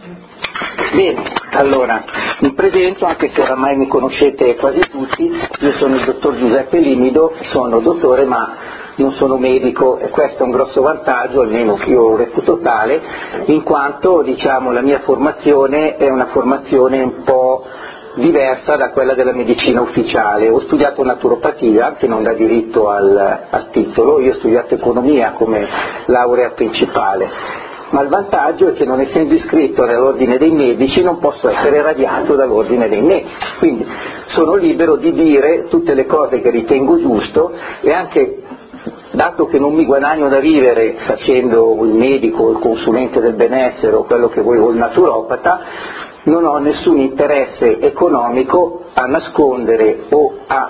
Bene, allora mi presento, anche se oramai mi conoscete quasi tutti. Io sono il dottor Giuseppe Limido, sono dottore ma non sono medico, e questo è un grosso vantaggio, almeno che io reputo tale, in quanto la mia formazione è una formazione un po' diversa da quella della medicina ufficiale. Ho studiato naturopatia, che non dà diritto al titolo, io ho studiato economia come laurea principale, ma il vantaggio è che, non essendo iscritto nell'ordine dei medici, non posso essere radiato dall'ordine dei medici, quindi sono libero di dire tutte le cose che ritengo giusto, e anche, dato che non mi guadagno da vivere facendo il medico, il consulente del benessere o quello che vuoi, o il naturopata, non ho nessun interesse economico a nascondere o a,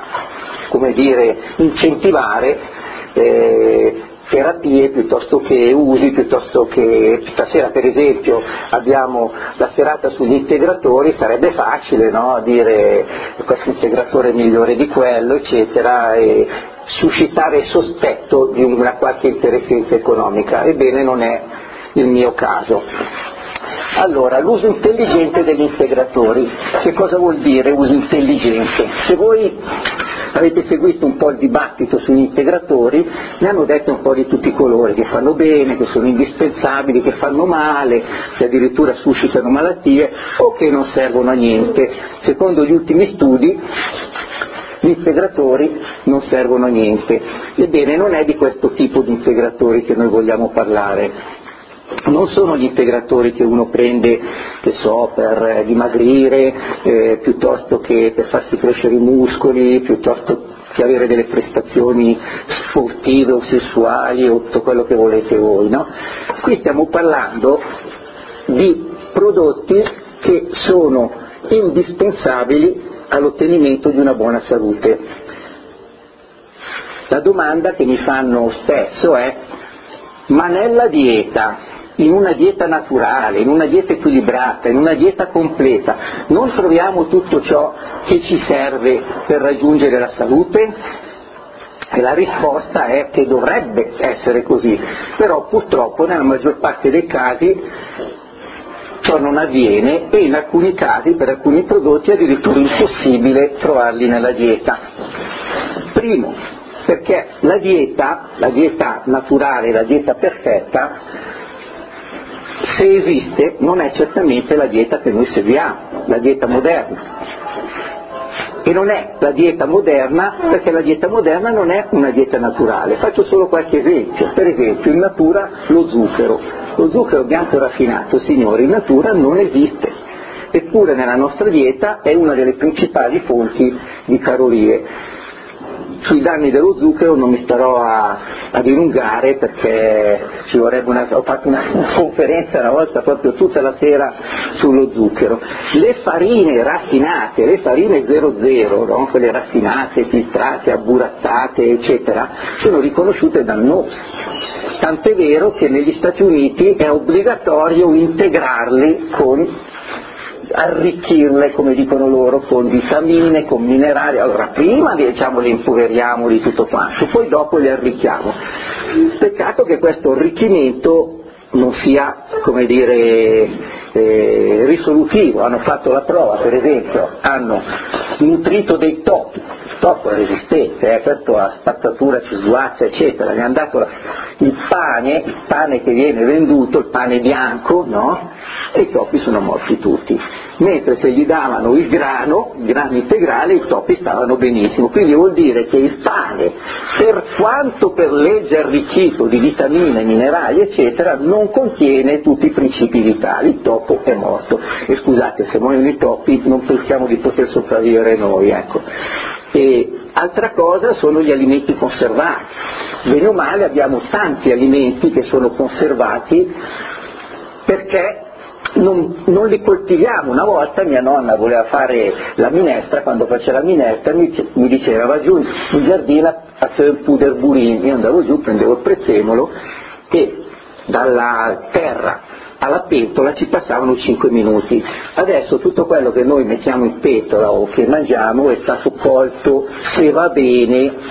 incentivare terapie piuttosto che usi, piuttosto che stasera per esempio abbiamo la serata sugli integratori. Sarebbe facile, no, dire questo integratore è migliore di quello, eccetera, e suscitare il sospetto di una qualche interessenza economica. Ebbene, non è il mio caso. Allora, l'uso intelligente degli integratori. Che cosa vuol dire uso intelligente? Se voi avete seguito un po' il dibattito sugli integratori, ne hanno detto un po' di tutti i colori, che fanno bene, che sono indispensabili, che fanno male, che addirittura suscitano malattie o che non servono a niente. Secondo gli ultimi studi gli integratori non servono a niente. Ebbene, non è di questo tipo di integratori che noi vogliamo parlare. Non sono gli integratori che uno prende, per dimagrire, piuttosto che per farsi crescere i muscoli, piuttosto che avere delle prestazioni sportive o sessuali o tutto quello che volete voi, no? Qui stiamo parlando di prodotti che sono indispensabili all'ottenimento di una buona salute. La domanda che mi fanno spesso è: ma nella dieta, in una dieta naturale, in una dieta equilibrata, in una dieta completa, non troviamo tutto ciò che ci serve per raggiungere la salute? E la risposta è che dovrebbe essere così, però purtroppo nella maggior parte dei casi ciò non avviene, e in alcuni casi, per alcuni prodotti, è addirittura impossibile trovarli nella dieta. Primo, perché la dieta naturale, la dieta perfetta, se esiste, non è certamente la dieta che noi seguiamo, la dieta moderna. E non è la dieta moderna perché la dieta moderna non è una dieta naturale. Faccio solo qualche esempio. Per esempio, in natura lo zucchero bianco raffinato, signori, in natura non esiste. Eppure nella nostra dieta è una delle principali fonti di calorie. Sui danni dello zucchero non mi starò a dilungare, perché ci vorrebbe ho fatto una conferenza una volta proprio tutta la sera sullo zucchero. Le farine raffinate, le farine 00, no? Quelle raffinate, filtrate, abburattate, eccetera, sono riconosciute dannose. Tant'è vero che negli Stati Uniti è obbligatorio integrarli arricchirle, come dicono loro, con vitamine, con minerali. Allora prima le impolveriamo di tutto quanto, poi dopo le arricchiamo. Peccato che questo arricchimento non sia, risolutivo. Hanno fatto la prova, per esempio, hanno nutrito dei topi, il topo è resistente, questo ha spazzatura cesuaccia, eccetera, gli hanno dato il pane che viene venduto, il pane bianco, no? E i topi sono morti tutti. Mentre se gli davano il grano integrale, i topi stavano benissimo. Quindi vuol dire che il pane, per quanto per legge arricchito di vitamine, minerali, eccetera, non contiene tutti i principi vitali. Il topo è morto. E scusate, se muoiono i topi non pensiamo di poter sopravvivere noi, ecco. E altra cosa sono gli alimenti conservati. Bene o male abbiamo tanti alimenti che sono conservati perché non li coltiviamo. Una volta mia nonna voleva fare la minestra, quando faceva la minestra mi diceva: va giù in giardino a fare il puderburin. Io andavo giù, prendevo il prezzemolo e dalla terra alla pentola ci passavano 5 minuti. Adesso tutto quello che noi mettiamo in pentola o che mangiamo è stato colto, se va bene,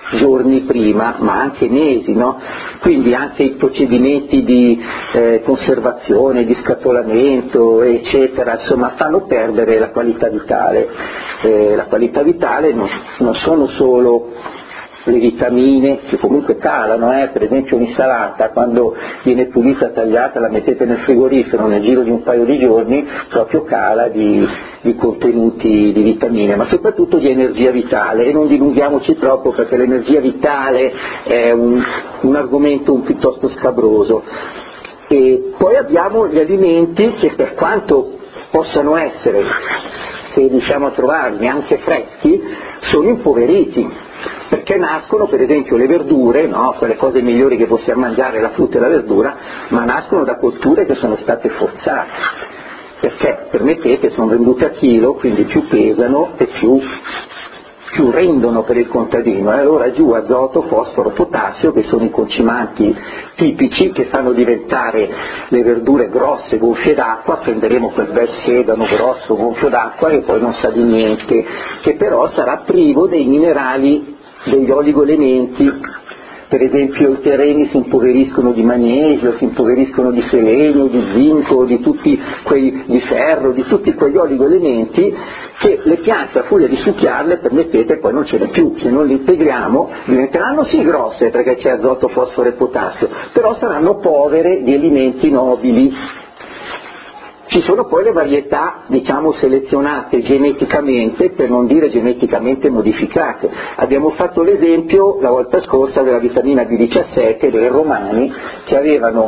giorni prima, ma anche mesi, no? Quindi anche i procedimenti di conservazione, di scatolamento, eccetera, insomma, fanno perdere la qualità vitale. La qualità vitale non sono solo le vitamine, che comunque calano, per esempio un'insalata quando viene pulita, tagliata, la mettete nel frigorifero, nel giro di un paio di giorni proprio cala di contenuti di vitamine, ma soprattutto di energia vitale, e non dilunghiamoci troppo perché l'energia vitale è un argomento piuttosto scabroso. E poi abbiamo gli alimenti che, per quanto possano essere, se riusciamo a trovarli anche freschi, sono impoveriti, perché nascono, per esempio le verdure, no? Quelle cose migliori che possiamo mangiare, la frutta e la verdura, ma nascono da colture che sono state forzate, perché, permettete, sono vendute a chilo, quindi più pesano e più rendono per il contadino, e allora giù azoto, fosforo, potassio, che sono i concimanti tipici che fanno diventare le verdure grosse, gonfie d'acqua. Prenderemo quel bel sedano grosso, gonfio d'acqua, che poi non sa di niente, che però sarà privo dei minerali, degli oligoelementi. Per esempio i terreni si impoveriscono di magnesio, si impoveriscono di selenio, di zinco, di ferro, di tutti quegli oligoelementi che le piante, a furia di succhiarle, permettete, poi non ce n'è più. Se non li integriamo diventeranno sì grosse, perché c'è azoto, fosforo e potassio, però saranno povere di elementi nobili. Ci sono poi le varietà, diciamo, selezionate geneticamente, per non dire geneticamente modificate. Abbiamo fatto l'esempio la volta scorsa della vitamina B17 dei romani, che avevano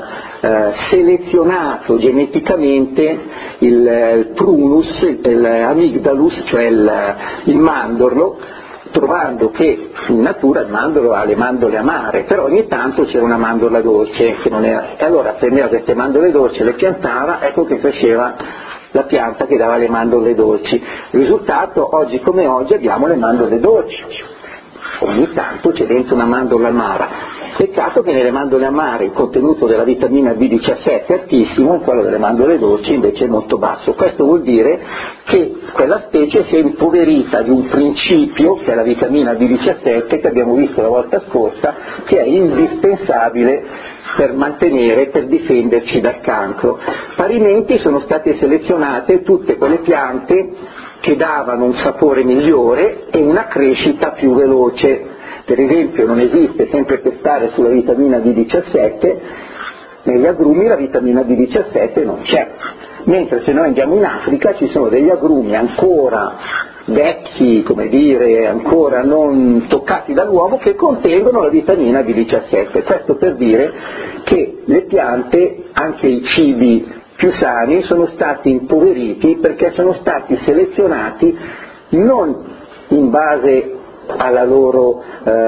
selezionato geneticamente il prunus, l'amigdalus, cioè il mandorlo, trovando che in natura il mandorlo ha le mandorle amare, però ogni tanto c'era una mandorla dolce che non era, e allora prendeva queste mandorle dolci, le piantava, ecco che cresceva la pianta che dava le mandorle dolci. Il risultato, oggi come oggi, abbiamo le mandorle dolci, ogni tanto c'è dentro una mandorla amara. Peccato che nelle mandorle amare il contenuto della vitamina B17 è altissimo, quello delle mandorle dolci invece è molto basso. Questo vuol dire che quella specie si è impoverita di un principio, che è la vitamina B17, che abbiamo visto la volta scorsa, che è indispensabile per mantenere, per difenderci dal cancro. Parimenti sono state selezionate tutte quelle piante che davano un sapore migliore e una crescita più veloce. Per esempio non esiste, sempre per stare sulla vitamina B17, negli agrumi la vitamina B17 non c'è, mentre se noi andiamo in Africa ci sono degli agrumi ancora vecchi, come dire, ancora non toccati dall'uomo, che contengono la vitamina B17. Questo per dire che le piante, anche i cibi più sani, sono stati impoveriti perché sono stati selezionati non in base alla loro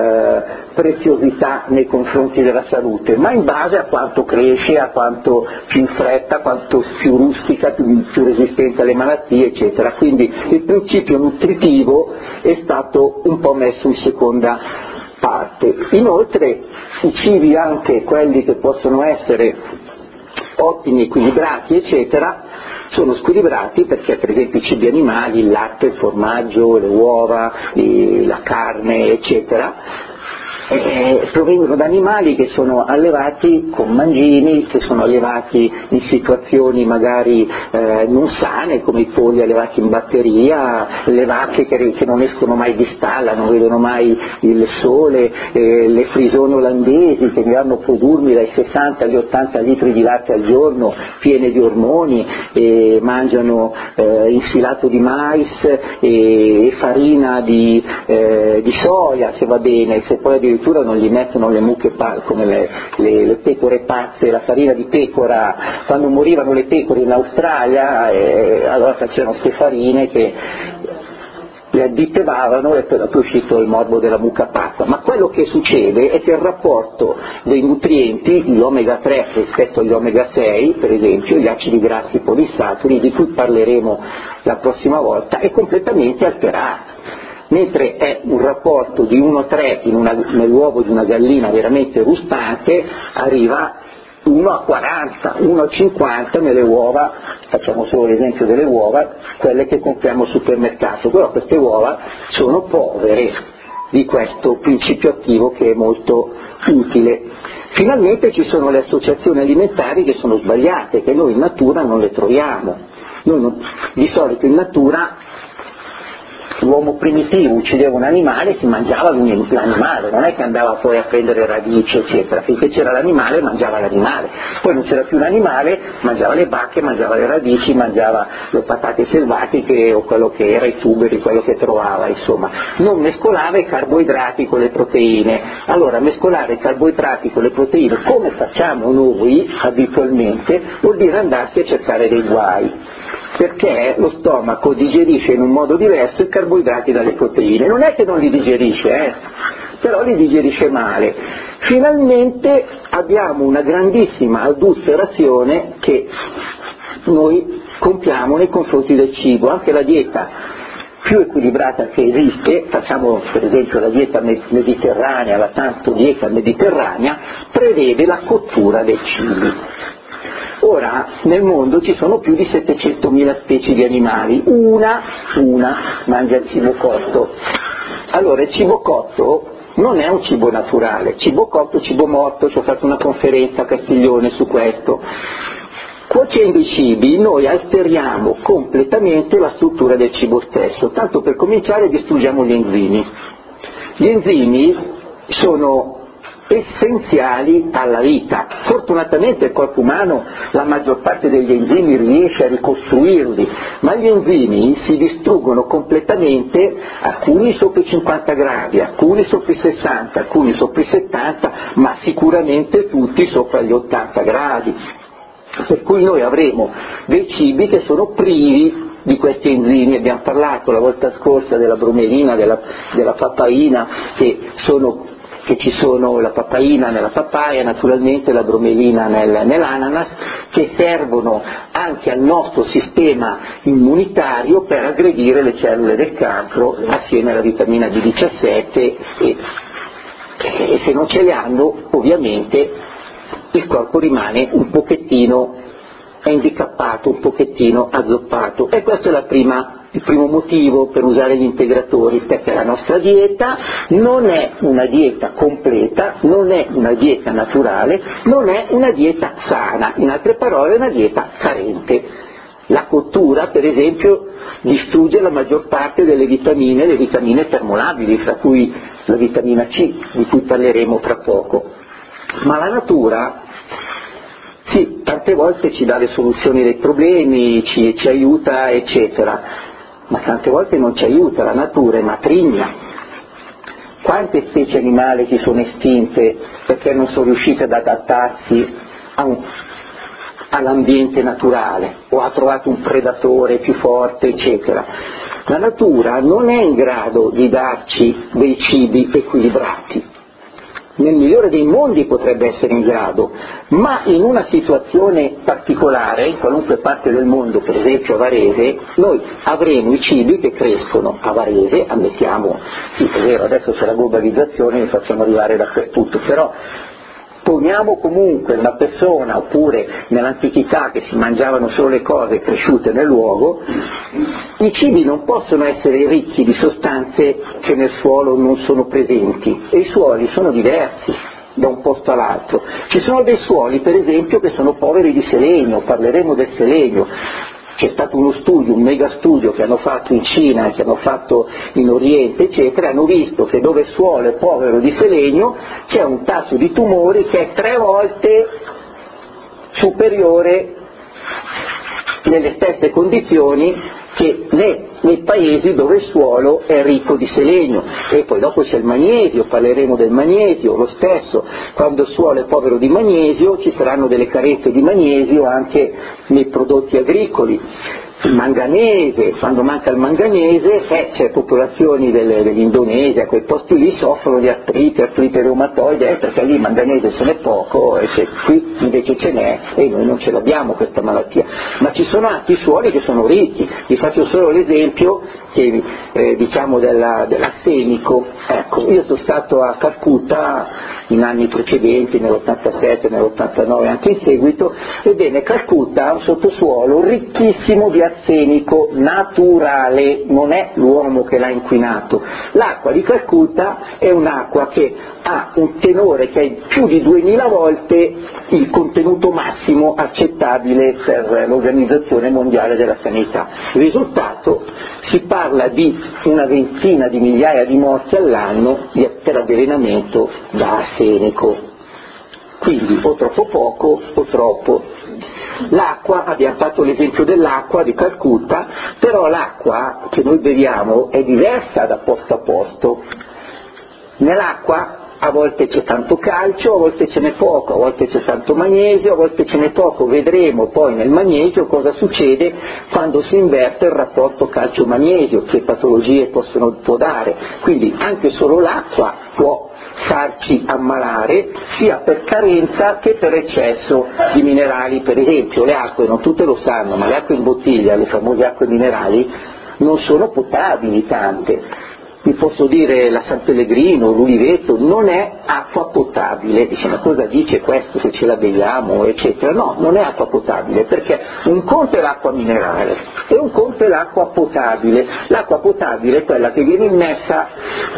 preziosità nei confronti della salute, ma in base a quanto cresce, a quanto più in fretta, quanto più rustica, più resistente alle malattie, eccetera. Quindi il principio nutritivo è stato un po' messo in seconda parte. Inoltre i cibi, anche quelli che possono essere ottimi, equilibrati, eccetera, sono squilibrati perché, per esempio, i cibi animali, il latte, il formaggio, le uova, la carne, eccetera, provengono da animali che sono allevati con mangimi, che sono allevati in situazioni magari non sane, come i polli allevati in batteria, le vacche che non escono mai di stalla, non vedono mai il sole, le frisone olandesi che danno produrmi dai 60 agli 80 litri di latte al giorno, piene di ormoni, e mangiano insilato di mais e farina di soia, se va bene, se poi addirittura non gli mettono le mucche come le pecore pazze, la farina di pecora. Quando morivano le pecore in Australia, allora facevano queste farine che le addittevavano e poi è uscito il morbo della mucca pazza. Ma quello che succede è che il rapporto dei nutrienti, gli omega 3 rispetto agli omega 6, per esempio, gli acidi grassi polissaccharidi, di cui parleremo la prossima volta, è completamente alterato. Mentre è un rapporto di 1,3 nell'uovo di una gallina veramente ruspante, arriva 1,40, 1,50 nelle uova, facciamo solo l'esempio delle uova, quelle che compriamo al supermercato, però queste uova sono povere di questo principio attivo che è molto utile. Finalmente ci sono le associazioni alimentari che sono sbagliate, che noi in natura non le troviamo. Di solito in natura l'uomo primitivo uccideva un animale e si mangiava l'animale, non è che andava poi a prendere radici eccetera, finché c'era l'animale mangiava l'animale, poi non c'era più l'animale, mangiava le bacche, mangiava le radici, mangiava le patate selvatiche o quello che era, i tuberi, quello che trovava, insomma, non mescolava i carboidrati con le proteine. Allora mescolare i carboidrati con le proteine come facciamo noi abitualmente vuol dire andarsi a cercare dei guai, perché lo stomaco digerisce in un modo diverso i carboidrati dalle proteine, non è che non li digerisce, però li digerisce male. Finalmente abbiamo una grandissima adulterazione che noi compiamo nei confronti del cibo, anche la dieta più equilibrata che esiste, facciamo per esempio la dieta mediterranea, la tanto dieta mediterranea, prevede la cottura dei cibi. Ora nel mondo ci sono più di 700.000 specie di animali, una mangia il cibo cotto. Allora il cibo cotto non è un cibo naturale, cibo cotto, cibo morto, ci ho fatto una conferenza a Castiglione su questo. Cuocendo i cibi noi alteriamo completamente la struttura del cibo stesso, tanto per cominciare distruggiamo gli enzimi. Gli enzimi sono essenziali alla vita. Fortunatamente il corpo umano la maggior parte degli enzimi riesce a ricostruirli, ma gli enzimi si distruggono completamente, alcuni sopra i 50 gradi, alcuni sopra i 60, alcuni sopra i 70, ma sicuramente tutti sopra gli 80 gradi. Per cui noi avremo dei cibi che sono privi di questi enzimi. Abbiamo parlato la volta scorsa della bromelina, della papaina, che ci sono la papaina nella papaya, naturalmente la bromelina nell'ananas, che servono anche al nostro sistema immunitario per aggredire le cellule del cancro assieme alla vitamina B17 e se non ce le hanno ovviamente il corpo rimane un pochettino handicappato, un pochettino azzoppato, e questo è il primo motivo per usare gli integratori, perché la nostra dieta non è una dieta completa, non è una dieta naturale, non è una dieta sana, in altre parole è una dieta carente. La cottura per esempio distrugge la maggior parte delle vitamine, le vitamine termolabili, fra cui la vitamina C, di cui parleremo tra poco. Ma la natura sì, tante volte ci dà le soluzioni dei problemi, ci aiuta eccetera, ma tante volte non ci aiuta, la natura è matrigna. Quante specie animali si sono estinte perché non sono riuscite ad adattarsi all'ambiente naturale, o ha trovato un predatore più forte eccetera. La natura non è in grado di darci dei cibi equilibrati. Nel migliore dei mondi potrebbe essere in grado, ma in una situazione particolare, in qualunque parte del mondo, per esempio a Varese, noi avremo i cibi che crescono a Varese, ammettiamo, sì è vero, adesso c'è la globalizzazione, li facciamo arrivare dappertutto, però poniamo comunque una persona, oppure nell'antichità che si mangiavano solo le cose cresciute nel luogo, i cibi non possono essere ricchi di sostanze che nel suolo non sono presenti, e i suoli sono diversi da un posto all'altro. Ci sono dei suoli per esempio che sono poveri di selenio, parleremo del selenio. C'è stato uno studio, un mega studio che hanno fatto in Cina, che hanno fatto in Oriente eccetera, hanno visto che dove il suolo è povero di selenio c'è un tasso di tumori che è 3 volte superiore nelle stesse condizioni che nei paesi dove il suolo è ricco di selenio. E poi dopo c'è il magnesio, parleremo del magnesio, lo stesso, quando il suolo è povero di magnesio ci saranno delle carenze di magnesio anche nei prodotti agricoli. Il manganese, quando manca il manganese c'è popolazioni dell'Indonesia, quei posti lì soffrono di artrite reumatoide, perché lì il manganese ce n'è poco e qui invece ce n'è e noi non ce l'abbiamo questa malattia. Ma ci sono anche i suoli che sono ricchi, vi faccio solo l'esempio diciamo dell'arsenico. Ecco, io sono stato a Calcutta in anni precedenti, nell'87, nell'89 anche in seguito, ebbene Calcutta ha un sottosuolo ricchissimo di arsenico naturale, non è l'uomo che l'ha inquinato. L'acqua di Calcutta è un'acqua che ha un tenore che è più di 2000 volte il contenuto massimo accettabile per l'Organizzazione Mondiale della Sanità. Risultato, si parla di una ventina di migliaia di morti all'anno per avvelenamento da arsenico. Quindi o troppo poco o troppo. L'acqua, abbiamo fatto l'esempio dell'acqua di Calcutta, però l'acqua che noi beviamo è diversa da posto a posto. Nell'acqua a volte c'è tanto calcio, a volte ce n'è poco, a volte c'è tanto magnesio, a volte ce n'è poco. Vedremo poi nel magnesio cosa succede quando si inverte il rapporto calcio-magnesio, che patologie può dare. Quindi anche solo l'acqua può farci ammalare sia per carenza che per eccesso di minerali. Per esempio le acque, non tutte lo sanno, ma le acque in bottiglia, le famose acque minerali, non sono potabili tante. Vi posso dire la San Pellegrino, l'Uliveto, non è acqua potabile. Dice, ma cosa dice questo se ce la beviamo, eccetera? No, non è acqua potabile, perché un conto è l'acqua minerale e un conto è l'acqua potabile. L'acqua potabile è quella che viene immessa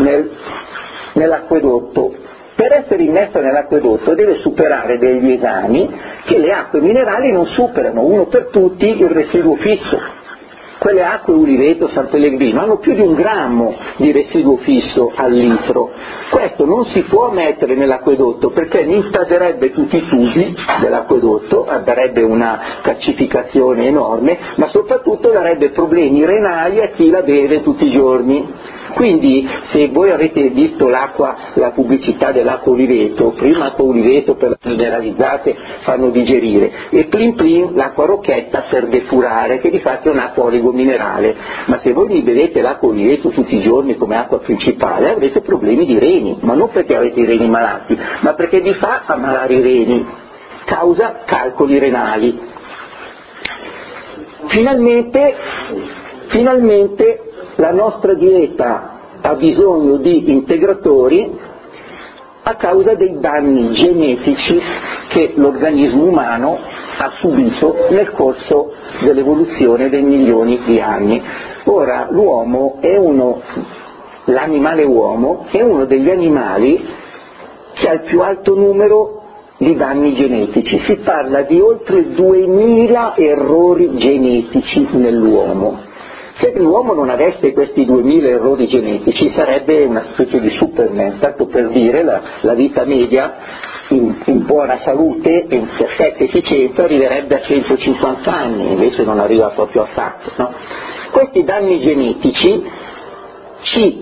nell'acquedotto. Per essere immessa nell'acquedotto deve superare degli esami che le acque minerali non superano, uno per tutti il residuo fisso. Quelle acque Uliveto, San Pellegrino hanno più di 1 grammo di residuo fisso al litro. Questo non si può mettere nell'acquedotto perché ne intaserebbe tutti i tubi dell'acquedotto, darebbe una calcificazione enorme, ma soprattutto darebbe problemi renali a chi la beve tutti i giorni. Quindi se voi avete visto la pubblicità dell'acqua Uliveto, prima acqua Uliveto per le mineralizzate fanno digerire e plin plin l'acqua Rocchetta per depurare, che di fatto è un'acqua oligominerale, ma se voi vi bevete l'acqua Uliveto tutti i giorni come acqua principale avrete problemi di reni, ma non perché avete i reni malati, ma perché vi fa ammalare i reni, causa calcoli renali. Finalmente la nostra dieta ha bisogno di integratori a causa dei danni genetici che l'organismo umano ha subito nel corso dell'evoluzione dei milioni di anni. Ora, l'animale uomo è uno degli animali che ha il più alto numero di danni genetici. Si parla di oltre 2000 errori genetici nell'uomo. Se l'uomo non avesse questi 2000 errori genetici sarebbe una specie di Superman, tanto per dire la vita media in buona salute e in perfetta efficienza arriverebbe a 150 anni, invece non arriva proprio affatto. No? Questi danni genetici ci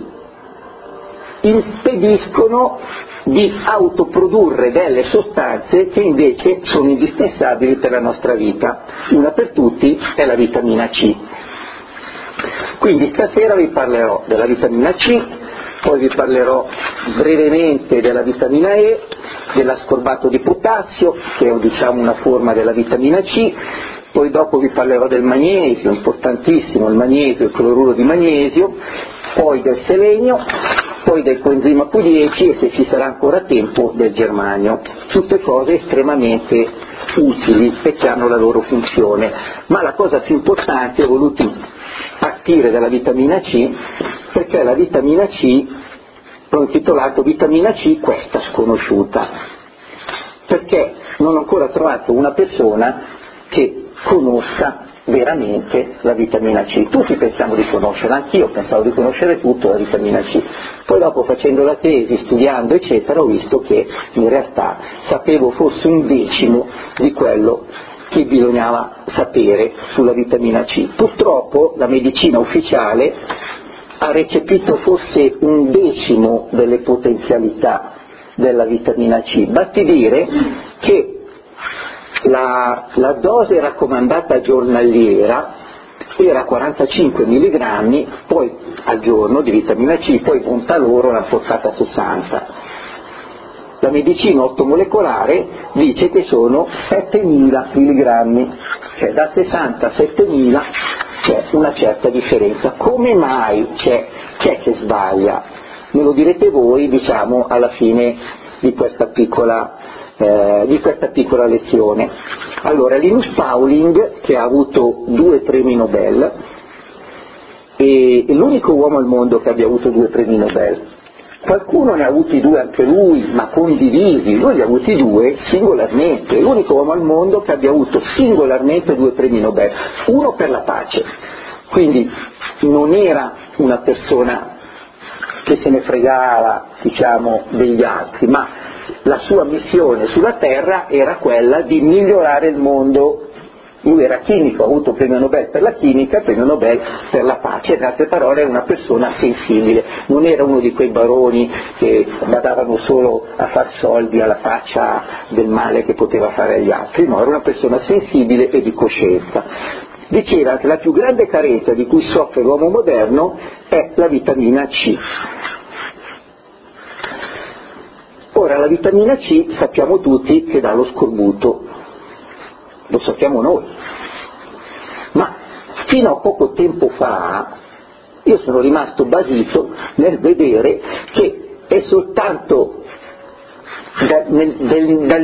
impediscono di autoprodurre delle sostanze che invece sono indispensabili per la nostra vita. Una per tutti è la vitamina C. Quindi stasera vi parlerò della vitamina C, poi vi parlerò brevemente della vitamina E, dell'ascorbato di potassio, che è diciamo una forma della vitamina C, poi dopo vi parlerò del magnesio, importantissimo il magnesio, il cloruro di magnesio, poi del selenio, poi del coenzima Q10 e se ci sarà ancora tempo del germanio, tutte cose estremamente utili e che hanno la loro funzione, ma la cosa più importante ho voluto partire dalla vitamina C perché la vitamina C l'ho intitolato vitamina C questa sconosciuta, perché non ho ancora trovato una persona che conosca veramente la vitamina C. Tutti pensiamo di conoscerla, anch'io pensavo di conoscere tutto la vitamina C, poi dopo facendo la tesi, studiando eccetera ho visto che in realtà sapevo forse 1/10 di quello che bisognava sapere sulla vitamina C. Purtroppo la medicina ufficiale ha recepito forse 1/10 delle potenzialità della vitamina C, basti dire che la dose raccomandata giornaliera era 45 mg poi al giorno di vitamina C, poi bontà loro l'hanno portata a 60. La medicina ortomolecolare dice che sono 7.000 mg, cioè da 60 a 7.000 c'è una certa differenza. Come mai chi è che sbaglia? Me lo direte voi, diciamo, alla fine di questa piccola di questa piccola lezione. Allora, Linus Pauling, che ha avuto 2 premi Nobel, è l'unico uomo al mondo che abbia avuto 2 premi Nobel. Qualcuno ne ha avuti 2 anche lui, ma condivisi. Lui li ha avuti 2 singolarmente. È l'unico uomo al mondo che abbia avuto singolarmente 2 premi Nobel. Uno per la pace, quindi non era una persona che se ne fregava, diciamo, degli altri, ma la sua missione sulla Terra era quella di migliorare il mondo. Lui era chimico, ha avuto il premio Nobel per la chimica, il premio Nobel per la pace, in altre parole era una persona sensibile, non era uno di quei baroni che badavano solo a far soldi alla faccia del male che poteva fare agli altri, no, era una persona sensibile e di coscienza. Diceva che la più grande carenza di cui soffre l'uomo moderno è la vitamina C. Ora, la vitamina C sappiamo tutti che dà lo scorbuto, lo sappiamo noi, ma fino a poco tempo fa io sono rimasto basito nel vedere che è soltanto dal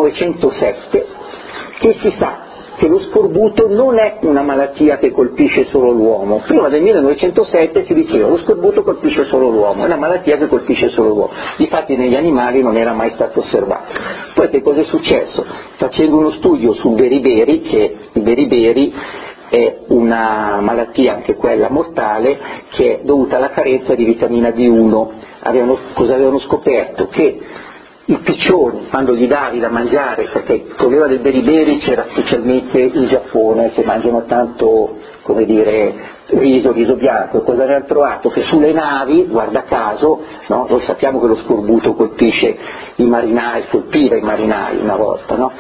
1907 che si sa che lo scorbuto non è una malattia che colpisce solo l'uomo. Prima del 1907 si diceva lo scorbuto colpisce solo l'uomo, è una malattia che colpisce solo l'uomo. Difatti negli animali non era mai stato osservato. Poi che cosa è successo? Facendo uno studio sul beriberi, che il beriberi è una malattia anche quella mortale che è dovuta alla carenza di vitamina B1. Cosa avevano scoperto? Che i piccioni, quando gli davi da mangiare, perché il problema del beriberi c'era specialmente in Giappone, che mangiano tanto, come dire, riso bianco, e cosa avevano trovato? Che sulle navi, guarda caso, no? Noi sappiamo che lo scorbuto colpisce i marinai, colpiva i marinai una volta, no?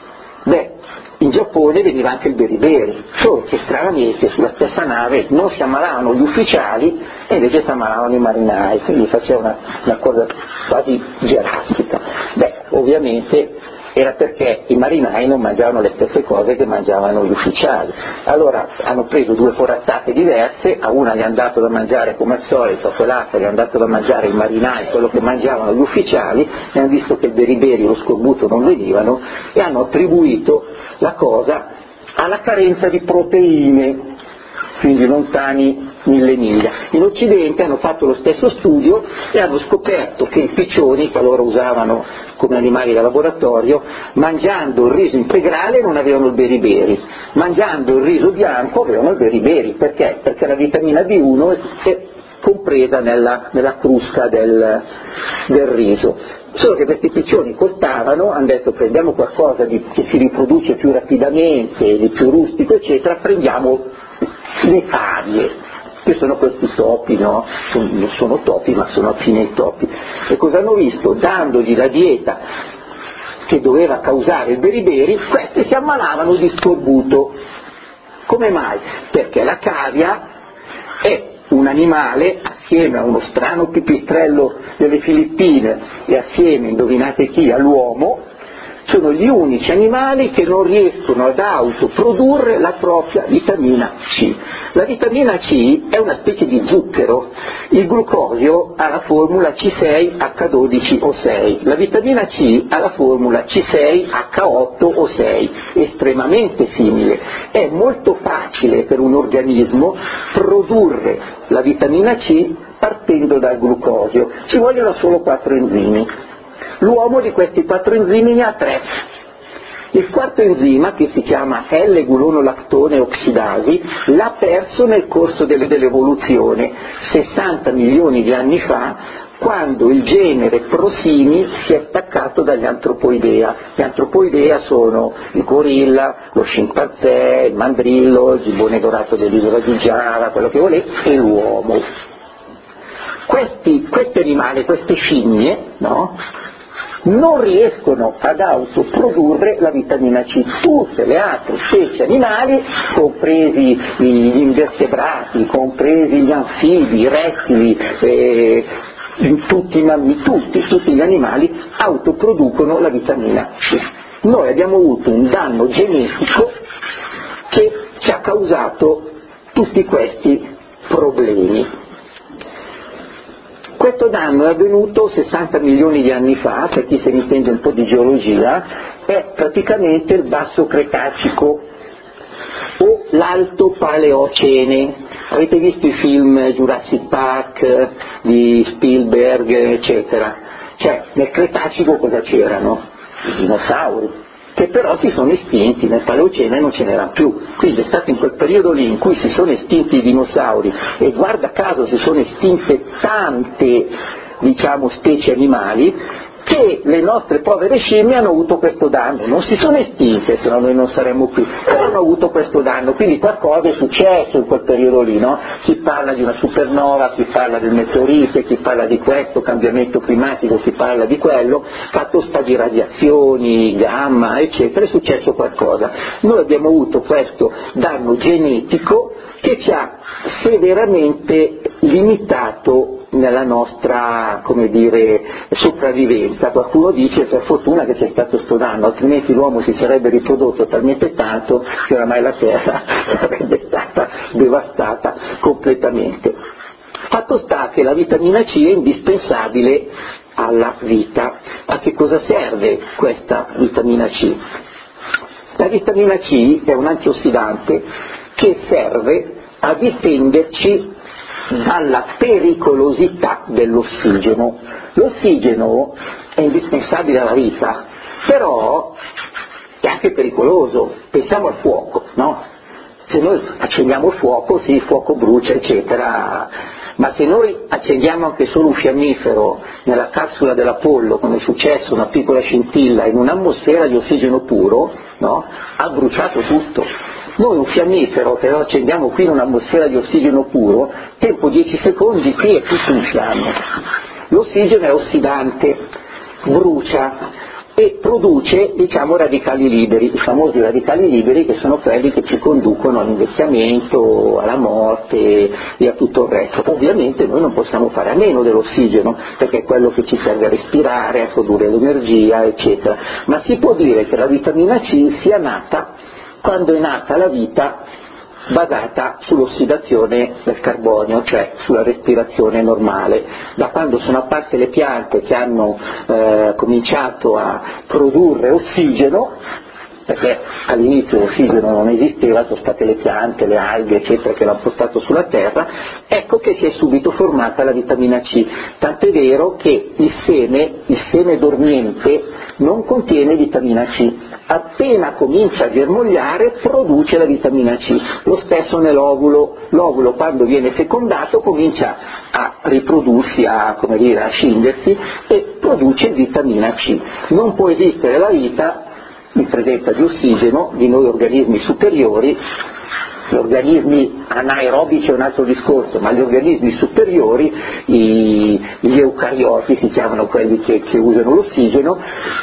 Beh, in Giappone veniva anche il beriberi, solo che stranamente sulla stessa nave non si ammalavano gli ufficiali e invece si ammalavano i marinai, quindi faceva una cosa quasi gerarchica. Beh, ovviamente era perché i marinai non mangiavano le stesse cose che mangiavano gli ufficiali. Allora hanno preso 2 corazzate diverse, a una gli hanno dato da mangiare come al solito, a quell'altra gli hanno dato da mangiare i marinai, quello che mangiavano gli ufficiali, e hanno visto che il beriberi e lo scorbuto non venivano e hanno attribuito la cosa alla carenza di proteine, quindi lontani 1000 miglia. In Occidente hanno fatto lo stesso studio e hanno scoperto che i piccioni, che allora usavano come animali da laboratorio, mangiando il riso integrale non avevano il beriberi, mangiando il riso bianco avevano il beriberi. Perché? Perché la vitamina B1 è compresa nella crusca del riso. Solo che questi piccioni costavano, hanno detto prendiamo qualcosa che si riproduce più rapidamente, di più rustico eccetera, prendiamo le cavie, che sono questi topi, no? Non sono topi ma sono affini ai topi. E cosa hanno visto? Dandogli la dieta che doveva causare il beriberi, questi si ammalavano di scorbuto. Come mai? Perché la cavia è un animale, assieme a uno strano pipistrello delle Filippine e assieme, indovinate chi, all'uomo, sono gli unici animali che non riescono ad autoprodurre la propria vitamina C. La vitamina C è una specie di zucchero, il glucosio ha la formula C6H12O6, la vitamina C ha la formula C6H8O6, estremamente simile. È molto facile per un organismo produrre la vitamina C partendo dal glucosio, ci vogliono solo 4 enzimi. L'uomo di questi 4 enzimi ne ha 3. Il quarto enzima, che si chiama L-gulonolactone ossidasi, l'ha perso nel corso dell'evoluzione 60 milioni di anni fa, quando il genere Prosimi si è staccato dagli antropoidea. Gli antropoidea sono il gorilla, lo scimpanzé, il mandrillo, il gibbone dorato dell'isola di Giava, quello che volete, e l'uomo. Questi animali, queste scimmie, no? Non riescono ad autoprodurre la vitamina C. Tutte le altre specie animali, compresi gli invertebrati, compresi gli anfibi, i rettili, tutti gli animali autoproducono la vitamina C. Noi abbiamo avuto un danno genetico che ci ha causato tutti questi problemi. Questo danno è avvenuto 60 milioni di anni fa, per chi se ne intende un po' di geologia, è praticamente il basso Cretacico o l'alto Paleocene. Avete visto i film Jurassic Park di Spielberg, eccetera? Cioè, nel Cretacico cosa c'erano? I dinosauri, che però si sono estinti, nel Paleocene non ce n'erano più. Quindi è stato in quel periodo lì in cui si sono estinti i dinosauri e guarda caso si sono estinte tante, specie animali, che le nostre povere scimmie hanno avuto questo danno. Non si sono estinte, se no noi non saremmo qui, però hanno avuto questo danno, quindi qualcosa è successo in quel periodo lì, no? Si parla di una supernova, si parla del meteorite, si parla di questo, cambiamento climatico, si parla di quello, fatto sta di radiazioni, gamma, eccetera, è successo qualcosa. Noi abbiamo avuto questo danno genetico che ci ha severamente limitato nella nostra, sopravvivenza. Qualcuno dice per fortuna che c'è stato sto danno, altrimenti l'uomo si sarebbe riprodotto talmente tanto che oramai la terra sarebbe stata devastata completamente. Fatto sta che la vitamina C è indispensabile alla vita. A che cosa serve questa vitamina C? La vitamina C è un antiossidante che serve a difenderci dalla pericolosità dell'ossigeno. L'ossigeno è indispensabile alla vita, però è anche pericoloso. Pensiamo al fuoco, no? Se noi accendiamo il fuoco, sì, il fuoco brucia, eccetera, ma se noi accendiamo anche solo un fiammifero nella capsula dell'Apollo, come è successo, una piccola scintilla in un'atmosfera di ossigeno puro, no? Ha bruciato tutto. Noi un fiammifero che lo accendiamo qui in un'atmosfera di ossigeno puro, tempo 10 secondi qui è tutto in fiamme. L'ossigeno è ossidante, brucia e produce, radicali liberi, i famosi radicali liberi che sono quelli che ci conducono all'invecchiamento, alla morte e a tutto il resto. Ovviamente noi non possiamo fare a meno dell'ossigeno, perché è quello che ci serve a respirare, a produrre l'energia, eccetera. Ma si può dire che la vitamina C sia nata quando è nata la vita basata sull'ossidazione del carbonio, cioè sulla respirazione normale. Da quando sono apparse le piante che hanno cominciato a produrre ossigeno, perché all'inizio l'ossigeno non esisteva, sono state le piante, le alghe, eccetera, che l'hanno portato sulla terra, ecco che si è subito formata la vitamina C, tant'è vero che il seme dormiente non contiene vitamina C, appena comincia a germogliare produce la vitamina C, lo stesso nell'ovulo, l'ovulo quando viene fecondato comincia a riprodursi, a scindersi e produce vitamina C. Non può esistere la vita in presenza di ossigeno di noi organismi superiori. Gli organismi anaerobici è un altro discorso, ma gli organismi superiori, gli eucarioti si chiamano quelli che usano l'ossigeno,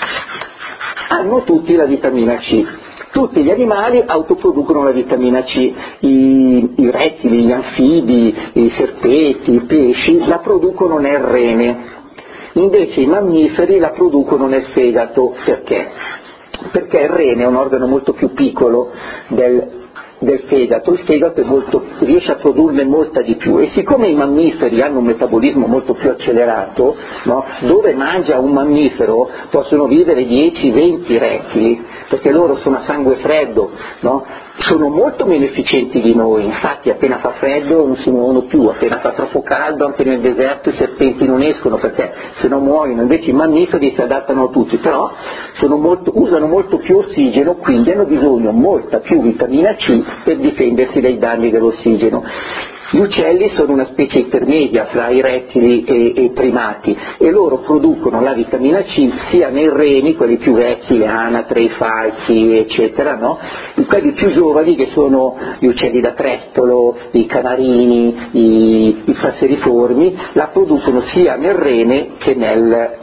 hanno tutti la vitamina C. Tutti gli animali autoproducono la vitamina C, i rettili, gli anfibi, i serpenti, i pesci la producono nel rene, invece i mammiferi la producono nel fegato. Perché? Perché il rene è un organo molto più piccolo del fegato, il fegato riesce a produrne molta di più e siccome i mammiferi hanno un metabolismo molto più accelerato, no? Dove mangia un mammifero possono vivere 10-20 rettili, perché loro sono a sangue freddo, no? Sono molto meno efficienti di noi, infatti appena fa freddo non si muovono più, appena fa troppo caldo anche nel deserto i serpenti non escono perché se no muoiono, invece i mammiferi si adattano a tutti, però usano molto più ossigeno, quindi hanno bisogno molta più vitamina C per difendersi dai danni dell'ossigeno. Gli uccelli sono una specie intermedia fra i rettili e i primati e loro producono la vitamina C sia nei reni, quelli più vecchi, le anatre, i falchi, eccetera, no? Quelli più giovani che sono gli uccelli da trestolo, i canarini, i passeriformi, la producono sia nel rene che nel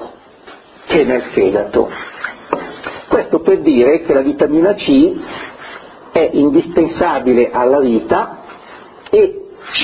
fegato. Questo per dire che la vitamina C è indispensabile alla vita e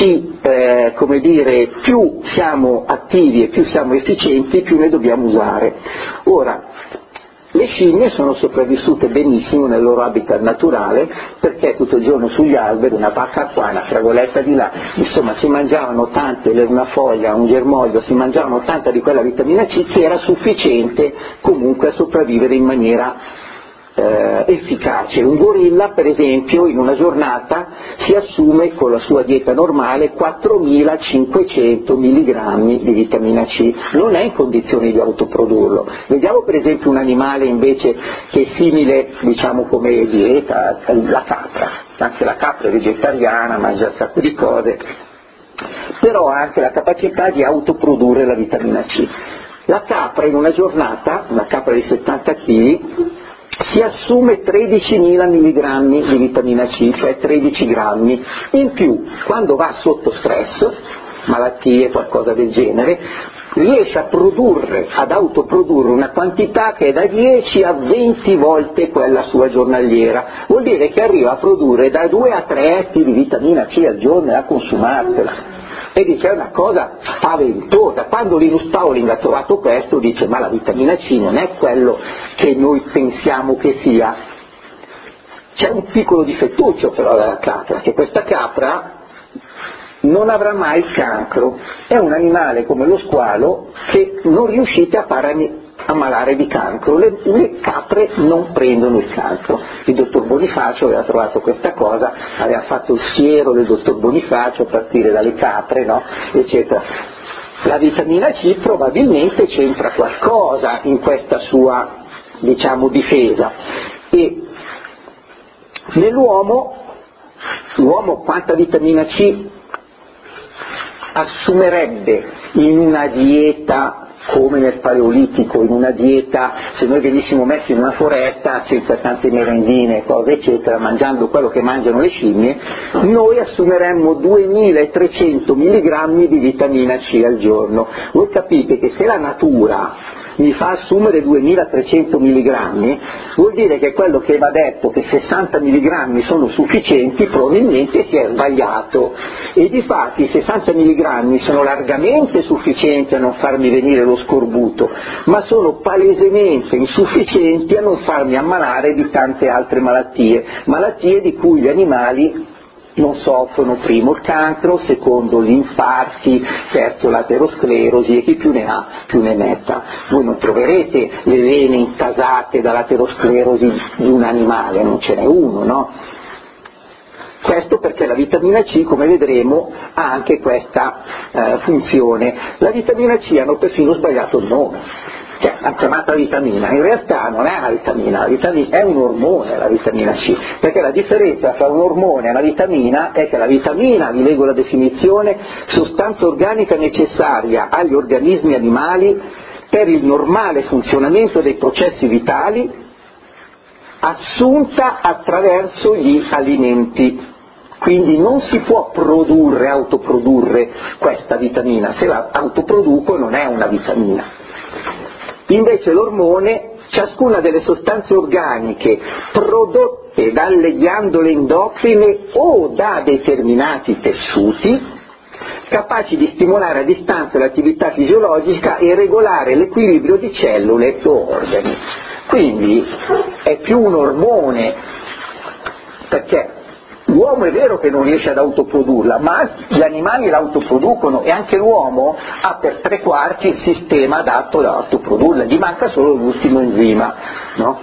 più siamo attivi e più siamo efficienti, più ne dobbiamo usare. Ora, Le scimmie sono sopravvissute benissimo nel loro habitat naturale, perché tutto il giorno sugli alberi, una bacca qua, una fragoletta di là, insomma si mangiavano tante, una foglia, un germoglio, si mangiavano tanta di quella vitamina C che era sufficiente comunque a sopravvivere in maniera efficace. Un gorilla, per esempio, in una giornata si assume con la sua dieta normale 4.500 milligrammi di vitamina C, non è in condizioni di autoprodurlo. Vediamo per esempio un animale invece che è simile, diciamo, come dieta, la capra. Anche la capra è vegetariana, mangia un sacco di cose, però ha anche la capacità di autoprodurre la vitamina C. La capra in una giornata, una capra di 70 kg, si assume 13.000 milligrammi di vitamina C, cioè 13 grammi. In più, quando va sotto stress, malattie, qualcosa del genere, riesce ad autoprodurre una quantità che è da 10 a 20 volte quella sua giornaliera. Vuol dire che arriva a produrre da 2 a 3 etti di vitamina C al giorno e a consumartela. E dice, è una cosa spaventosa. Quando Linus Pauling ha trovato questo dice, ma la vitamina C non è quello che noi pensiamo che sia. C'è un piccolo difettuccio però della capra, che questa capra non avrà mai il cancro, è un animale come lo squalo che non riuscite a fare ammalare di cancro, le capre non prendono il cancro. Il dottor Bonifacio aveva trovato questa cosa, aveva fatto il siero del dottor Bonifacio a partire dalle capre, no? Eccetera. La vitamina C probabilmente c'entra qualcosa in questa sua, diciamo, difesa. E nell'uomo, l'uomo quanta vitamina C assumerebbe in una dieta come nel Paleolitico, in una dieta, se noi venissimo messi in una foresta senza tante merendine, cose eccetera, mangiando quello che mangiano le scimmie, noi assumeremmo 2300 milligrammi di vitamina C al giorno. Voi capite che se la natura mi fa assumere 2300 milligrammi, vuol dire che quello che va detto che 60 milligrammi sono sufficienti probabilmente si è sbagliato, e difatti i 60 milligrammi sono largamente sufficienti a non farmi venire lo scorbuto, ma sono palesemente insufficienti a non farmi ammalare di tante altre malattie di cui gli animali non soffrono: primo il cancro, secondo gli infarti, terzo l'aterosclerosi, e chi più ne ha più ne metta. Voi non troverete le vene intasate dall'aterosclerosi di un animale, non ce n'è uno, no? Questo perché la vitamina C, come vedremo, ha anche questa funzione. La vitamina C hanno perfino sbagliato il nome. Cioè, l'ha chiamata vitamina, in realtà non è una vitamina, è un ormone la vitamina C, perché la differenza tra un ormone e una vitamina è che la vitamina, vi leggo la definizione, sostanza organica necessaria agli organismi animali per il normale funzionamento dei processi vitali, assunta attraverso gli alimenti. Quindi non si può autoprodurre questa vitamina, se la autoproduco non è una vitamina. Invece l'ormone, ciascuna delle sostanze organiche prodotte dalle ghiandole endocrine o da determinati tessuti, capaci di stimolare a distanza l'attività fisiologica e regolare l'equilibrio di cellule o organi. Quindi è più un ormone, perché l'uomo è vero che non riesce ad autoprodurla, ma gli animali l'autoproducono, e anche l'uomo ha per 3/4 il sistema adatto ad autoprodurla, gli manca solo l'ultimo enzima, no?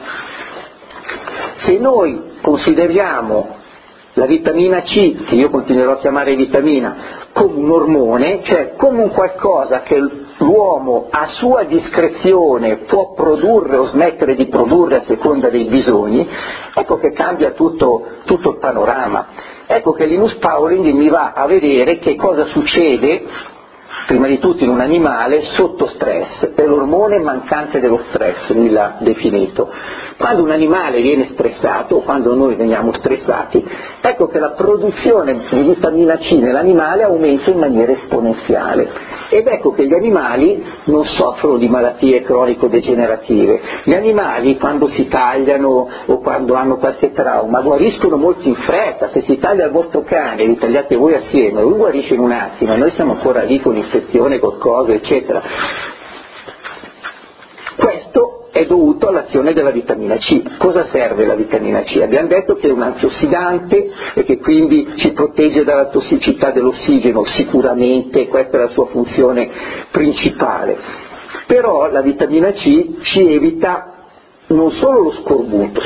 Se noi consideriamo la vitamina C, che io continuerò a chiamare vitamina, come un ormone, cioè come un qualcosa che l'uomo a sua discrezione può produrre o smettere di produrre a seconda dei bisogni, ecco che cambia tutto il panorama. Ecco che Linus Pauling mi va a vedere che cosa succede prima di tutto in un animale sotto stress, è l'ormone mancante dello stress, lui l'ha definito. Quando un animale viene stressato, o quando noi veniamo stressati, ecco che la produzione di vitamina C nell'animale aumenta in maniera esponenziale, ed ecco che gli animali non soffrono di malattie cronico-degenerative. Gli animali, quando si tagliano o quando hanno qualche trauma, guariscono molto in fretta. Se si taglia il vostro cane, li tagliate voi assieme, lui guarisce in un attimo, noi siamo ancora lì con infezione, col coso, eccetera. Questo è dovuto all'azione della vitamina C. Cosa serve la vitamina C? Abbiamo detto che è un antiossidante e che quindi ci protegge dalla tossicità dell'ossigeno, sicuramente questa è la sua funzione principale. Però la vitamina C ci evita non solo lo scorbuto,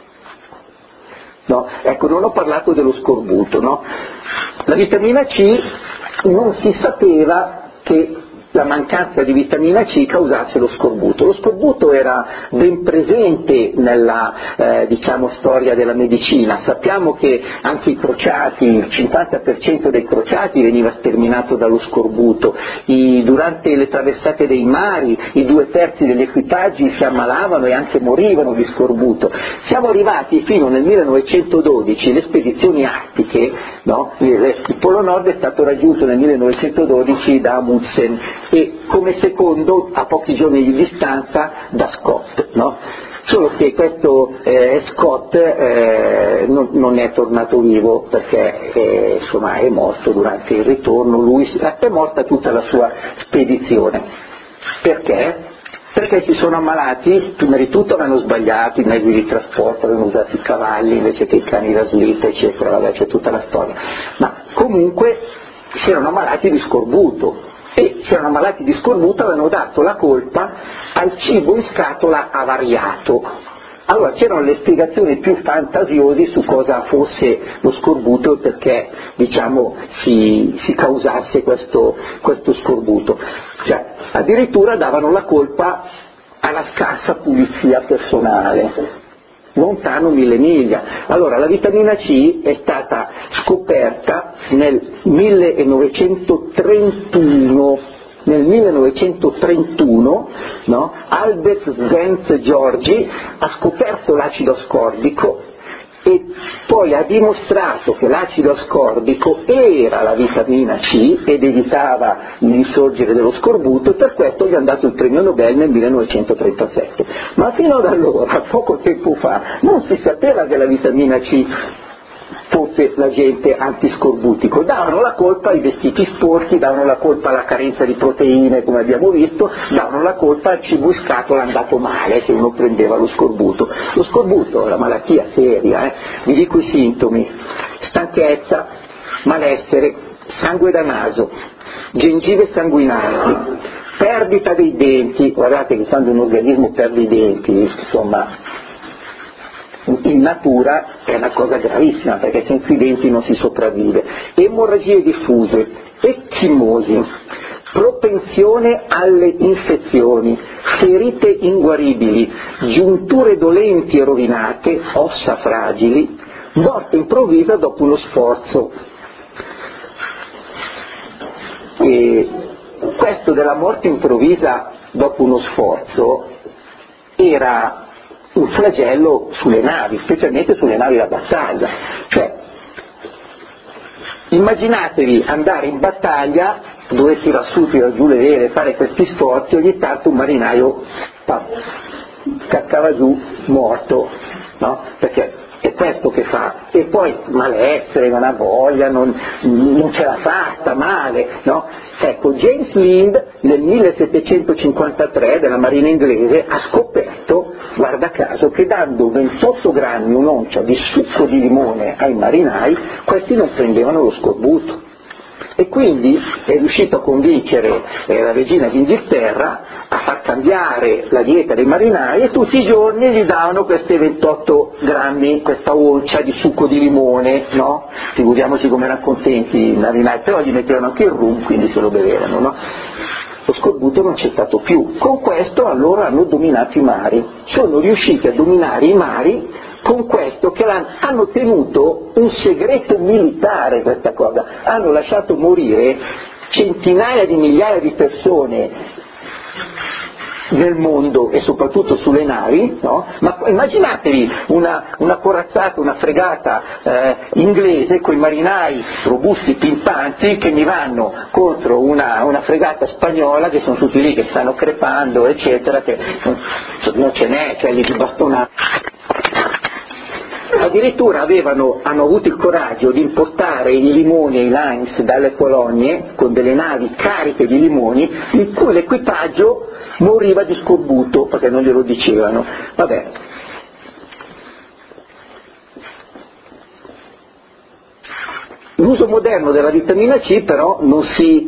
no? Ecco, non ho parlato dello scorbuto, no? La vitamina C non si sapeva che la mancanza di vitamina C causasse lo scorbuto. Lo scorbuto era ben presente nella storia della medicina. Sappiamo che anche i crociati, il 50% dei crociati veniva sterminato dallo scorbuto. Durante le traversate dei mari i 2/3 degli equipaggi si ammalavano e anche morivano di scorbuto. Siamo arrivati fino nel 1912, le spedizioni artiche, no? Il Polo Nord è stato raggiunto nel 1912 da Amundsen e come secondo a pochi giorni di distanza da Scott, no? Solo che questo Scott non è tornato vivo perché è morto durante il ritorno, è morta tutta la sua spedizione. Perché? Perché si sono ammalati, prima di tutto avevano sbagliato i mezzi di trasporto, avevano usato i cavalli invece che i cani da slitta, eccetera, vabbè, c'è tutta la storia. Ma comunque si erano ammalati di scorbuto e si erano ammalati di scorbuto, avevano dato la colpa al cibo in scatola avariato. Allora c'erano le spiegazioni più fantasiose su cosa fosse lo scorbuto e perché si causasse questo scorbuto. Cioè, addirittura davano la colpa alla scarsa pulizia personale, lontano 1000 miglia. Allora la vitamina C è stata scoperta nel 1931, no? Albert Szent Györgyi ha scoperto l'acido ascorbico e poi ha dimostrato che l'acido ascorbico era la vitamina C ed evitava l'insorgere dello scorbuto e per questo gli hanno dato il premio Nobel nel 1937. Ma fino ad allora, poco tempo fa, non si sapeva che la vitamina C fosse l'agente antiscorbutico, davano la colpa ai vestiti sporchi, davano la colpa alla carenza di proteine come abbiamo visto, davano la colpa al cibo in scatola andato male se uno prendeva lo scorbuto. Lo scorbuto è una malattia seria, vi dico i sintomi: stanchezza, malessere, sangue da naso, gengive sanguinanti, perdita dei denti. Guardate che quando un organismo perde i denti, insomma, in natura è una cosa gravissima perché senza i denti non si sopravvive, emorragie diffuse, ecchimosi, propensione alle infezioni, ferite inguaribili, giunture dolenti e rovinate, ossa fragili, morte improvvisa dopo uno sforzo. E questo della morte improvvisa dopo uno sforzo era un flagello sulle navi, specialmente sulle navi da battaglia. Cioè, immaginatevi andare in battaglia, dove tira su, tira giù le vele, fare questi sforzi, ogni tanto un marinaio cascava giù morto, no? Perché è questo che fa, e poi malessere, non ha voglia, non ce la fa, sta male, no? Ecco, James Lind nel 1753 della marina inglese ha scoperto, guarda caso, che dando 28 grammi, un'oncia di succo di limone ai marinai, questi non prendevano lo scorbuto. E quindi è riuscito a convincere la regina d'Inghilterra a far cambiare la dieta dei marinai e tutti i giorni gli davano questi 28 grammi, questa oncia di succo di limone, no? Figuriamoci come erano contenti i marinai, però gli mettevano anche il rum, quindi se lo bevevano, no? Lo scorbuto non c'è stato più. Con questo allora hanno dominato i mari, sono riusciti a dominare i mari con questo che hanno tenuto un segreto militare, questa cosa, hanno lasciato morire centinaia di migliaia di persone nel mondo e soprattutto sulle navi, no? Ma immaginatevi una corazzata, una fregata inglese con i marinai robusti, pimpanti, che mi vanno contro una fregata spagnola che sono tutti lì che stanno crepando, eccetera, che non ce n'è, cioè li bastonati. Addirittura hanno avuto il coraggio di importare i limoni e i limes dalle colonie con delle navi cariche di limoni, in cui l'equipaggio moriva di scorbuto perché non glielo dicevano. Vabbè. L'uso moderno della vitamina C però non si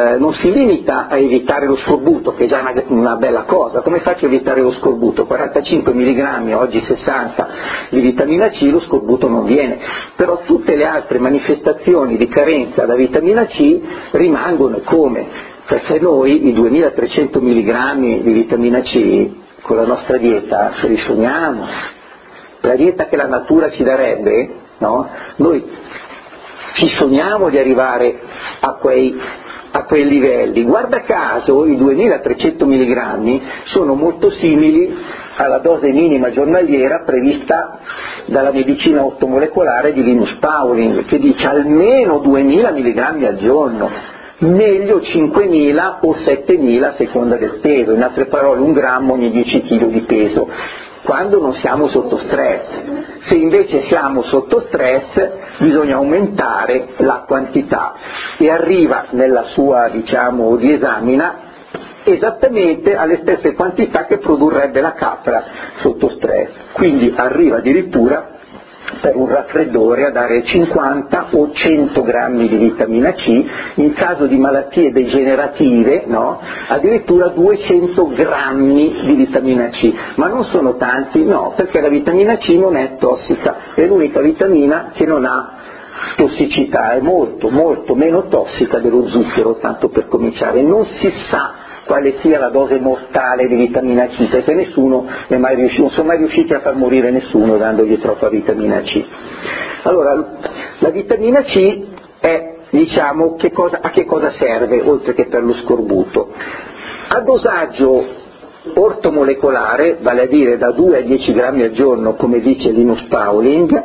limita a evitare lo scorbuto, che è già una bella cosa. Come faccio a evitare lo scorbuto? 45 mg, oggi 60 di vitamina C, lo scorbuto non viene. Però tutte le altre manifestazioni di carenza da vitamina C rimangono. Come? Perché noi i 2300 mg di vitamina C con la nostra dieta ce li sogniamo. La dieta che la natura ci darebbe, no? Noi ci sogniamo di arrivare a quei livelli. Guarda caso i 2300 mg sono molto simili alla dose minima giornaliera prevista dalla medicina ortomolecolare di Linus Pauling, che dice almeno 2000 mg al giorno, meglio 5.000 o 7.000 a seconda del peso, in altre parole 1 grammo ogni 10 kg di peso, quando non siamo sotto stress. Se invece siamo sotto stress bisogna aumentare la quantità, e arriva nella sua diesamina esattamente alle stesse quantità che produrrebbe la capra sotto stress, quindi arriva addirittura per un raffreddore a dare 50 o 100 grammi di vitamina C, in caso di malattie degenerative, no? Addirittura 200 grammi di vitamina C. Ma non sono tanti? No, perché la vitamina C non è tossica, è l'unica vitamina che non ha tossicità, è molto molto meno tossica dello zucchero, tanto per cominciare. Non si sa quale sia la dose mortale di vitamina C, perché nessuno è mai riuscito, non sono mai riusciti a far morire nessuno dandogli troppa vitamina C. Allora, la vitamina C è, a che cosa serve, oltre che per lo scorbuto? A dosaggio ortomolecolare, vale a dire da 2 a 10 grammi al giorno, come dice Linus Pauling,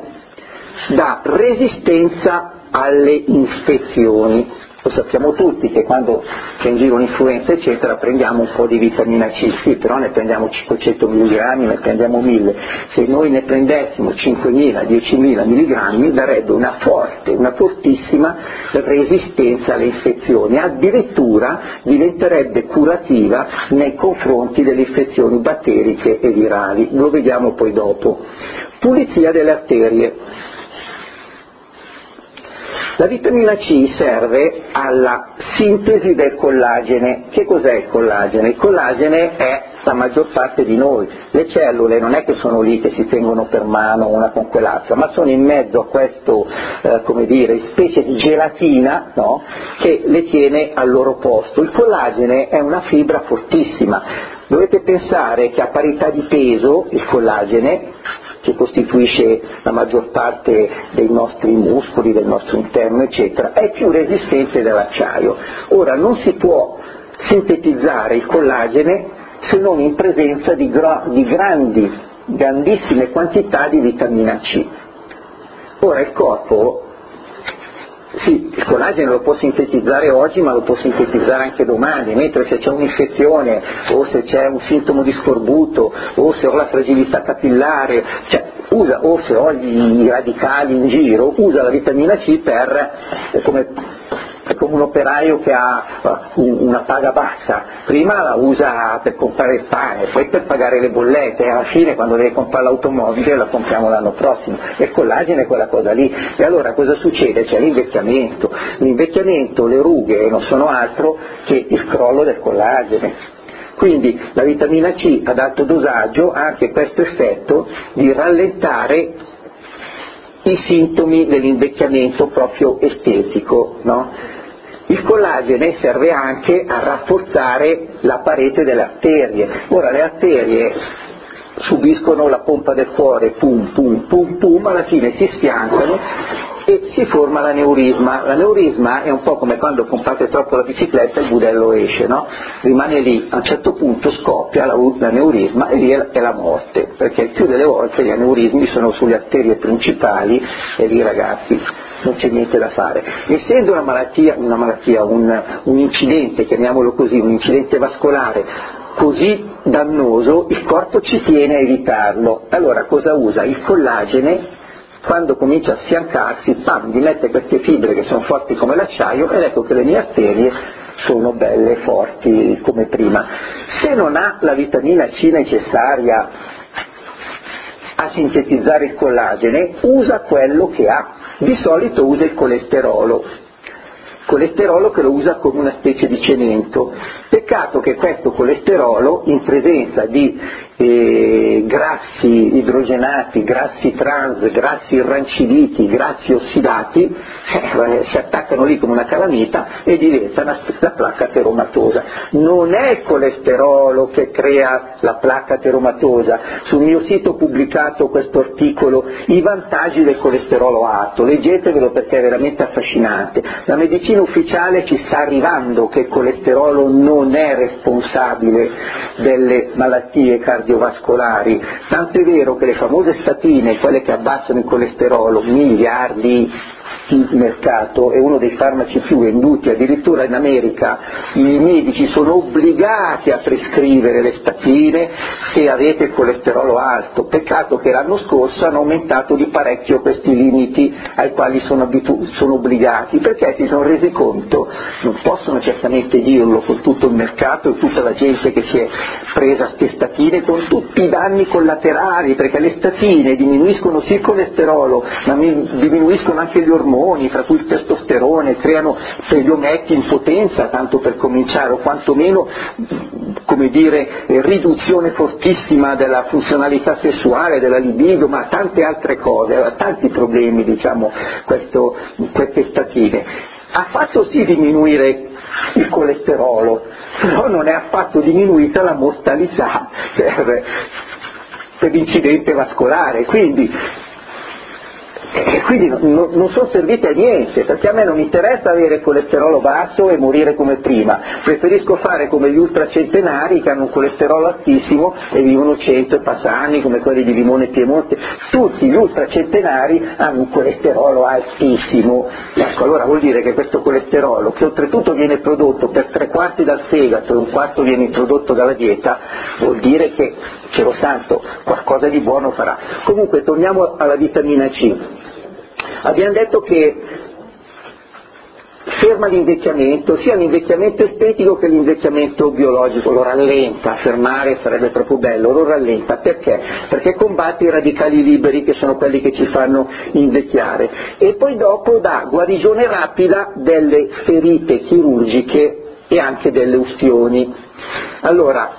dà resistenza alle infezioni. Lo sappiamo tutti che quando c'è in giro un'influenza eccetera prendiamo un po' di vitamina C, sì, però ne prendiamo 500 mg, ne prendiamo 1000. Se noi ne prendessimo 5.000, 10.000 mg darebbe una fortissima resistenza alle infezioni, addirittura diventerebbe curativa nei confronti delle infezioni batteriche e virali. Lo vediamo poi dopo. Pulizia delle arterie. La vitamina C serve alla sintesi del collagene. Che cos'è il collagene? Il collagene è la maggior parte di noi. Le cellule non è che sono lì che si tengono per mano una con quell'altra, ma sono in mezzo a questo, specie di gelatina, no? Che le tiene al loro posto. Il collagene è una fibra fortissima. Dovete pensare che a parità di peso il collagene, che costituisce la maggior parte dei nostri muscoli, del nostro interno, eccetera, è più resistente dell'acciaio. Ora, non si può sintetizzare il collagene se non in presenza di grandissime quantità di vitamina C. Ora, il corpo, sì, il collagene lo può sintetizzare oggi, ma lo può sintetizzare anche domani, mentre se c'è un'infezione, o se c'è un sintomo di scorbuto, o se ho la fragilità capillare, o se ho i radicali in giro, usa la vitamina C è come un operaio che ha una paga bassa, prima la usa per comprare il pane, poi per pagare le bollette, e alla fine quando deve comprare l'automobile la compriamo l'anno prossimo, e il collagene è quella cosa lì. E allora cosa succede? C'è l'invecchiamento, le rughe non sono altro che il crollo del collagene. Quindi la vitamina C ad alto dosaggio ha anche questo effetto di rallentare i sintomi dell'invecchiamento proprio estetico, no? Il collagene serve anche a rafforzare la parete delle arterie. Ora le arterie subiscono la pompa del cuore, pum pum pum pum, alla fine si sfiancano e si forma l'aneurisma. L'aneurisma è un po' come quando pompate troppo la bicicletta e il budello esce, no? Rimane lì, a un certo punto scoppia l'aneurisma e lì è la morte, perché il più delle volte gli aneurismi sono sulle arterie principali e lì, ragazzi, non c'è niente da fare. Essendo un incidente, chiamiamolo così, un incidente vascolare così dannoso, il corpo ci tiene a evitarlo. Allora cosa usa? Il collagene quando comincia a sfiancarsi, pam, gli mette queste fibre che sono forti come l'acciaio ed ecco che le mie arterie sono belle, forti come prima. Se non ha la vitamina C necessaria a sintetizzare il collagene, usa quello che ha. Di solito usa il colesterolo che lo usa come una specie di cemento. Peccato che questo colesterolo, in presenza di grassi idrogenati, grassi trans, grassi irranciditi, grassi ossidati, si attaccano lì come una calamita e diventa la placca ateromatosa. Non è il colesterolo che crea la placca ateromatosa. Sul mio sito ho pubblicato questo articolo, i vantaggi del colesterolo alto, leggetevelo perché è veramente affascinante. La medicina ufficiale ci sta arrivando che il colesterolo non è responsabile delle malattie cardiovascolari, tanto è vero che le famose statine, quelle che abbassano il colesterolo, miliardi in mercato, è uno dei farmaci più venduti, addirittura in America i medici sono obbligati a prescrivere le statine se avete il colesterolo alto. Peccato che l'anno scorso hanno aumentato di parecchio questi limiti ai quali sono obbligati, perché si sono resi conto, non possono certamente dirlo con tutto il mercato e tutta la gente che si è presa queste statine con tutti i danni collaterali, perché le statine diminuiscono sì il colesterolo ma diminuiscono anche gli ormoni, tra cui il testosterone, creano per gli ometti impotenza, tanto per cominciare, o quantomeno riduzione fortissima della funzionalità sessuale, della libido, ma tante altre cose, tanti problemi queste statine. Ha fatto sì diminuire il colesterolo, però non è affatto diminuita la mortalità per l'incidente vascolare, quindi non sono servite a niente, perché a me non interessa avere il colesterolo basso e morire come prima, preferisco fare come gli ultracentenari che hanno un colesterolo altissimo e vivono 100 e passa anni, come quelli di Limone e Piemonte. Tutti gli ultracentenari hanno un colesterolo altissimo. Ecco, allora vuol dire che questo colesterolo, che oltretutto viene prodotto per 3/4 dal fegato e 1/4 viene introdotto dalla dieta, vuol dire che, cielo santo, qualcosa di buono farà. Comunque torniamo alla vitamina C. Abbiamo detto che ferma l'invecchiamento, sia l'invecchiamento estetico che l'invecchiamento biologico, lo rallenta, fermare sarebbe troppo bello, lo rallenta. Perché? Perché combatte i radicali liberi che sono quelli che ci fanno invecchiare, e poi dopo dà guarigione rapida delle ferite chirurgiche e anche delle ustioni. Allora,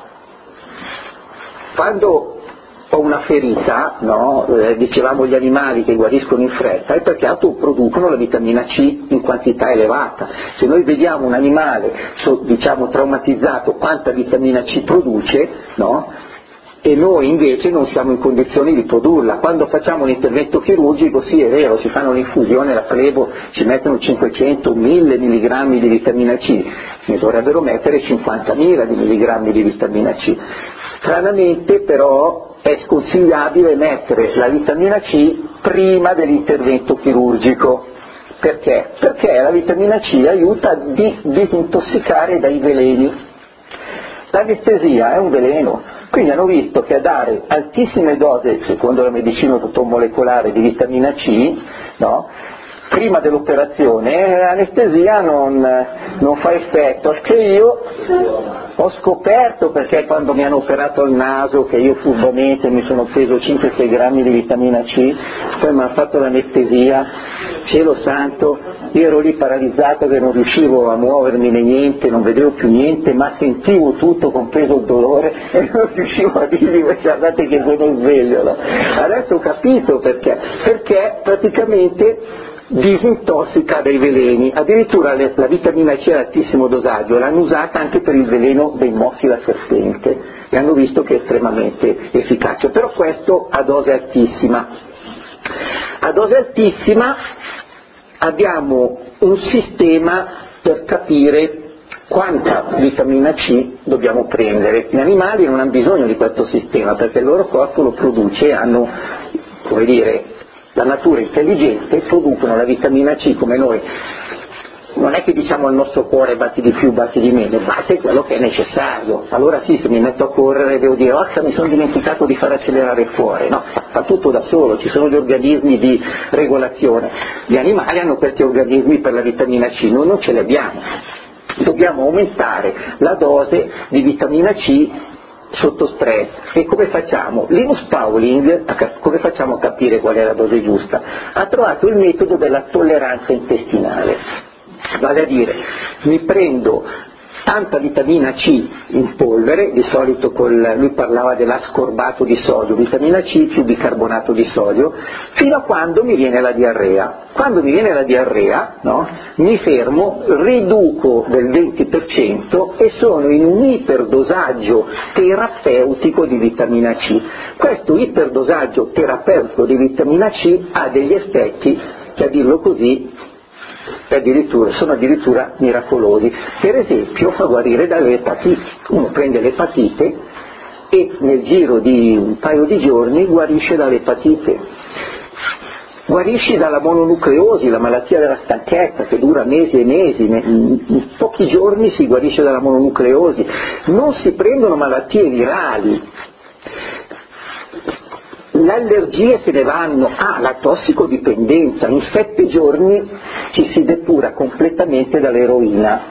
quando ho una ferita, no? Dicevamo gli animali che guariscono in fretta, è perché autoproducono la vitamina C in quantità elevata. Se noi vediamo un animale traumatizzato quanta vitamina C produce, no? E noi invece non siamo in condizioni di produrla. Quando facciamo un intervento chirurgico, sì è vero, ci fanno l'infusione, la flebo, ci mettono 500, 1000 milligrammi di vitamina C, ne dovrebbero mettere 50.000 di milligrammi di vitamina C. Stranamente però è sconsigliabile mettere la vitamina C prima dell'intervento chirurgico. Perché? Perché la vitamina C aiuta a disintossicare dai veleni. L'anestesia è un veleno, quindi hanno visto che a dare altissime dosi, secondo la medicina ortomolecolare, di vitamina C, no? Prima dell'operazione l'anestesia non fa effetto, perché io ho scoperto, perché quando mi hanno operato il naso, che io furbamente mi sono preso 5-6 grammi di vitamina C, poi mi hanno fatto l'anestesia, cielo santo, io ero lì paralizzato che non riuscivo a muovermi né niente, non vedevo più niente, ma sentivo tutto, compreso il dolore, e non riuscivo a dirgli guardate che sono sveglio, no? Adesso ho capito perché praticamente disintossica dai veleni. Addirittura la vitamina C ad altissimo dosaggio l'hanno usata anche per il veleno dei mossi da serpente e hanno visto che è estremamente efficace, però questo a dose altissima. A dose altissima abbiamo un sistema per capire quanta vitamina C dobbiamo prendere. Gli animali non hanno bisogno di questo sistema perché il loro corpo lo produce e hanno, la natura intelligente, producono la vitamina C come noi non è che diciamo al nostro cuore batti di più, batti di meno, batte quello che è necessario. Allora sì, se mi metto a correre devo dire mi sono dimenticato di far accelerare il cuore, no, fa tutto da solo, ci sono gli organismi di regolazione. Gli animali hanno questi organismi per la vitamina C, noi non ce li abbiamo. Dobbiamo aumentare la dose di vitamina C sotto stress. E come facciamo? Linus Pauling, come facciamo a capire qual è la dose giusta? Ha trovato il metodo della tolleranza intestinale, vale a dire mi prendo tanta vitamina C in polvere, di solito lui parlava dell'ascorbato di sodio, vitamina C più bicarbonato di sodio, fino a quando mi viene la diarrea. Quando mi viene la diarrea, no, mi fermo, riduco del 20% e sono in un iperdosaggio terapeutico di vitamina C. Questo iperdosaggio terapeutico di vitamina C ha degli effetti che, a dirlo così, sono addirittura miracolosi. Per esempio fa guarire dall'epatite. Uno prende l'epatite e nel giro di un paio di giorni guarisce dall'epatite, guarisci dalla mononucleosi, la malattia della stanchezza che dura mesi e mesi, in pochi giorni si guarisce dalla mononucleosi, non si prendono malattie virali, le allergie se ne vanno, la tossicodipendenza, in 7 giorni ci si depura completamente dall'eroina.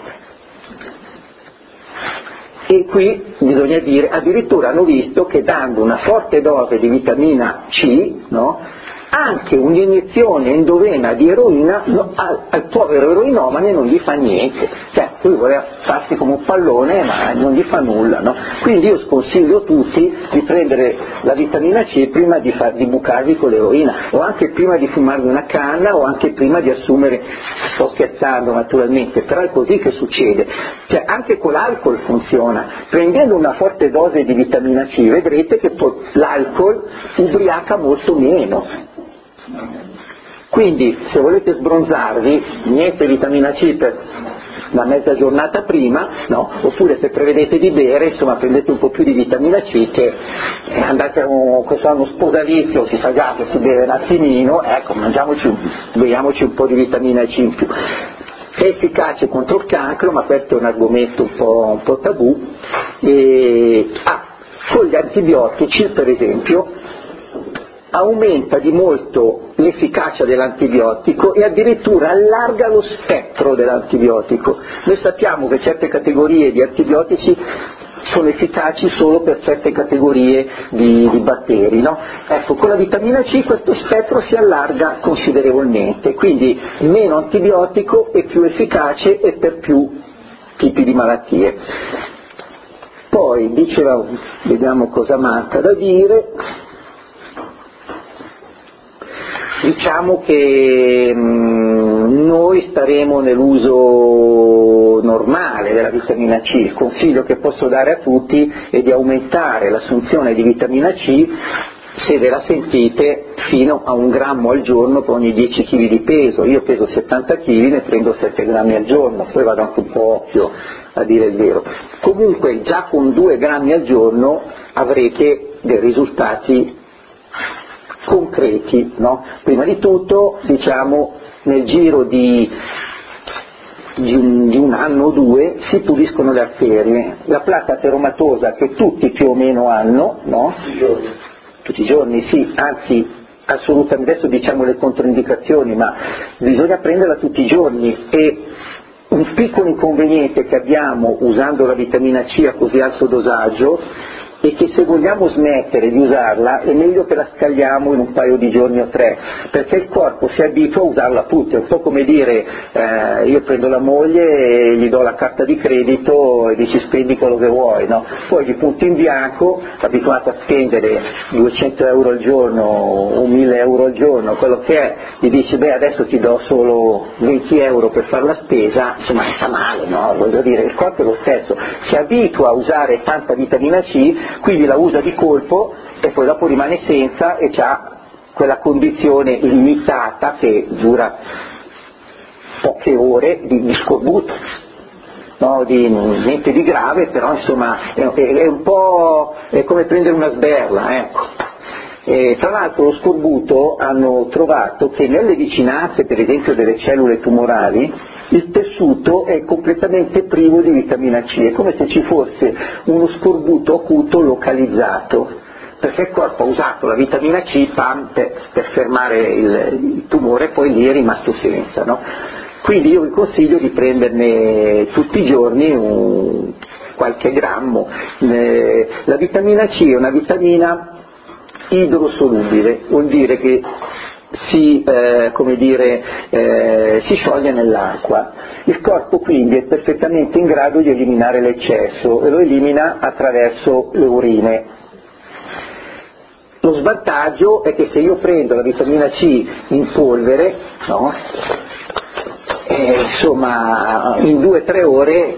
E qui bisogna dire, addirittura hanno visto che dando una forte dose di vitamina C, no, anche un'iniezione endovena di eroina al povero eroinomane non gli fa niente, cioè lui voleva farsi come un pallone ma non gli fa nulla, no? Quindi io sconsiglio a tutti di prendere la vitamina C prima di bucarvi con l'eroina, o anche prima di fumarvi una canna, o anche prima di assumere, sto scherzando naturalmente, però è così che succede, cioè anche con l'alcol funziona. Prendendo una forte dose di vitamina C vedrete che l'alcol ubriaca molto meno. Quindi se volete sbronzarvi, niente vitamina C per la mezza giornata prima, no? Oppure se prevedete di bere, insomma prendete un po' più di vitamina C, che andate a uno sposalizio, si sa già che si beve un attimino, ecco, beviamoci un po' di vitamina C in più. È efficace contro il cancro, ma questo è un argomento un po' tabù. Con gli antibiotici, per esempio, aumenta di molto l'efficacia dell'antibiotico e addirittura allarga lo spettro dell'antibiotico. Noi sappiamo che certe categorie di antibiotici sono efficaci solo per certe categorie di batteri, no? Ecco, con la vitamina C questo spettro si allarga considerevolmente, quindi meno antibiotico e più efficace e per più tipi di malattie. Poi diceva, vediamo cosa manca da dire. Diciamo che noi staremo nell'uso normale della vitamina C. Il consiglio che posso dare a tutti è di aumentare l'assunzione di vitamina C, se ve la sentite, fino a 1 grammo al giorno per ogni 10 kg di peso. Io peso 70 kg, ne prendo 7 grammi al giorno, poi vado anche un po' occhio a dire il vero. Comunque già con 2 grammi al giorno avrete dei risultati concreti, no? Prima di tutto, diciamo, nel giro di un anno o 2 si puliscono le arterie. La placa ateromatosa che tutti più o meno hanno, no? Tutti i giorni, sì, anzi assolutamente, adesso diciamo le controindicazioni, ma bisogna prenderla tutti i giorni. E un piccolo inconveniente che abbiamo usando la vitamina C a così alto dosaggio e che se vogliamo smettere di usarla è meglio che la scagliamo in un paio di giorni o 3, perché il corpo si abitua a usarla tutti. È un po' come dire io prendo la moglie e gli do la carta di credito e dici spendi quello che vuoi, no? Poi di punto in bianco, abituato a spendere 200 euro al giorno o 1000 euro al giorno, quello che è, gli dici adesso ti do solo 20 euro per fare la spesa, insomma sta male, no? Voglio dire, il corpo è lo stesso, si abitua a usare tanta vitamina C, quindi la usa di colpo e poi dopo rimane senza e ha quella condizione limitata che dura poche ore di scorbuto, no? Niente di grave, però insomma è un po' è come prendere una sberla, ecco. Tra l'altro lo scorbuto hanno trovato che nelle vicinanze per esempio delle cellule tumorali il tessuto è completamente privo di vitamina C, è come se ci fosse uno scorbuto acuto localizzato, perché il corpo ha usato la vitamina C per fermare il tumore e poi lì è rimasto senza, no? Quindi io vi consiglio di prenderne tutti i giorni qualche grammo. La vitamina C è una vitamina idrosolubile, vuol dire che si scioglie nell'acqua. Il corpo quindi è perfettamente in grado di eliminare l'eccesso e lo elimina attraverso le urine. Lo svantaggio è che se io prendo la vitamina C in polvere, no? Insomma in 2-3 ore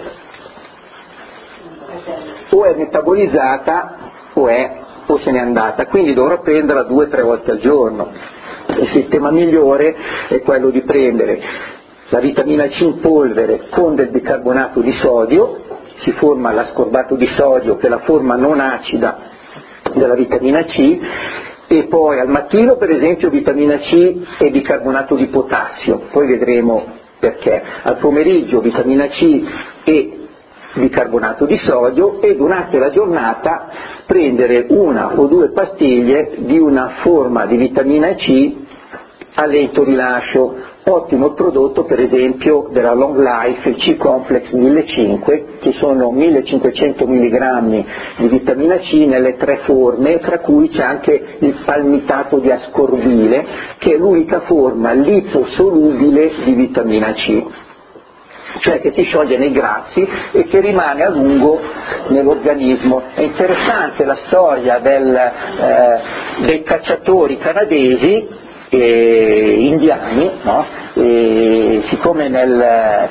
o è metabolizzata o se n'è andata, quindi dovrò prenderla 2-3 volte al giorno. Il sistema migliore è quello di prendere la vitamina C in polvere con del bicarbonato di sodio, si forma l'ascorbato di sodio che è la forma non acida della vitamina C, e poi al mattino per esempio vitamina C e bicarbonato di potassio, poi vedremo perché, al pomeriggio vitamina C e bicarbonato di sodio, e durante la giornata prendere 1 o 2 pastiglie di una forma di vitamina C a lento rilascio. Ottimo il prodotto per esempio della Long Life, il C-Complex 1500, che sono 1500 mg di vitamina C nelle 3 forme, tra cui c'è anche il palmitato di ascorbile, che è l'unica forma liposolubile di vitamina C, cioè che si scioglie nei grassi e che rimane a lungo nell'organismo. È interessante la storia dei cacciatori canadesi indiani, no? E siccome nel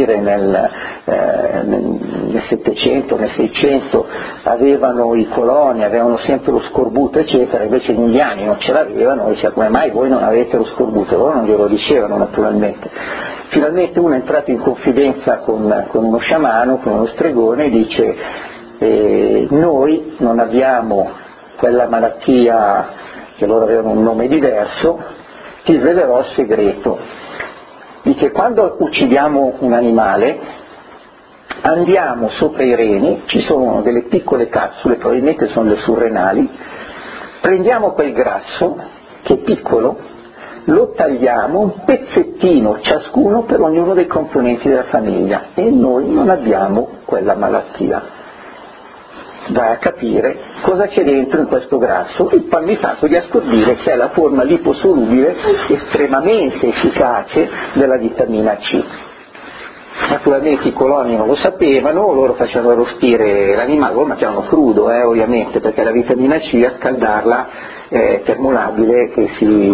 700, nel 600 avevano i coloni, avevano sempre lo scorbuto eccetera, invece gli indiani non ce l'avevano, e diceva come mai voi non avete lo scorbuto? Loro non glielo dicevano naturalmente. Finalmente uno è entrato in confidenza con uno sciamano, con uno stregone, e dice noi non abbiamo quella malattia, che loro avevano un nome diverso, ti svelerò il segreto. Dice, quando uccidiamo un animale andiamo sopra i reni, ci sono delle piccole capsule, probabilmente sono le surrenali, prendiamo quel grasso che è piccolo, lo tagliamo un pezzettino ciascuno per ognuno dei componenti della famiglia, e noi non abbiamo quella malattia. Vai a capire cosa c'è dentro in questo grasso: il palmitato di ascorbile, che è la forma liposolubile estremamente efficace della vitamina C. Naturalmente i coloni non lo sapevano, loro facevano arrostire l'animale, lo mangiavano crudo ovviamente, perché la vitamina C a scaldarla è termolabile e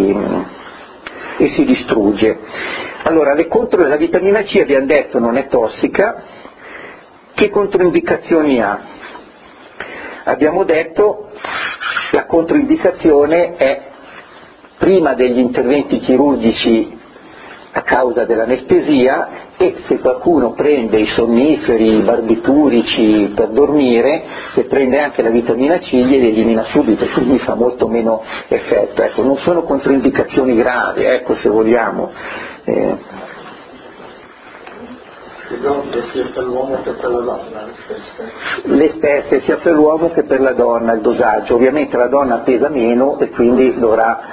si distrugge. Allora, le contro della vitamina C abbiamo detto non è tossica. Che controindicazioni ha? Abbiamo detto la controindicazione è prima degli interventi chirurgici a causa dell'anestesia, e se qualcuno prende i sonniferi, i barbiturici per dormire, se prende anche la vitamina C li elimina subito, quindi fa molto meno effetto. Ecco, non sono controindicazioni gravi, se vogliamo. Sia per l'uomo che per la donna, le stesse sia per l'uomo che per la donna il dosaggio. Ovviamente la donna pesa meno e quindi dovrà,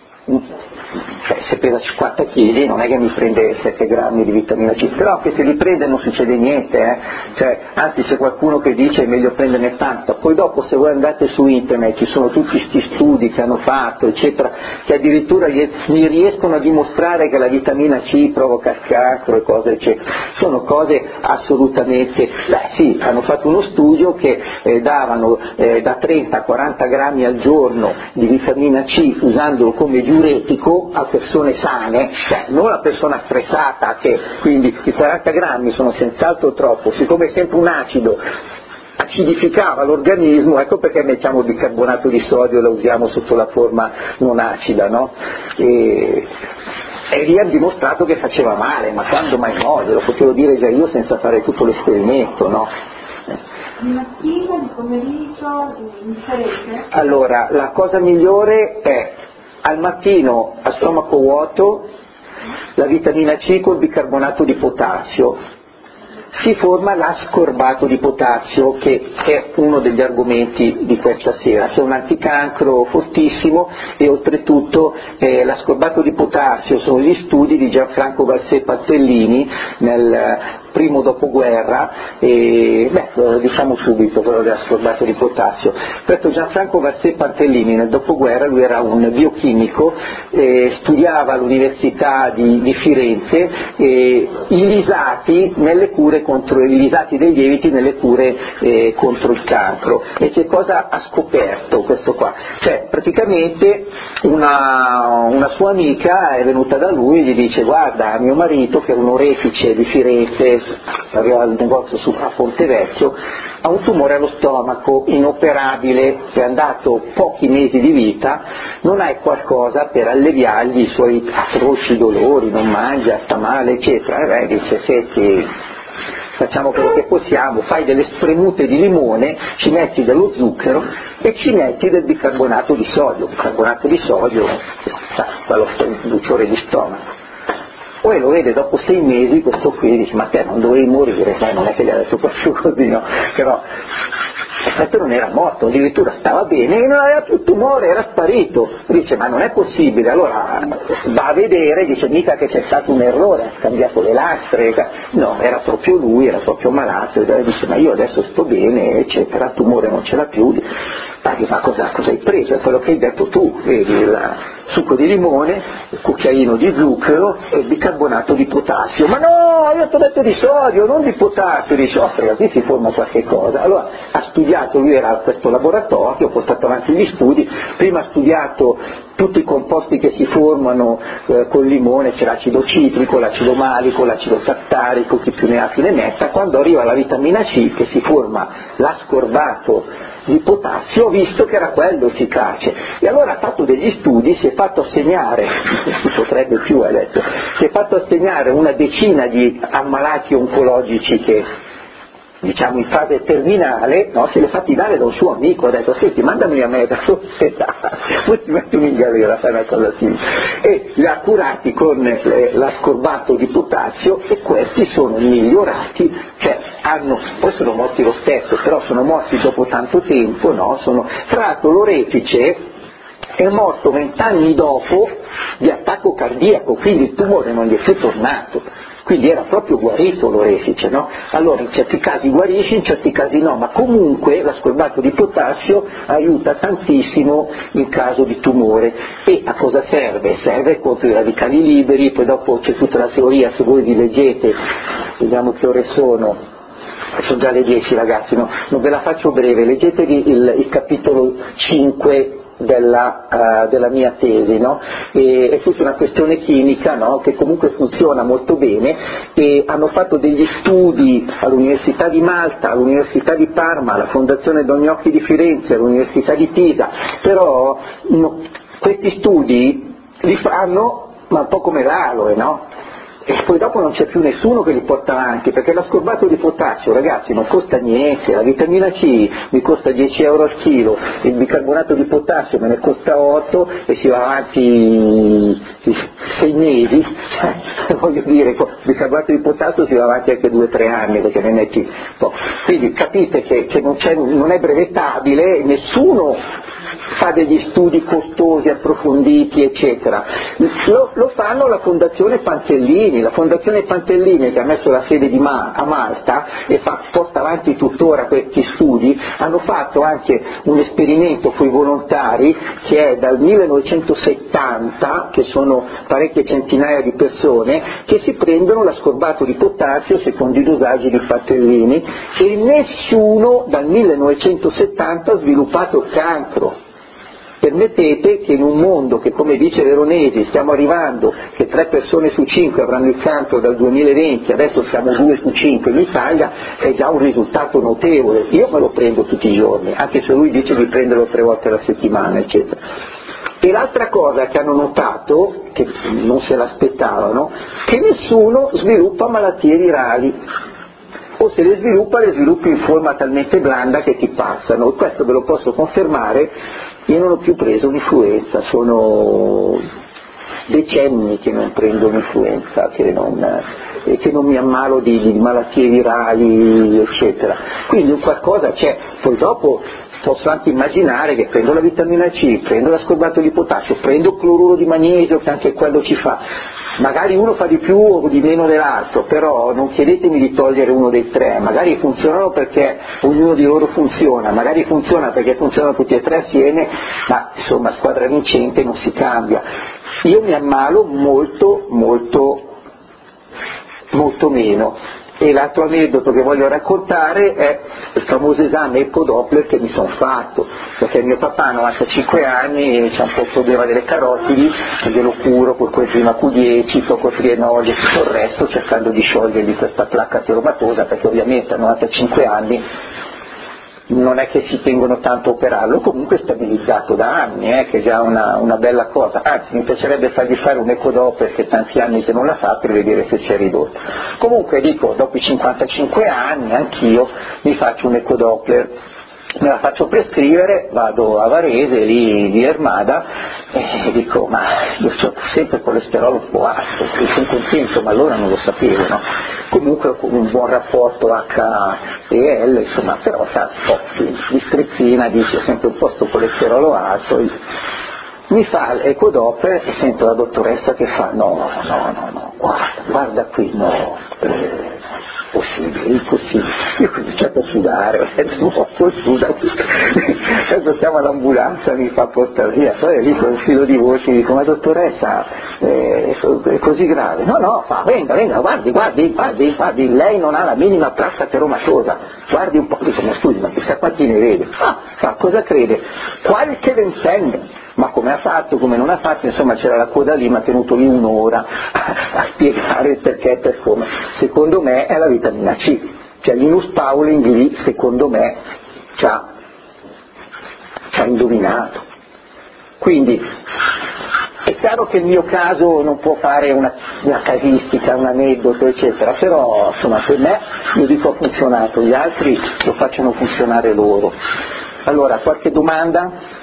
se pesa 50 kg non è che mi prende 7 grammi di vitamina C, però anche se li prende non succede niente, anzi c'è qualcuno che dice è meglio prenderne tanta. Poi dopo, se voi andate su internet, ci sono tutti questi studi che hanno fatto eccetera, che addirittura mi riescono a dimostrare che la vitamina C provoca il cancro e cose eccetera. Sono cose assolutamente, sì, hanno fatto uno studio che davano da 30 a 40 grammi al giorno di vitamina C usandolo come diuretico a persone sane, non la persona stressata, che quindi i 40 grammi sono senz'altro troppo. Siccome è sempre un acido, acidificava l'organismo, ecco perché mettiamo il bicarbonato di sodio e lo usiamo sotto la forma non acida, no? E lì hanno dimostrato che faceva male, ma quando mai no? Glielo potevo dire già io senza fare tutto l'esperimento, no? Di mattina, di pomeriggio, di serete? Allora, la cosa migliore è al mattino a stomaco vuoto la vitamina C col bicarbonato di potassio, si forma l'ascorbato di potassio, che è uno degli argomenti di questa sera, che è un anticancro fortissimo, e oltretutto l'ascorbato di potassio sono gli studi di Gianfranco Valsè-Pantellini nel primo dopoguerra, e lo diciamo subito quello dell'ascorbato di potassio. Questo Gianfranco Valsè-Pantellini nel dopoguerra, lui era un biochimico, studiava all'Università di Firenze i lisati nelle cure contro i lisati dei lieviti nelle cure contro il cancro. E che cosa ha scoperto questo qua? Cioè praticamente una sua amica è venuta da lui e gli dice: guarda, mio marito, che era un orefice di Firenze, aveva il negozio a Ponte Vecchio, ha un tumore allo stomaco inoperabile, è andato pochi mesi di vita, non hai qualcosa per alleviargli i suoi atroci dolori, non mangia, sta male, eccetera. E dice: senti, facciamo quello che possiamo, fai delle spremute di limone, ci metti dello zucchero e ci metti del bicarbonato di sodio, quello induttore di stomaco. Poi lo vede dopo 6 mesi questo qui, dice: ma te non dovevi morire, non è che gli ha detto proprio così, no? Però questo non era morto, addirittura stava bene e non aveva più tumore, era sparito. Dice: ma non è possibile. Allora va a vedere, dice: mica che c'è stato un errore, ha scambiato le lastre. No, era proprio lui, era proprio malato, e dice: ma io adesso sto bene, eccetera, il tumore non ce l'ha più. Ma cosa hai preso? È quello che hai detto tu, vedi, il succo di limone, il cucchiaino di zucchero e il bicarbonato di potassio. Ma no, io ti ho detto di sodio, non di potassio. Dice: così si forma qualche cosa. Allora ha studiato, lui era a questo laboratorio, ha portato avanti gli studi, prima ha studiato tutti i composti che si formano col limone, c'è l'acido citrico, l'acido malico, l'acido cattarico, chi più ne ha più ne metta. Quando arriva la vitamina C, che si forma l'ascorbato di potassio, ho visto che era quello efficace, e allora ha fatto degli studi, si è fatto assegnare, non si potrebbe più adesso, si è fatto assegnare una decina di ammalati oncologici che, diciamo, in fase terminale, no? Se li ha fatti dare da un suo amico, ha detto: senti, mandami a me da società, poi ti mettono in galera, fai una cosa simile, e li ha curati con l'ascorbato di potassio, e questi sono migliorati, cioè poi sono morti lo stesso, però sono morti dopo tanto tempo, no? Tra l'altro l'orefice è morto 20 anni dopo di attacco cardiaco, quindi il tumore non gli è più tornato. Quindi era proprio guarito l'orefice, no? Allora in certi casi guarisce, in certi casi no, ma comunque l'ascorbato di potassio aiuta tantissimo in caso di tumore. E a cosa serve? Serve contro i radicali liberi. Poi dopo c'è tutta la teoria, se voi vi leggete, vediamo che ore sono già le 10 ragazzi, no? Non ve la faccio breve, leggetevi il capitolo 5 della mia tesi, no? È tutta una questione chimica, no? Che comunque funziona molto bene, e hanno fatto degli studi all'Università di Malta, all'Università di Parma, alla Fondazione Don Gnocchi di Firenze, all'Università di Pisa, però questi studi li fanno ma un po' come l'aloe, no? E poi dopo non c'è più nessuno che li porta avanti, perché l'ascorbato di potassio, ragazzi, non costa niente, la vitamina C mi costa 10 euro al chilo, il bicarbonato di potassio me ne costa 8 e si va avanti 6 mesi, voglio dire, il bicarbonato di potassio si va avanti anche 2-3 anni, perché ne metti poco. Quindi capite che non è brevettabile, nessuno fa degli studi costosi, approfonditi, eccetera. Lo fanno la Fondazione Pantellini, che ha messo la sede a Malta e porta avanti tuttora questi studi. Hanno fatto anche un esperimento con i volontari che è dal 1970, che sono parecchie centinaia di persone, che si prendono l'ascorbato di potassio secondo i dosaggi di Pantellini, e nessuno dal 1970 ha sviluppato il cancro. Permettete che in un mondo che, come dice Veronesi, stiamo arrivando che 3 persone su 5 avranno il cancro dal 2020, adesso siamo 2 su 5 in Italia, è già un risultato notevole. Io me lo prendo tutti i giorni, anche se lui dice di prenderlo 3 volte alla settimana, eccetera. E l'altra cosa che hanno notato, che non se l'aspettavano, che nessuno sviluppa malattie virali. O se le sviluppi in forma talmente blanda che ti passano. E questo ve lo posso confermare. Io non ho più preso un'influenza, sono decenni che non prendo l'influenza, che non mi ammalo di malattie virali, eccetera. Quindi un qualcosa c'è. Poi dopo posso anche immaginare che prendo la vitamina C, prendo l'ascorbato di potassio, prendo il cloruro di magnesio, che anche quello ci fa. Magari uno fa di più o di meno dell'altro, però non chiedetemi di togliere uno dei tre, magari funzionano perché ognuno di loro funziona, magari funziona perché funzionano tutti e tre assieme, ma insomma squadra vincente non si cambia. Io mi ammalo molto meno. E l'altro aneddoto che voglio raccontare è il famoso esame Eco-Doppler che mi sono fatto, perché mio papà ha 95 anni e c'ha un po' il problema delle carotidi, e glielo curo con coenzima Q10, tocotrienoli e tutto il resto, cercando di sciogliergli questa placca ateromatosa, perché ovviamente a 95 anni non è che si tengono tanto a operarlo, comunque è stabilizzato da anni, che è già una bella cosa, anzi mi piacerebbe fargli fare un Eco-Doppler che tanti anni che non la fa per vedere se si è ridotto. Comunque dico, dopo i 55 anni anch'io mi faccio un Eco-Doppler, me la faccio prescrivere, vado a Varese, lì di Ermada, e dico, ma io ho sempre colesterolo un po' alto, sono contento, ma allora non lo sapevo, no? Comunque con un buon rapporto HDL, insomma, però sa, di strizzina, dice sempre un po' sto colesterolo alto, mi fa l'Eco-Doppler e sento la dottoressa che fa, no, guarda qui, no, impossibile. Io ho cominciato a sudare, ho detto, no, suda, adesso siamo all'ambulanza, mi fa portare via, poi lì con un filo di voce dico, ma dottoressa, è così grave? No, fa, venga, guardi, lei non ha la minima placca ateromatosa, guardi un po', dico, ma scusi, ma chissà quanti ne vede? Fa, cosa crede? Qualche ventenne. Ma come ha fatto, come non ha fatto, insomma c'era la coda lì, mi ha tenuto lì un'ora a spiegare il perché e per come. Secondo me è la vitamina C, cioè Linus Pauling lì secondo me ci ha indovinato. Quindi è chiaro che il mio caso non può fare una casistica, un aneddoto eccetera, però insomma per me io dico ha funzionato, gli altri lo facciano funzionare loro. Allora, qualche domanda?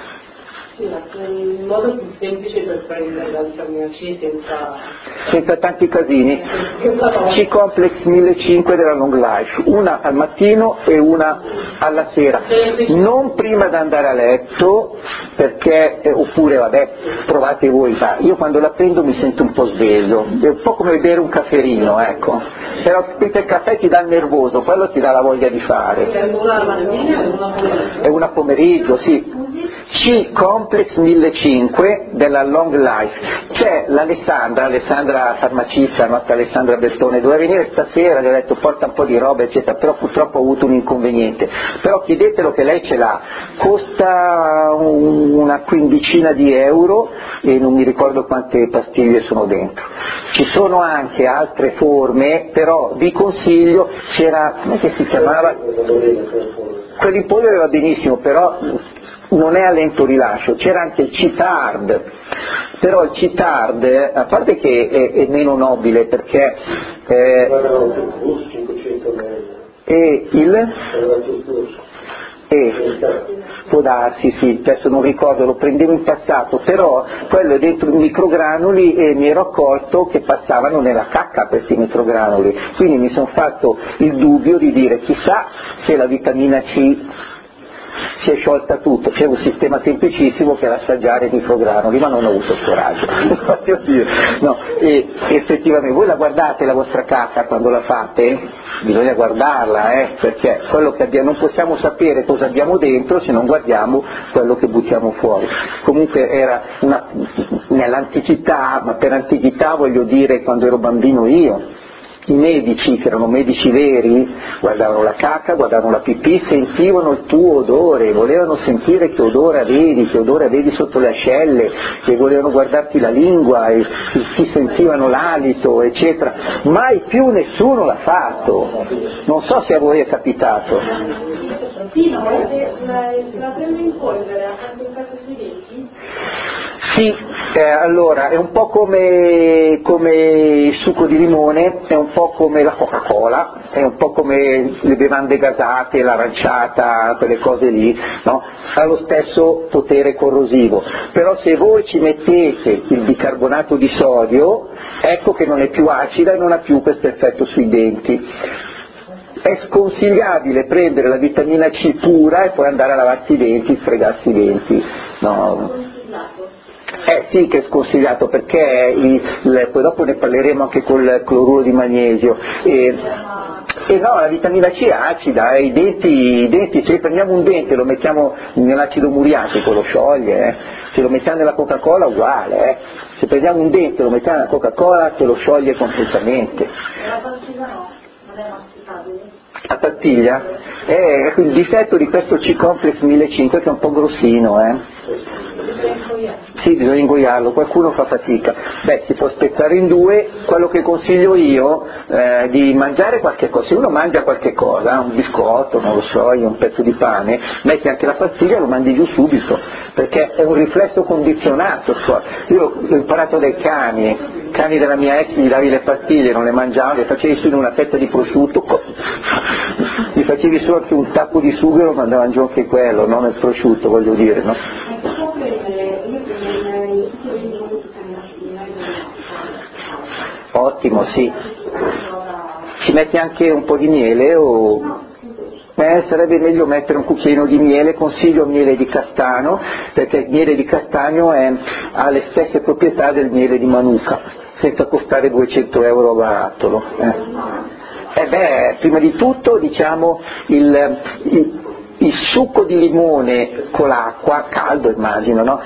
Il modo più semplice per prendere la vitamina C senza tanti casini. C-Complex 1500 della Long Life, una al mattino e una alla sera, non prima di andare a letto, perché oppure vabbè provate voi, io quando la prendo mi sento un po' sveglio, è un po' come bere un cafferino, ecco, però il caffè ti dà il nervoso, quello ti dà la voglia di fare. È una al mattino e una pomeriggio? È una pomeriggio, sì. C-Complex 1500 della Long Life. C'è l'Alessandra farmacista, la nostra Alessandra Bertone, doveva venire stasera, gli ho detto porta un po' di roba eccetera, però purtroppo ho avuto un inconveniente, però chiedetelo che lei ce l'ha, costa una quindicina di euro e non mi ricordo quante pastiglie sono dentro. Ci sono anche altre forme, però vi consiglio, c'era, come si chiamava? Quello in polvere va benissimo, però non è a lento rilascio, c'era anche il Citard, però il Citard, a parte che è meno nobile perché può darsi, sì, adesso non ricordo, lo prendevo in passato, però quello è dentro i microgranuli e mi ero accorto che passavano nella cacca questi microgranuli, quindi mi sono fatto il dubbio di dire chissà se la vitamina C si è sciolta tutto, c'è un sistema semplicissimo che era assaggiare i microgranuli, ma non ho avuto il coraggio. No, e effettivamente voi la guardate la vostra cacca quando la fate? Bisogna guardarla, perché quello che non possiamo sapere cosa abbiamo dentro se non guardiamo quello che buttiamo fuori. Comunque era nell'antichità, ma per antichità voglio dire quando ero bambino io, i medici, che erano medici veri, guardavano la cacca, guardavano la pipì, sentivano il tuo odore, volevano sentire che odore avevi sotto le ascelle, e volevano guardarti la lingua, e ti sentivano l'alito, eccetera. Mai più nessuno l'ha fatto. Non so se a voi è capitato. mattino, la prendo in polvere, la faccio in casa sui denti? Sì, allora è un po' come il succo di limone, è un po' come la Coca-Cola, è un po' come le bevande gasate, l'aranciata, quelle cose lì, no? Ha lo stesso potere corrosivo, però se voi ci mettete il bicarbonato di sodio, ecco che non è più acida e non ha più questo effetto sui denti. È sconsigliabile prendere la vitamina C pura e poi andare a lavarsi i denti, sfregarsi i denti, no? Sì, che è sconsigliato, perché poi dopo ne parleremo anche col cloruro di magnesio. E no, la vitamina C è acida, i denti, se prendiamo un dente e lo mettiamo nell'acido muriatico lo scioglie, se lo mettiamo nella Coca-Cola uguale, se prendiamo un dente e lo mettiamo nella Coca-Cola te lo scioglie completamente. La pastiglia no, non è masticabile. La pastiglia? Il difetto di questo C-Complex 1500 è che è un po' grossino, Sì, bisogna ingoiarlo, qualcuno fa fatica. Si può spezzare in due. Quello che consiglio io di mangiare qualche cosa, se uno mangia qualche cosa, un biscotto, non lo so, un pezzo di pane, metti anche la pastiglia e lo mandi giù subito, perché è un riflesso condizionato. Io l'ho imparato dai cani della mia ex, gli davi le pastiglie, non le mangiavano, le facevi su in una fetta di prosciutto, gli facevi su anche un tappo di sughero, mandavano giù anche quello, non il prosciutto, voglio dire, no? Ottimo, sì. Ci metti anche un po' di miele o... sarebbe meglio mettere un cucchiaino di miele, consiglio miele di castano, perché il miele di castagno ha le stesse proprietà del miele di manuka, senza costare 200 euro a barattolo. Prima di tutto diciamo il succo di limone con l'acqua, caldo immagino, no?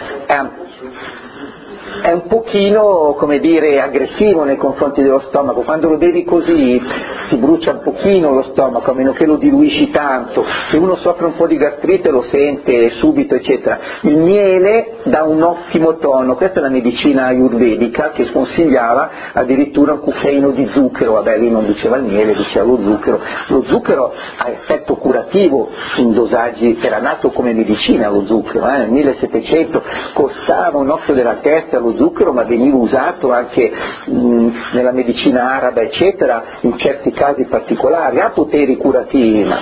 È un pochino, come dire, aggressivo nei confronti dello stomaco. Quando lo bevi così ti brucia un pochino lo stomaco, a meno che lo diluisci tanto. Se uno soffre un po' di gastrite lo sente subito, eccetera. Il miele dà un ottimo tono. Questa è la medicina ayurvedica che sconsigliava addirittura un cucchiaino di zucchero. Lui non diceva il miele, diceva lo zucchero. Lo zucchero ha effetto curativo in dosaggi, era nato come medicina lo zucchero, nel 1700 costava un occhio della testa lo zucchero, ma veniva usato anche nella medicina araba, eccetera, in certi casi particolari, ha poteri curativi, ma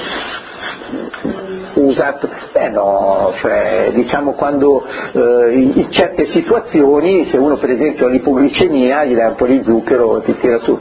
usato, diciamo quando in certe situazioni, se uno per esempio ha l'ipoglicemia, gli dai un po' di zucchero, ti tira su.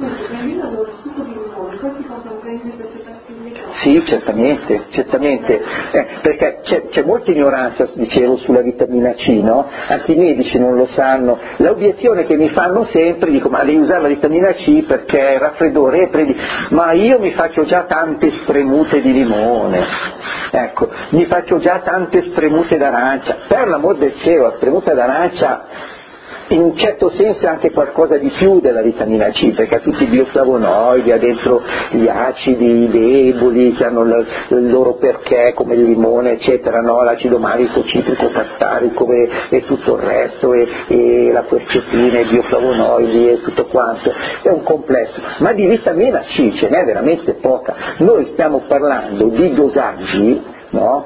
Sì, certamente, perché c'è molta ignoranza, dicevo, sulla vitamina C, no? Anche i medici non lo sanno. L'obiezione che mi fanno sempre, dico, ma devi usare la vitamina C perché è raffreddore, ma io mi faccio già tante spremute di limone, mi faccio già tante spremute d'arancia, per l'amor del cielo, la spremuta d'arancia in un certo senso è anche qualcosa di più della vitamina C, perché ha tutti i bioflavonoidi, ha dentro gli acidi deboli che hanno il loro perché, come il limone, eccetera, no? L'acido malico, citrico, cattarico e tutto il resto, e la quercetina, i bioflavonoidi e tutto quanto. È un complesso, ma di vitamina C ce n'è veramente poca. Noi stiamo parlando di dosaggi, no?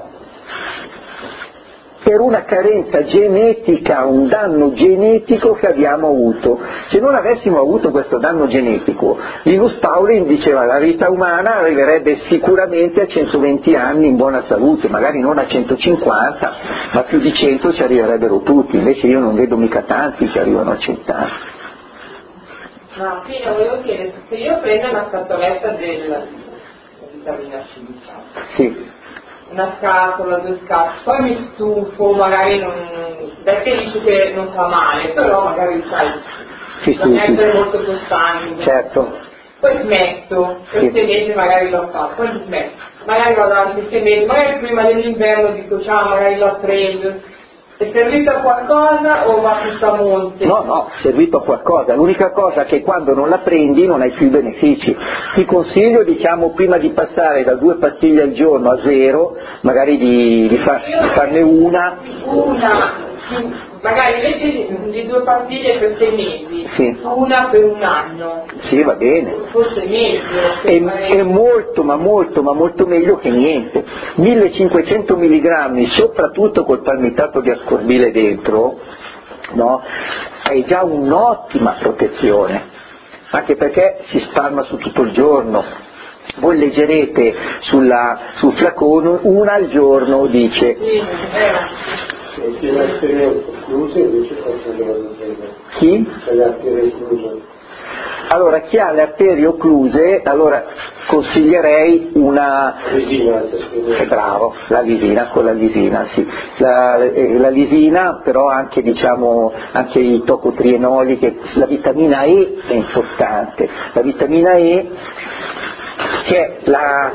Per una carenza genetica, un danno genetico che abbiamo avuto. Se non avessimo avuto questo danno genetico, Linus Pauling diceva che la vita umana arriverebbe sicuramente a 120 anni in buona salute, magari non a 150, ma più di 100 ci arriverebbero tutti, invece io non vedo mica tanti che arrivano a 100 anni. No, sì, volevo chiedere, se io prendo una scatoletta della vitamina C, diciamo. Sì. Una scatola, 2 scatole, poi mi stufo, magari non, perché dice che non fa male, però magari bisogna essere molto costanti. Certo. Poi smetto, per 6 mesi magari l'ho fatto, poi smetto, magari vado avanti 6 mesi, magari prima dell'inverno dico ciao, magari l'ho preso. È servito a qualcosa o va tutto a monte? No, è servito a qualcosa. L'unica cosa è che quando non la prendi non hai più i benefici. Ti consiglio, diciamo, prima di passare da 2 pastiglie al giorno a 0, magari di farne una. magari invece di 2 pastiglie per 6 mesi, sì, una per un anno. Sì, va bene. Forse meglio. È molto, ma molto meglio che niente. 1500 milligrammi, soprattutto col palmitato di ascorbile dentro, no? È già un'ottima protezione, anche perché si spalma su tutto il giorno. Voi leggerete sul flacone una al giorno, dice. E chi le arterie occluse invece possono dare. Chi? Le arterie occluse. Allora, chi ha le arterie occluse, allora consiglierei una... Lisina, bravo, la lisina, con la lisina, sì. La lisina, però anche, diciamo, anche i tocotrienoli, che la vitamina E è importante. La vitamina E, che è la...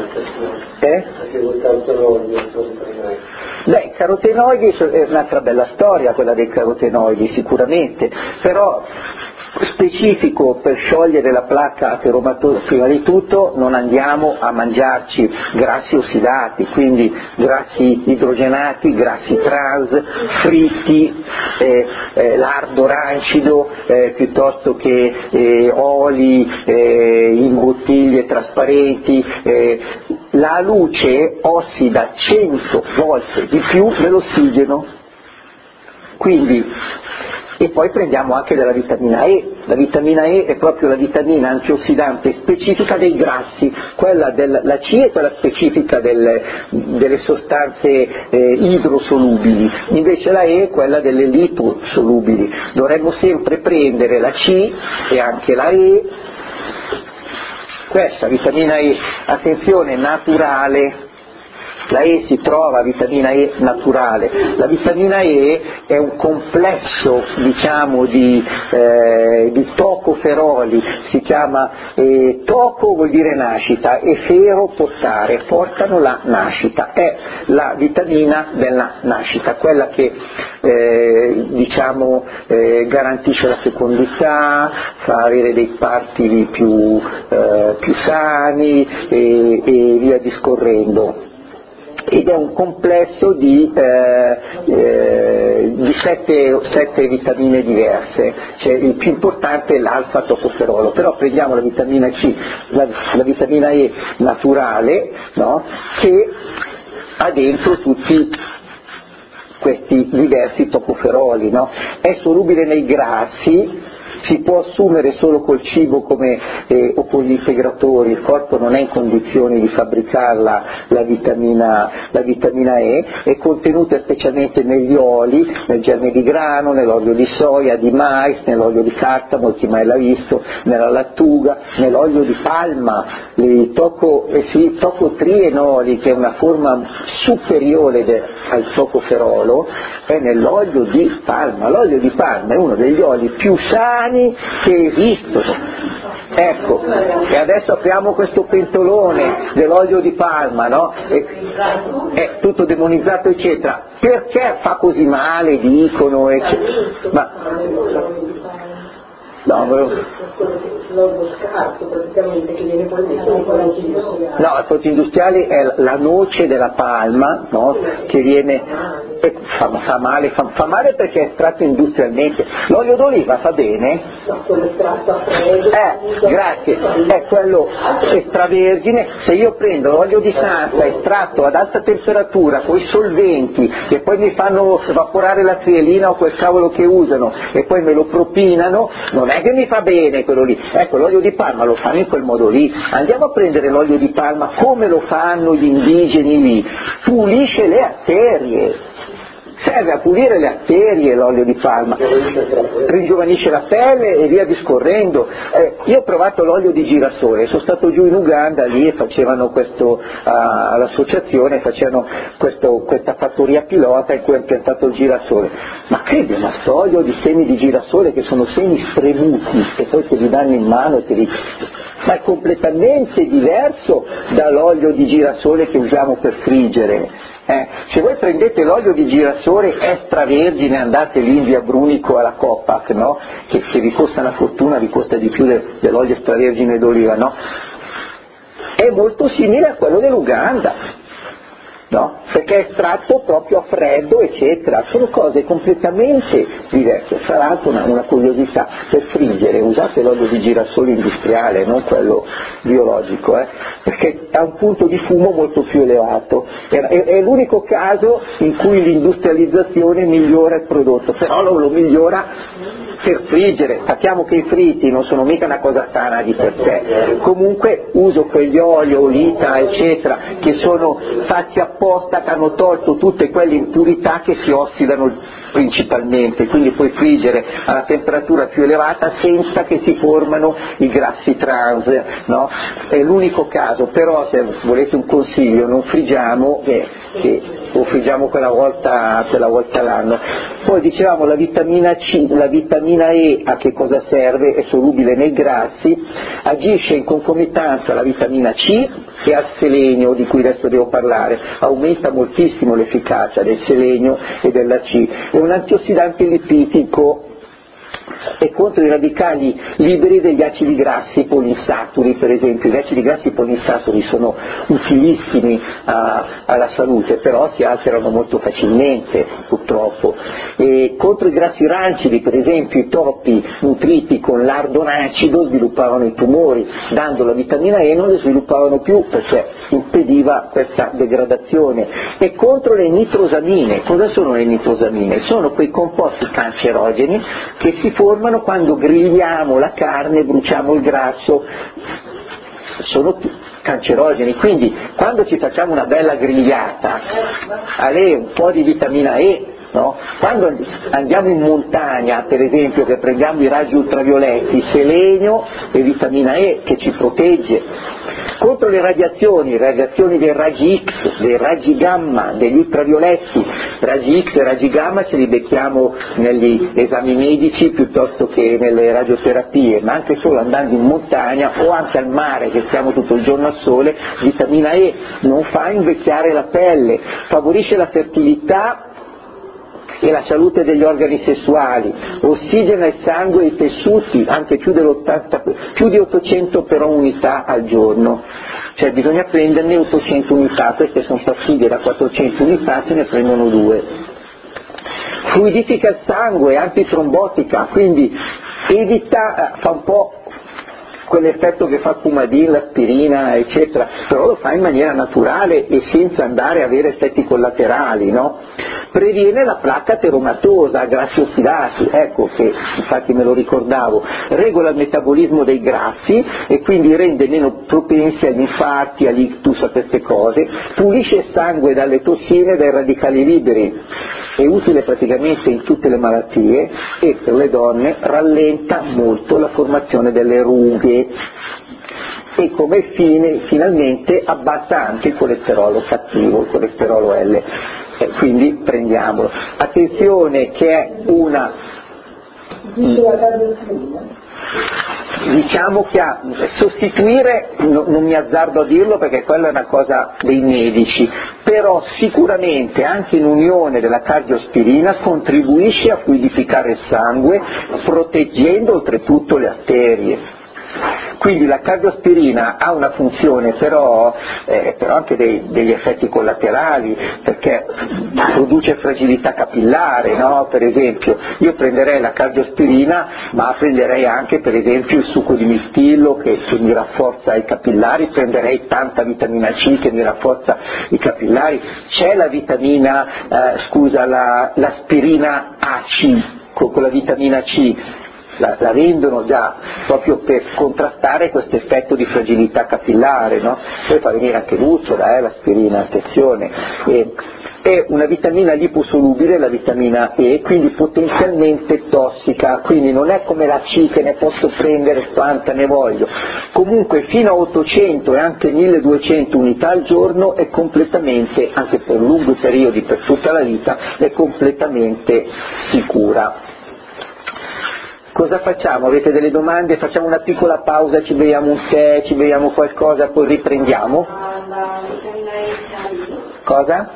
Beh, i carotenoidi è un'altra bella storia, quella dei carotenoidi, sicuramente, però specifico per sciogliere la placca ateromatosa. Prima di tutto non andiamo a mangiarci grassi ossidati, quindi grassi idrogenati, grassi trans, fritti, lardo rancido, piuttosto che oli in bottiglie trasparenti. La luce ossida 100 volte di più dell'ossigeno, quindi. E poi prendiamo anche della vitamina E. La vitamina E è proprio la vitamina antiossidante specifica dei grassi, la C è quella specifica delle sostanze idrosolubili, invece la E è quella delle liposolubili. Dovremmo sempre prendere la C e anche la E, questa vitamina E, attenzione, naturale. La E si trova, vitamina E naturale. La vitamina E è un complesso, diciamo, di tocoferoli, si chiama toco vuol dire nascita e fero portare, portano la nascita, è la vitamina della nascita, quella che garantisce la fecondità, fa avere dei parti più sani e via discorrendo. Ed è un complesso di 7 vitamine diverse, cioè il più importante è l'alfa-tocoferolo, però prendiamo la vitamina C, la vitamina E naturale, no? Che ha dentro tutti questi diversi tocoferoli, no? È solubile nei grassi, si può assumere solo col cibo o con gli integratori, il corpo non è in condizioni di fabbricarla la vitamina E, è contenuta specialmente negli oli, nel germe di grano, nell'olio di soia, di mais, nell'olio di cartamo, chi mai l'ha visto, nella lattuga, nell'olio di palma, i tocotrienoli, che è una forma superiore al tocoferolo, è nell'olio di palma. L'olio di palma è uno degli oli più sani che esistono. Ecco, e adesso apriamo questo pentolone dell'olio di palma, no? È tutto demonizzato, eccetera. Perché fa così male, dicono, eccetera. Ma l'olio scarso praticamente che viene poi messo nei prodotti industriali. No, il prodotto industriale è la noce della palma, no? Che viene fa male perché è estratto industrialmente. L'olio d'oliva fa bene? No, quello estratto a freddo. Grazie, è quello extravergine. Se io prendo l'olio di Sansa estratto ad alta temperatura con i solventi e poi mi fanno evaporare la trielina o quel cavolo che usano e poi me lo propinano, non è che mi fa bene quello lì. Ecco, l'olio di palma lo fanno in quel modo lì. Andiamo a prendere l'olio di palma come lo fanno gli indigeni lì, pulisce le arterie, serve a pulire le arterie l'olio di palma, ringiovanisce la pelle e via discorrendo. Io ho provato l'olio di girasole, sono stato giù in Uganda lì e facevano all'associazione facevano questa fattoria pilota in cui hanno piantato il girasole, ma credi, ma sto olio di semi di girasole che sono semi spremuti che poi te li danno in mano ma è completamente diverso dall'olio di girasole che usiamo per friggere. Se voi prendete l'olio di girasole extravergine, andate lì in via Brunico alla Copac, no? che vi costa una fortuna, vi costa di più dell'olio extravergine d'oliva, no? È molto simile a quello dell'Uganda. no? Perché è estratto proprio a freddo, eccetera. Sono cose completamente diverse. Fra l'altro una curiosità: per friggere usate l'olio di girasole industriale, non quello biologico, perché ha un punto di fumo molto più elevato. È l'unico caso in cui l'industrializzazione migliora il prodotto, però lo migliora per friggere. Sappiamo che i fritti non sono mica una cosa sana di per sé, comunque uso quegli oli, olita, eccetera, che sono fatti apposta, che hanno tolto tutte quelle impurità che si ossidano principalmente, quindi puoi friggere alla temperatura più elevata senza che si formano i grassi trans, no? È l'unico caso, però se volete un consiglio non friggiamo, o friggiamo quella volta l'anno. Poi dicevamo la vitamina C, la vitamina E a che cosa serve? È solubile nei grassi, agisce in concomitanza alla vitamina C e al selenio, di cui adesso devo parlare, aumenta moltissimo l'efficacia del selenio e della C, è un antiossidante lipitico e contro i radicali liberi degli acidi grassi polinsaturi, per esempio. Gli acidi grassi polinsaturi sono utilissimi alla salute, però si alterano molto facilmente, purtroppo. E contro i grassi rancidi, per esempio, i topi nutriti con l'ardon acido sviluppavano i tumori, dando la vitamina E non le sviluppavano più perché impediva questa degradazione. E contro le nitrosamine. Cosa sono le nitrosamine? Sono quei composti cancerogeni che si formano quando grigliamo la carne, bruciamo il grasso, sono cancerogeni. Quindi quando ci facciamo una bella grigliata, un po' di vitamina E, no? Quando andiamo in montagna, per esempio, che prendiamo i raggi ultravioletti, selenio e vitamina E che ci protegge. Contro le radiazioni dei raggi X, dei raggi gamma, degli ultravioletti, raggi X e raggi gamma ce li becchiamo negli esami medici piuttosto che nelle radioterapie, ma anche solo andando in montagna o anche al mare, che stiamo tutto il giorno al sole. Vitamina E non fa invecchiare la pelle, favorisce la fertilità e la salute degli organi sessuali, ossigena il sangue e i tessuti, anche più di 800 però unità al giorno, cioè bisogna prenderne 800 unità, queste sono pastiglie da 400 unità, se ne prendono 2. Fluidifica il sangue, antitrombotica, quindi fa un po' quell'effetto che fa Coumadin, l'aspirina, eccetera, però lo fa in maniera naturale e senza andare a avere effetti collaterali, no? Previene la placa ateromatosa, grassi ossidati, ecco che infatti me lo ricordavo, regola il metabolismo dei grassi e quindi rende meno propensi agli infarti, all'ictus, a queste cose, pulisce il sangue dalle tossine e dai radicali liberi, è utile praticamente in tutte le malattie e per le donne rallenta molto la formazione delle rughe e come finalmente abbassa anche il colesterolo cattivo, il colesterolo L, quindi prendiamolo. Attenzione che è una... Diciamo che a sostituire, non mi azzardo a dirlo perché quella è una cosa dei medici, però sicuramente anche in unione della cardiospirina contribuisce a fluidificare il sangue proteggendo oltretutto le arterie. Quindi la cardiospirina ha una funzione però anche degli effetti collaterali, perché produce fragilità capillare, no? Per esempio io prenderei la cardiospirina ma prenderei anche per esempio il succo di mirtillo che mi rafforza i capillari, prenderei tanta vitamina C che mi rafforza i capillari. C'è la vitamina, l'aspirina AC con la vitamina C, la vendono già proprio per contrastare questo effetto di fragilità capillare, no? Poi fa venire anche l'ulcera, l'aspirina, attenzione. È una vitamina liposolubile, la vitamina E, quindi potenzialmente tossica, quindi non è come la C che ne posso prendere quanta ne voglio. Comunque fino a 800 e anche 1200 unità al giorno è completamente, anche per lunghi periodi, per tutta la vita, è completamente sicura. Cosa facciamo? Avete delle domande? Facciamo una piccola pausa, ci beviamo un tè, ci beviamo qualcosa, poi riprendiamo? Cosa?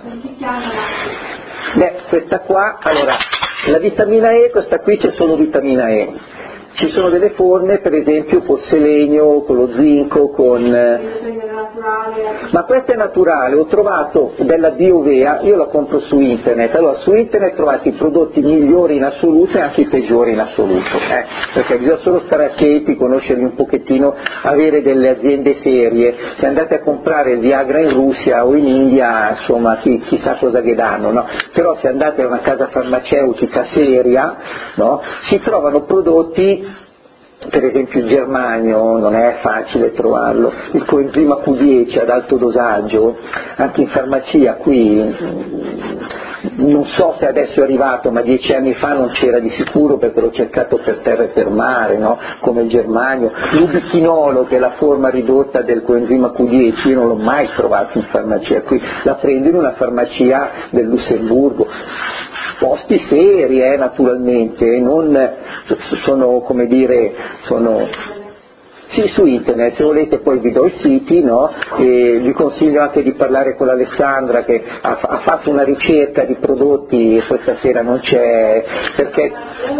Questa qua, allora, la vitamina E, questa qui c'è solo vitamina E. Ci sono delle forme, per esempio col selenio, con lo zinco, con... naturale. Ma questa è naturale, ho trovato della Biovea, io la compro su internet, allora su internet trovate i prodotti migliori in assoluto e anche i peggiori in assoluto, perché bisogna solo stare attenti, conoscerli un pochettino, avere delle aziende serie. Se andate a comprare il Viagra in Russia o in India, insomma chissà cosa che danno, no? Però se andate a una casa farmaceutica seria, no? Si trovano prodotti, per esempio il germanio non è facile trovarlo, il coenzima Q10 ad alto dosaggio, anche in farmacia qui, non so se adesso è arrivato, ma 10 anni fa non c'era di sicuro perché l'ho cercato per terra e per mare, no? Come il germanio. L'ubichinolo, che è la forma ridotta del coenzima Q10, io non l'ho mai trovato in farmacia qui, la prendo in una farmacia del Lussemburgo. Posti seri, naturalmente, non sono, come dire, sì, su internet, se volete poi vi do i siti, no? E vi consiglio anche di parlare con Alessandra che ha fatto una ricerca di prodotti e questa sera non c'è, perché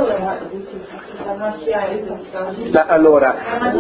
allora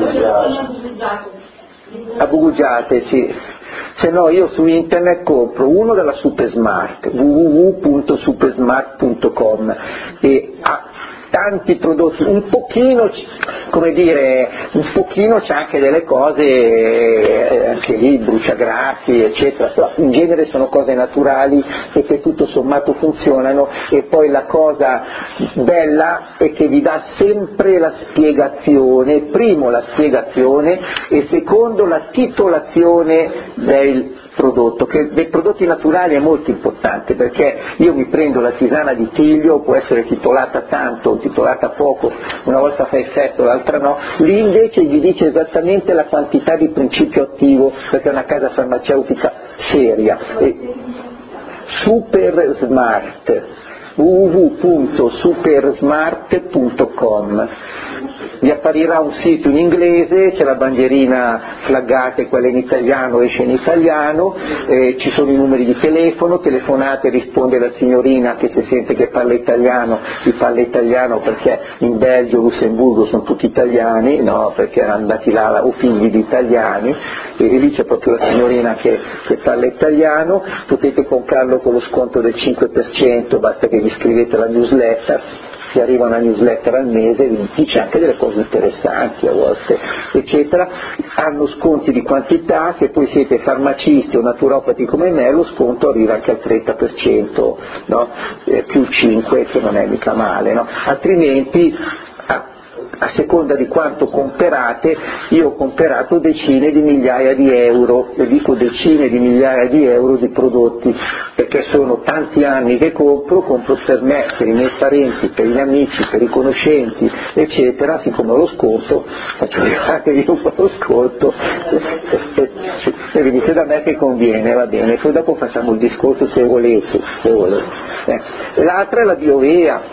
a Bugiate, sì. Se no io su internet compro uno della Supersmart, www.supersmart.com, e ha tanti prodotti, un pochino, come dire, un pochino c'è anche delle cose, anche lì bruciagrassi eccetera, però in genere sono cose naturali e che tutto sommato funzionano. E poi la cosa bella è che vi dà sempre la spiegazione, primo la spiegazione e secondo la titolazione del prodotto, che dei prodotti naturali è molto importante, perché io mi prendo la tisana di tiglio, può essere titolata tanto, titolata poco, una volta fa effetto, l'altra no, lì invece gli dice esattamente la quantità di principio attivo, perché è una casa farmaceutica seria. Super Smart, www.supersmart.com. Vi apparirà un sito in inglese, c'è la bandierina flaggata, quella in italiano esce in italiano, ci sono i numeri di telefono, telefonate, risponde la signorina che se sente che parla italiano, vi parla italiano, perché in Belgio, Lussemburgo sono tutti italiani, no? Perché erano andati là o figli di italiani, e lì c'è proprio la signorina che parla italiano. Potete comprarlo con lo sconto del 5%, basta che vi iscrivete alla newsletter, vi arriva una newsletter al mese, vi dice anche delle cose interessanti a volte, eccetera. Hanno sconti di quantità, se poi siete farmacisti o naturopati come me lo sconto arriva anche al 30%, no? Più 5, che non è mica male, no? Altrimenti a seconda di quanto comprate, io ho comprato decine di migliaia di euro, e dico decine di migliaia di euro di prodotti, perché sono tanti anni che compro per me, per i miei parenti, per gli amici, per i conoscenti, eccetera. Siccome ho lo sconto, faccio arrivare io lo sconto, e vi dite da me che conviene, va bene, poi dopo facciamo il discorso se volete. L'altra è la Biovea,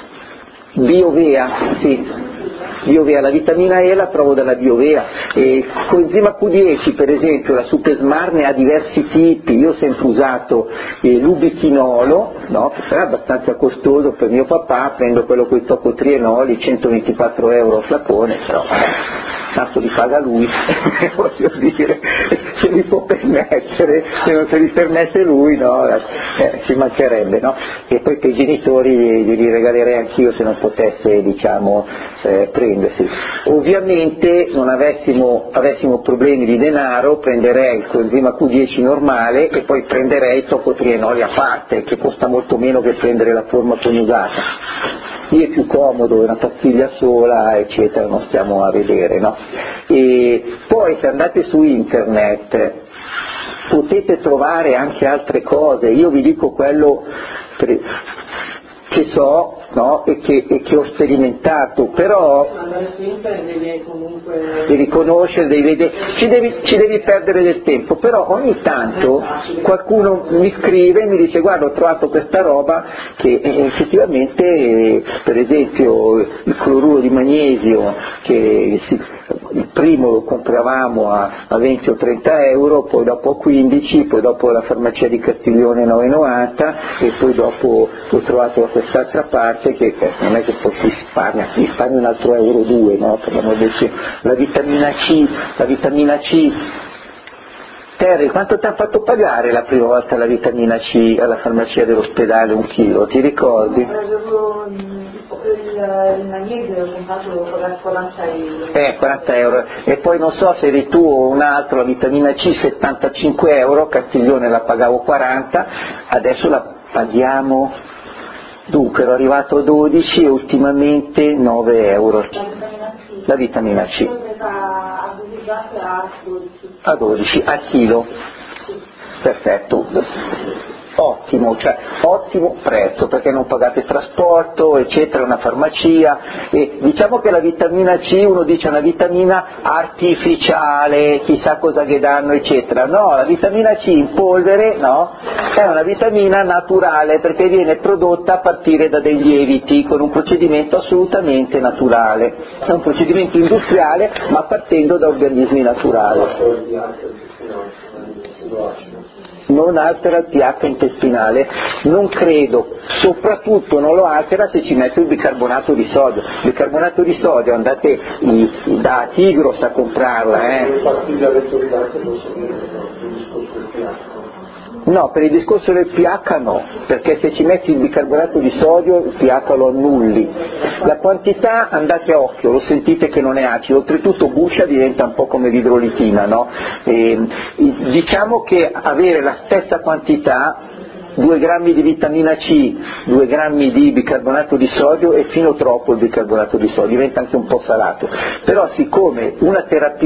sì. Biovea, la vitamina E la trovo dalla Biovea, e coenzima Q10 per esempio, la Supersmart ne ha diversi tipi. Io ho sempre usato l'ubichinolo, no? Che è abbastanza costoso per mio papà, prendo quello con i tocotrienoli, 124 euro al flacone, però tanto li paga lui, voglio dire, se li può permettere, se non se li permette lui, no, ci mancherebbe, no? E poi per i genitori glieli regalerei anch'io se non potesse, diciamo, prendersi. Ovviamente non avessimo problemi di denaro, prenderei il coenzima Q10 normale e poi prenderei il tocotrienoli a parte, che costa molto meno che prendere la forma coniugata. Lì è più comodo, è una pastiglia sola, eccetera, non stiamo a vedere, no? E poi se andate su internet potete trovare anche altre cose. Io vi dico quello che so, no? e che ho sperimentato, però devi conoscere, devi vedere, ci devi perdere del tempo, però ogni tanto qualcuno mi scrive e mi dice: guarda, ho trovato questa roba che effettivamente, per esempio il cloruro di magnesio, che il primo lo compravamo a 20 o 30 euro, poi dopo a 15, poi dopo la farmacia di Castiglione 9,90, e poi dopo l'ho trovato da quest'altra parte, che non è che poi si risparmia un altro euro 2, no? La vitamina C Terry, quanto ti ha fatto pagare la prima volta la vitamina C alla farmacia dell'ospedale, 1 chilo, ti ricordi? Il magnesio ho comprato 40 euro. 40 euro. E poi non so se eri tu o un altro, la vitamina C 75 euro, Castiglione la pagavo 40, adesso la paghiamo, dunque ero arrivato a 12 e ultimamente 9 euro. La vitamina C. A 12, a chilo. Perfetto. Ottimo, cioè ottimo prezzo, perché non pagate trasporto, eccetera, una farmacia. E diciamo che la vitamina C, uno dice, è una vitamina artificiale, chissà cosa che danno, eccetera. No, la vitamina C in polvere, no, è una vitamina naturale, perché viene prodotta a partire da dei lieviti con un procedimento assolutamente naturale. È un procedimento industriale, ma partendo da organismi naturali. Non altera il pH intestinale, non credo, soprattutto non lo altera se ci metto il bicarbonato di sodio. Il bicarbonato di sodio andate da Tigros a comprarla, No, per il discorso del pH no, perché se ci metti il bicarbonato di sodio il pH lo annulli. La quantità andate a occhio, lo sentite che non è acido, oltretutto buscia, diventa un po' come l'idrolitina, no? Diciamo che avere la stessa quantità, 2 grammi di vitamina C, 2 grammi di bicarbonato di sodio è fino troppo il bicarbonato di sodio, diventa anche un po' salato. Però siccome una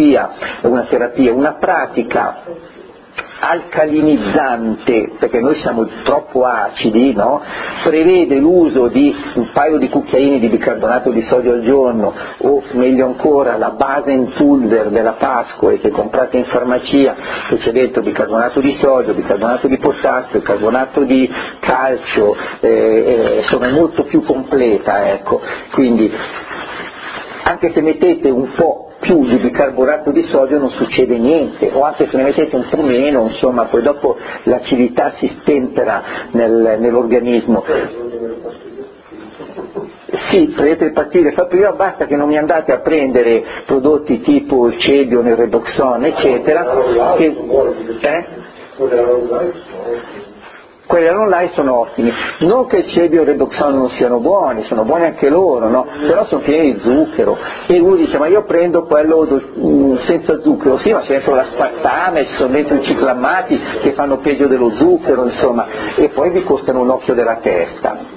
pratica alcalinizzante, perché noi siamo troppo acidi, no? Prevede l'uso di un paio di cucchiaini di bicarbonato di sodio al giorno, o meglio ancora la Basenpulver della Pasqua che comprate in farmacia, che c'è dentro bicarbonato di sodio, bicarbonato di potassio, bicarbonato di calcio, insomma è molto più completa, ecco. Quindi anche se mettete un po' più di bicarbonato di sodio non succede niente, o anche se ne mettete un po' meno, insomma poi dopo l'acidità si stempera nell'organismo. Sì, prendete le pastiglie, prima basta che non mi andate a prendere prodotti tipo il Cedion, il Redoxon, eccetera, quelli online sono ottimi, non che il Cedion e il Redoxon non siano buoni anche loro, no? Però sono pieni di zucchero, e uno dice ma io prendo quello senza zucchero, sì, ma c'è dentro l'aspartame, ci sono dentro i ciclammati che fanno peggio dello zucchero, insomma, e poi vi costano un occhio della testa.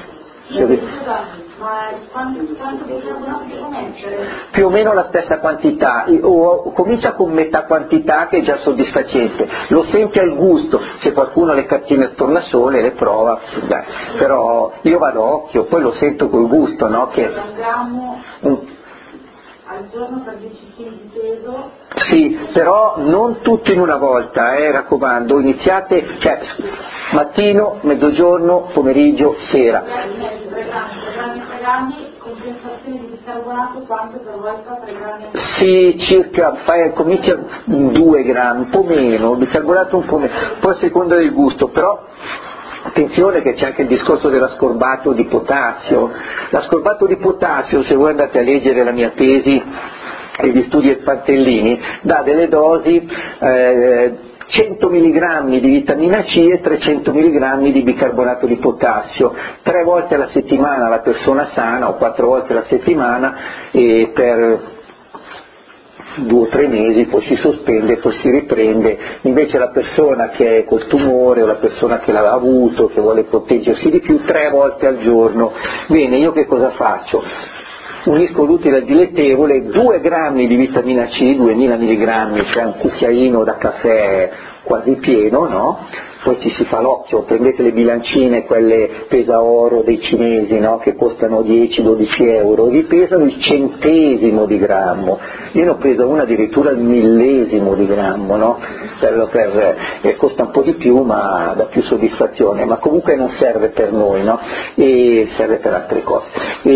Ma quanto bicarbonato devo mettere? Più o meno la stessa quantità, o comincia con metà quantità che è già soddisfacente, lo senti al gusto, se qualcuno ha le cartine al tornasole le prova, però io vado a occhio, poi lo sento col gusto, no? Che un grammo al giorno per 10 kg di peso? Sì, però non tutto in una volta, raccomando, iniziate, cioè mattino, mezzogiorno, pomeriggio, sera. 3 grammi, compensazione di bicarbonato quanto per volta? 3 grammi? Sì, circa, comincia 2 grammi, un po' meno, bicarbonato un po' meno, poi a seconda del gusto, però attenzione che c'è anche il discorso dell'ascorbato di potassio. L'ascorbato di potassio, se voi andate a leggere la mia tesi e gli studi del Pantellini, dà delle dosi 100 mg di vitamina C e 300 mg di bicarbonato di potassio, 3 volte alla settimana la persona sana, o 4 volte alla settimana, e per 2 o 3 mesi, poi si sospende, poi si riprende. Invece la persona che è col tumore, o la persona che l'ha avuto, che vuole proteggersi di più, 3 volte al giorno. Bene, io che cosa faccio? Unisco l'utile al dilettevole, 2 grammi di vitamina C, 2000 mg, cioè un cucchiaino da caffè quasi pieno, no? Poi ci si fa l'occhio, prendete le bilancine, quelle pesa oro dei cinesi, no? Che costano 10-12 euro, vi pesano il centesimo di grammo, io ne ho presa una addirittura il millesimo di grammo, no? Costa un po' di più ma dà più soddisfazione, ma comunque non serve per noi, no? E serve per altre cose.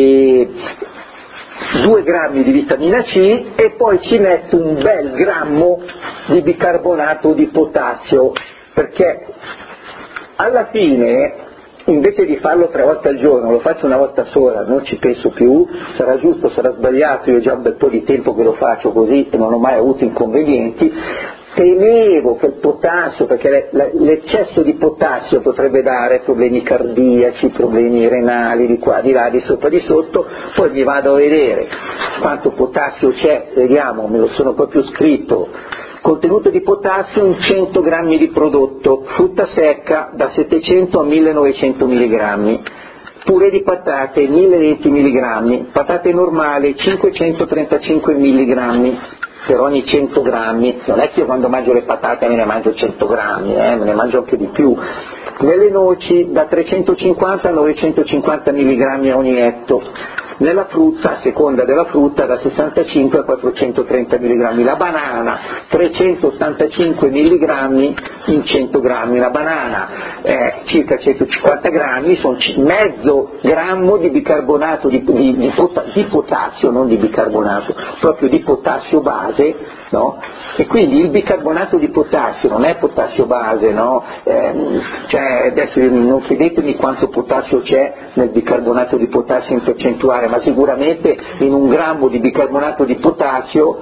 2 grammi di vitamina C e poi ci metto un bel grammo di bicarbonato di potassio, perché alla fine invece di farlo 3 volte al giorno lo faccio una volta sola, non ci penso più, sarà giusto, sarà sbagliato, io ho già un bel po' di tempo che lo faccio così e non ho mai avuto inconvenienti. temevo che il potassio, perché l'eccesso di potassio potrebbe dare problemi cardiaci, problemi renali, di qua, di là, di sopra, di sotto, poi mi vado a vedere quanto potassio c'è, vediamo, me lo sono proprio scritto, contenuto di potassio in 100 grammi di prodotto, frutta secca da 700 a 1900 mg, purè di patate 1020 mg, patate normali 535 mg per ogni 100 grammi, non è che io quando mangio le patate me ne mangio 100 grammi, me ne mangio anche di più, nelle noci da 350 a 950 mg a ogni etto, nella frutta, a seconda della frutta, da 65 a 430 mg, la banana 385 mg in 100 grammi, la banana circa 150 grammi, sono mezzo grammo di bicarbonato di potassio, non di bicarbonato, proprio di potassio base, no? E quindi il bicarbonato di potassio non è potassio base, no? Cioè adesso non chiedetemi quanto potassio c'è nel bicarbonato di potassio in percentuale, ma sicuramente in un grammo di bicarbonato di potassio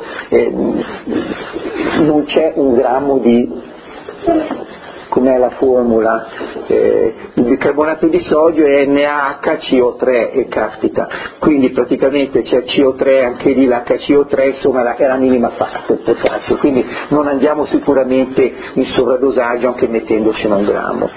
non c'è un grammo di, com'è la formula, il bicarbonato di sodio è NaHCO3 e caspita, quindi praticamente c'è CO3 anche lì, l'HCO3 insomma è la minima parte del potassio, quindi non andiamo sicuramente in sovradosaggio anche mettendocene un grammo.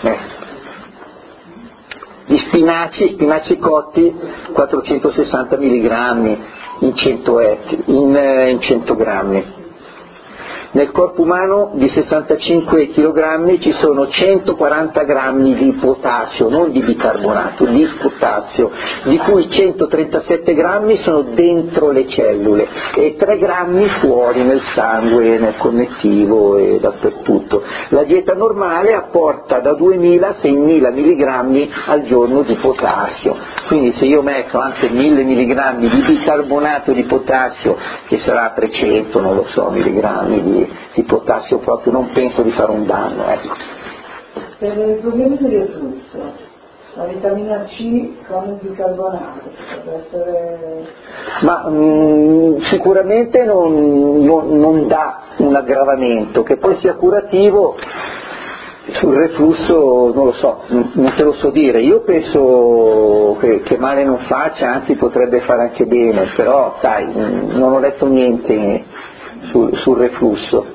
Gli spinaci cotti 460 mg in 100 grammi. Nel corpo umano di 65 kg ci sono 140 grammi di potassio, non di bicarbonato, di potassio, di cui 137 grammi sono dentro le cellule e 3 grammi fuori nel sangue, nel connettivo e dappertutto. La dieta normale apporta da 2000 a 6000 mg al giorno di potassio, quindi se io metto anche 1000 mg di bicarbonato di potassio, che sarà 300, non lo so, milligrammi di potassio proprio, non penso di fare un danno, ecco. Per il problema del reflusso, la vitamina C con il bicarbonato potrebbe essere... Ma sicuramente non dà un aggravamento, che poi sia curativo. Sul reflusso non lo so, non te lo so dire, io penso che male non faccia, anzi potrebbe fare anche bene, però sai, non ho letto niente sul reflusso.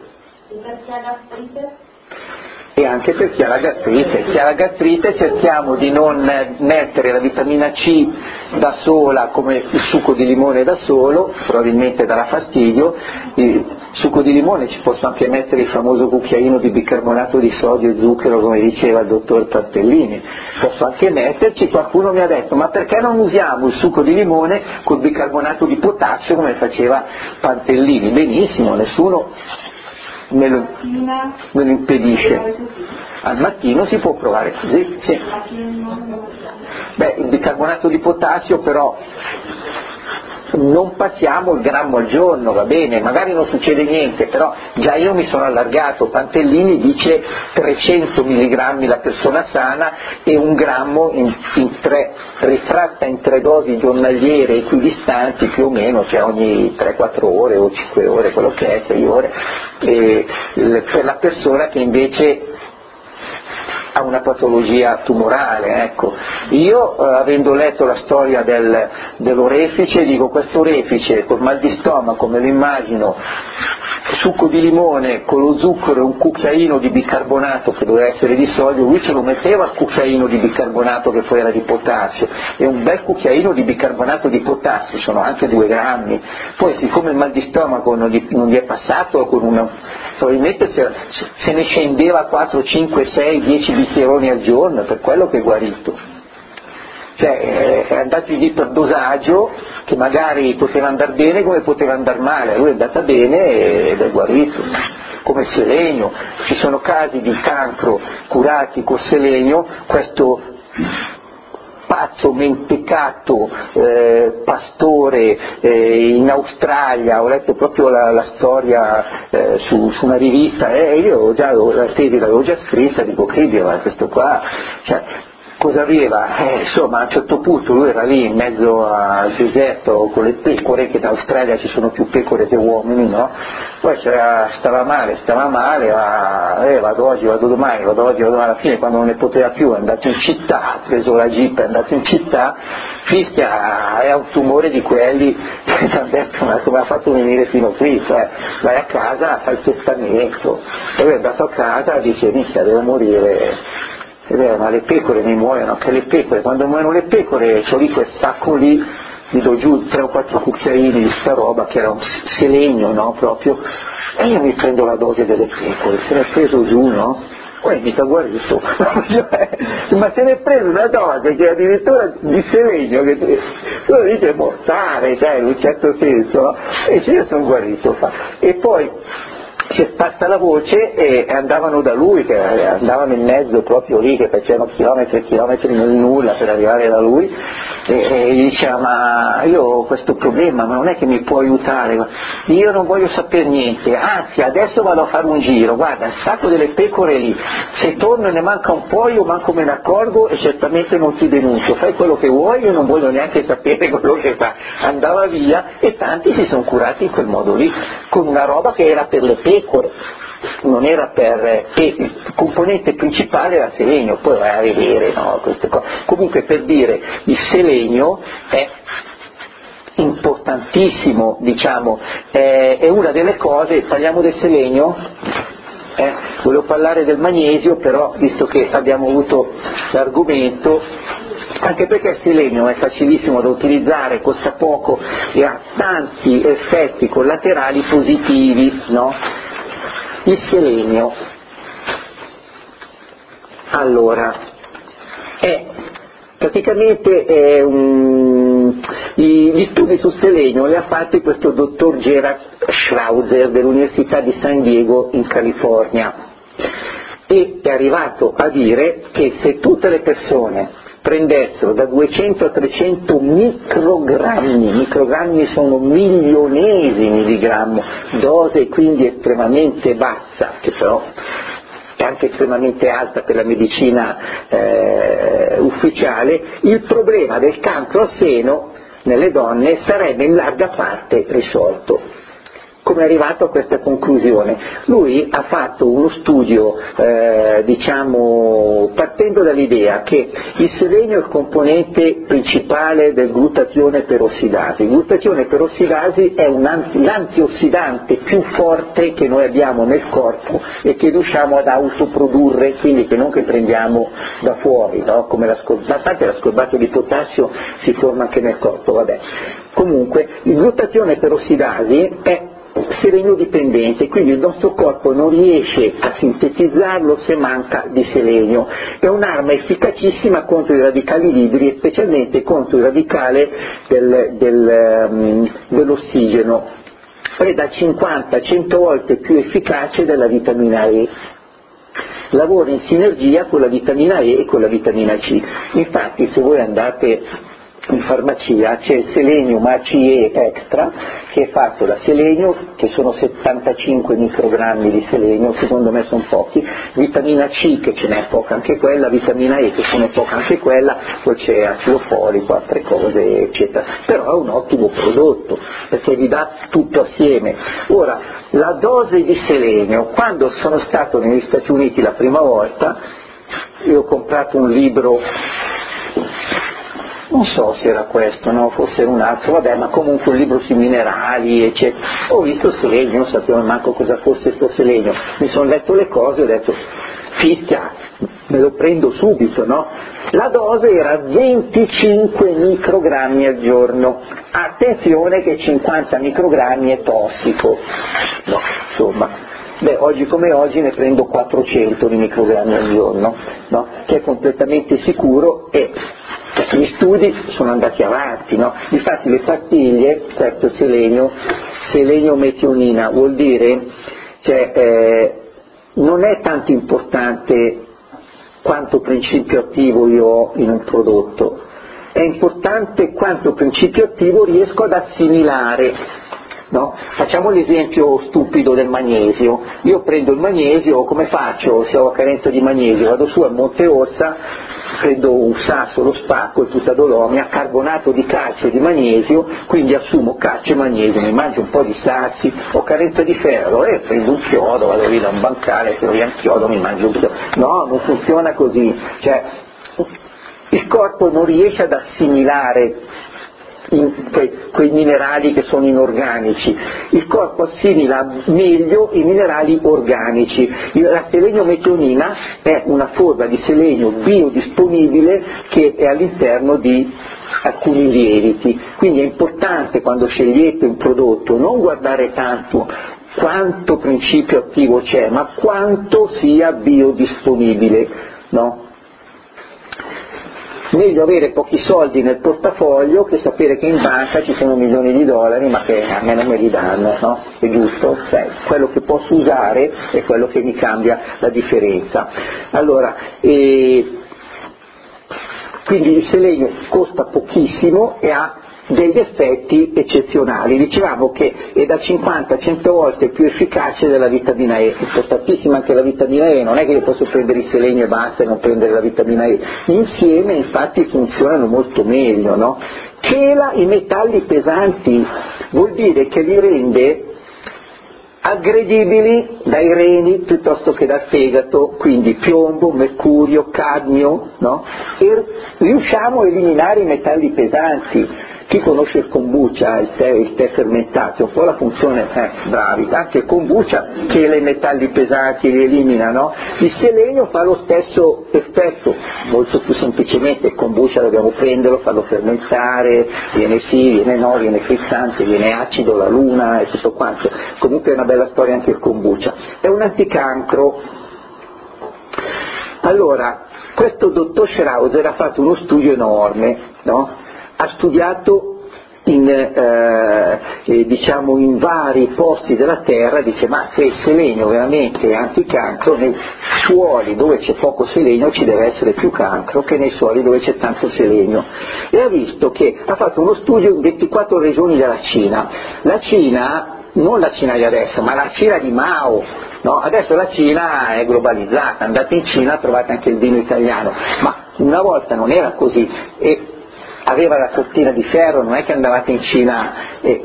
E anche per chi ha la gastrite. Chi ha la gastrite cerchiamo di non mettere la vitamina C da sola come il succo di limone da solo, probabilmente darà fastidio. Il succo di limone ci posso anche mettere il famoso cucchiaino di bicarbonato di sodio e zucchero, come diceva il dottor Pantellini, posso anche metterci. Qualcuno mi ha detto: ma perché non usiamo il succo di limone col bicarbonato di potassio come faceva Pantellini? Benissimo, nessuno me lo impedisce. Al mattino si può provare così, sì. Il bicarbonato di potassio però non passiamo il grammo al giorno, va bene, magari non succede niente, però già io mi sono allargato. Pantellini dice 300 mg la persona sana e un grammo ritratta in 3 dosi giornaliere equidistanti più o meno, cioè ogni 3-4 ore o 5 ore, quello che è, 6 ore, per la persona che invece ha una patologia tumorale, ecco. Io avendo letto la storia dell'orefice, dico: questo orefice col mal di stomaco me lo immagino, succo di limone con lo zucchero e un cucchiaino di bicarbonato che doveva essere di sodio, lui ce lo metteva il cucchiaino di bicarbonato che poi era di potassio, e un bel cucchiaino di bicarbonato di potassio sono anche 2 grammi, poi siccome il mal di stomaco non gli è passato probabilmente se ne scendeva 4, 5, 6, 10 bicchieroni al giorno, per quello che è guarito. Cioè è andato lì per dosaggio, che magari poteva andare bene come poteva andare male, a lui è andata bene ed è guarito. Come il selenio, ci sono casi di cancro curati col selenio, questo pazzo mentecato pastore in Australia, ho letto proprio la storia su una rivista, io già la tesi l'avevo già scritta, dico: che Dio, questo qua, cioè, cosa aveva? Insomma, a un certo punto lui era lì in mezzo al deserto con le pecore, che in Australia ci sono più pecore che uomini, no? Poi stava male, vado oggi, vado domani, alla fine quando non ne poteva più è andato in città, ha preso la jeep, è andato in città, fischia, è un tumore di quelli che ti hanno detto, ma come ha fatto venire fino qui? Cioè, vai a casa, fai il testamento, e lui è andato a casa e dice, mischia, devo morire. È vero, ma le pecore mi muoiono, anche le pecore, quando muoiono le pecore c'ho lì quel sacco lì, gli do giù 3 o 4 cucchiaini di sta roba che era un selegno, no, proprio, e io mi prendo la dose delle pecore, se l'è preso giù, no? Poi mica guarito, ma se ne è preso una dose che addirittura di selegno, che uno dice mortale, cioè, in un certo senso, no? E io sono guarito, e poi si è sparsa la voce e andavano da lui, che andavano in mezzo proprio lì, che facevano chilometri e chilometri nel nulla per arrivare da lui, e gli diceva, ma io ho questo problema, ma non è che mi può aiutare, io non voglio sapere niente, anzi adesso vado a fare un giro, guarda il sacco delle pecore lì, se torno e ne manca un po' io manco me ne accorgo e certamente non ti denuncio, fai quello che vuoi, io non voglio neanche sapere quello che fa. Andava via e tanti si sono curati in quel modo lì, con una roba che era per le pecore, non era e il componente principale era selenio, poi vai a vedere, no, queste cose. Comunque, per dire, il selenio è importantissimo, diciamo, è una delle cose. Parliamo del selenio, volevo parlare del magnesio, però visto che abbiamo avuto l'argomento, anche perché il selenio è facilissimo da utilizzare, costa poco e ha tanti effetti collaterali positivi, no? Il selenio, allora, praticamente gli studi sul selenio li ha fatti questo dottor Gerard Schrautzer dell'Università di San Diego in California, e è arrivato a dire che se tutte le persone prendessero da 200 a 300 microgrammi sono milionesimi di grammo, dose quindi estremamente bassa, che però è anche estremamente alta per la medicina ufficiale, il problema del cancro al seno nelle donne sarebbe in larga parte risolto. Come è arrivato a questa conclusione? Lui ha fatto uno studio, partendo dall'idea che il selenio è il componente principale del glutatione perossidasi. Il glutatione perossidasi è l'antiossidante più forte che noi abbiamo nel corpo e che riusciamo ad autoprodurre, quindi che non che prendiamo da fuori, no? Come l'ascorbato di potassio si forma anche nel corpo, vabbè. Comunque il glutatione perossidasi è selenio dipendente, quindi il nostro corpo non riesce a sintetizzarlo se manca di selenio. È un'arma efficacissima contro i radicali liberi e specialmente contro il radicale dell'ossigeno, è da 50 a 100 volte più efficace della vitamina E. Lavora in sinergia con la vitamina E e con la vitamina C. Infatti, se voi andate in farmacia c'è il selenium ACE extra, che è fatto da selenio, che sono 75 microgrammi di selenio, secondo me sono pochi, vitamina C, che ce n'è poca anche quella, vitamina E, che ce n'è poca anche quella, poi c'è acido folico, altre cose eccetera, però è un ottimo prodotto perché vi dà tutto assieme. Ora, la dose di selenio, quando sono stato negli Stati Uniti la prima volta, io ho comprato un libro, non so se era questo, no, forse era un altro, vabbè, ma comunque un libro sui minerali, eccetera. Ho visto il selenio, non sapevo manco cosa fosse questo selenio, mi sono letto le cose e ho detto, fischia, me lo prendo subito, no? La dose era 25 microgrammi al giorno, attenzione che 50 microgrammi è tossico, no, insomma. Beh, oggi come oggi ne prendo 400 di microgrammi al giorno, no? Che è completamente sicuro, e gli studi sono andati avanti, no? Infatti le pastiglie, questo selenio metionina, vuol dire, non è tanto importante quanto principio attivo io ho in un prodotto, è importante quanto principio attivo riesco ad assimilare no? Facciamo l'esempio stupido del magnesio. Io prendo il magnesio, come faccio se ho carenza di magnesio? Vado su al Monte Orsa, prendo un sasso, lo spacco, tutta dolomia, carbonato di calcio e di magnesio, quindi assumo calcio e magnesio, mi mangio un po' di sassi, ho carenza di ferro e prendo un chiodo, vado lì da un bancale, tiro via un chiodo, mi mangio un chiodo. No, non funziona così, cioè il corpo non riesce ad assimilare quei minerali che sono inorganici, il corpo assimila meglio i minerali organici. La selenio-metionina è una forma di selenio biodisponibile che è all'interno di alcuni lieviti, quindi è importante quando scegliete un prodotto non guardare tanto quanto principio attivo c'è, ma quanto sia biodisponibile, no? Meglio avere pochi soldi nel portafoglio che sapere che in banca ci sono milioni di dollari ma che a me non me li danno, no? È giusto? Cioè, quello che posso usare è quello che mi cambia la differenza. Allora, quindi il selenio costa pochissimo e ha degli effetti eccezionali. Dicevamo che è da 50 a 100 volte più efficace della vitamina E, è importantissima anche la vitamina E, non è che io posso prendere il selenio e basta e non prendere la vitamina E, insieme infatti funzionano molto meglio, no? Chela i metalli pesanti, vuol dire che li rende aggredibili dai reni piuttosto che dal fegato, quindi piombo, mercurio, cadmio, no? E riusciamo a eliminare i metalli pesanti. Chi conosce il kombucha, il tè fermentato, un po' la funzione, bravi, anche il kombucha che i metalli pesanti li elimina, no? Il selenio fa lo stesso effetto, molto più semplicemente il kombucha dobbiamo prenderlo, farlo fermentare, viene sì, viene no, viene frizzante, viene acido, la luna e tutto quanto, comunque è una bella storia anche il kombucha, è un anticancro. Allora, questo dottor Schrauser ha fatto uno studio enorme, no? Ha studiato in vari posti della terra, dice ma se il selenio veramente è anticancro, nei suoli dove c'è poco selenio ci deve essere più cancro che nei suoli dove c'è tanto selenio, e ha visto che ha fatto uno studio in 24 regioni della Cina. La Cina, non la Cina di adesso, ma la Cina di Mao, no? Adesso la Cina è globalizzata, andate in Cina trovate anche il vino italiano, ma una volta non era così, e aveva la cortina di ferro, non è che andavate in Cina,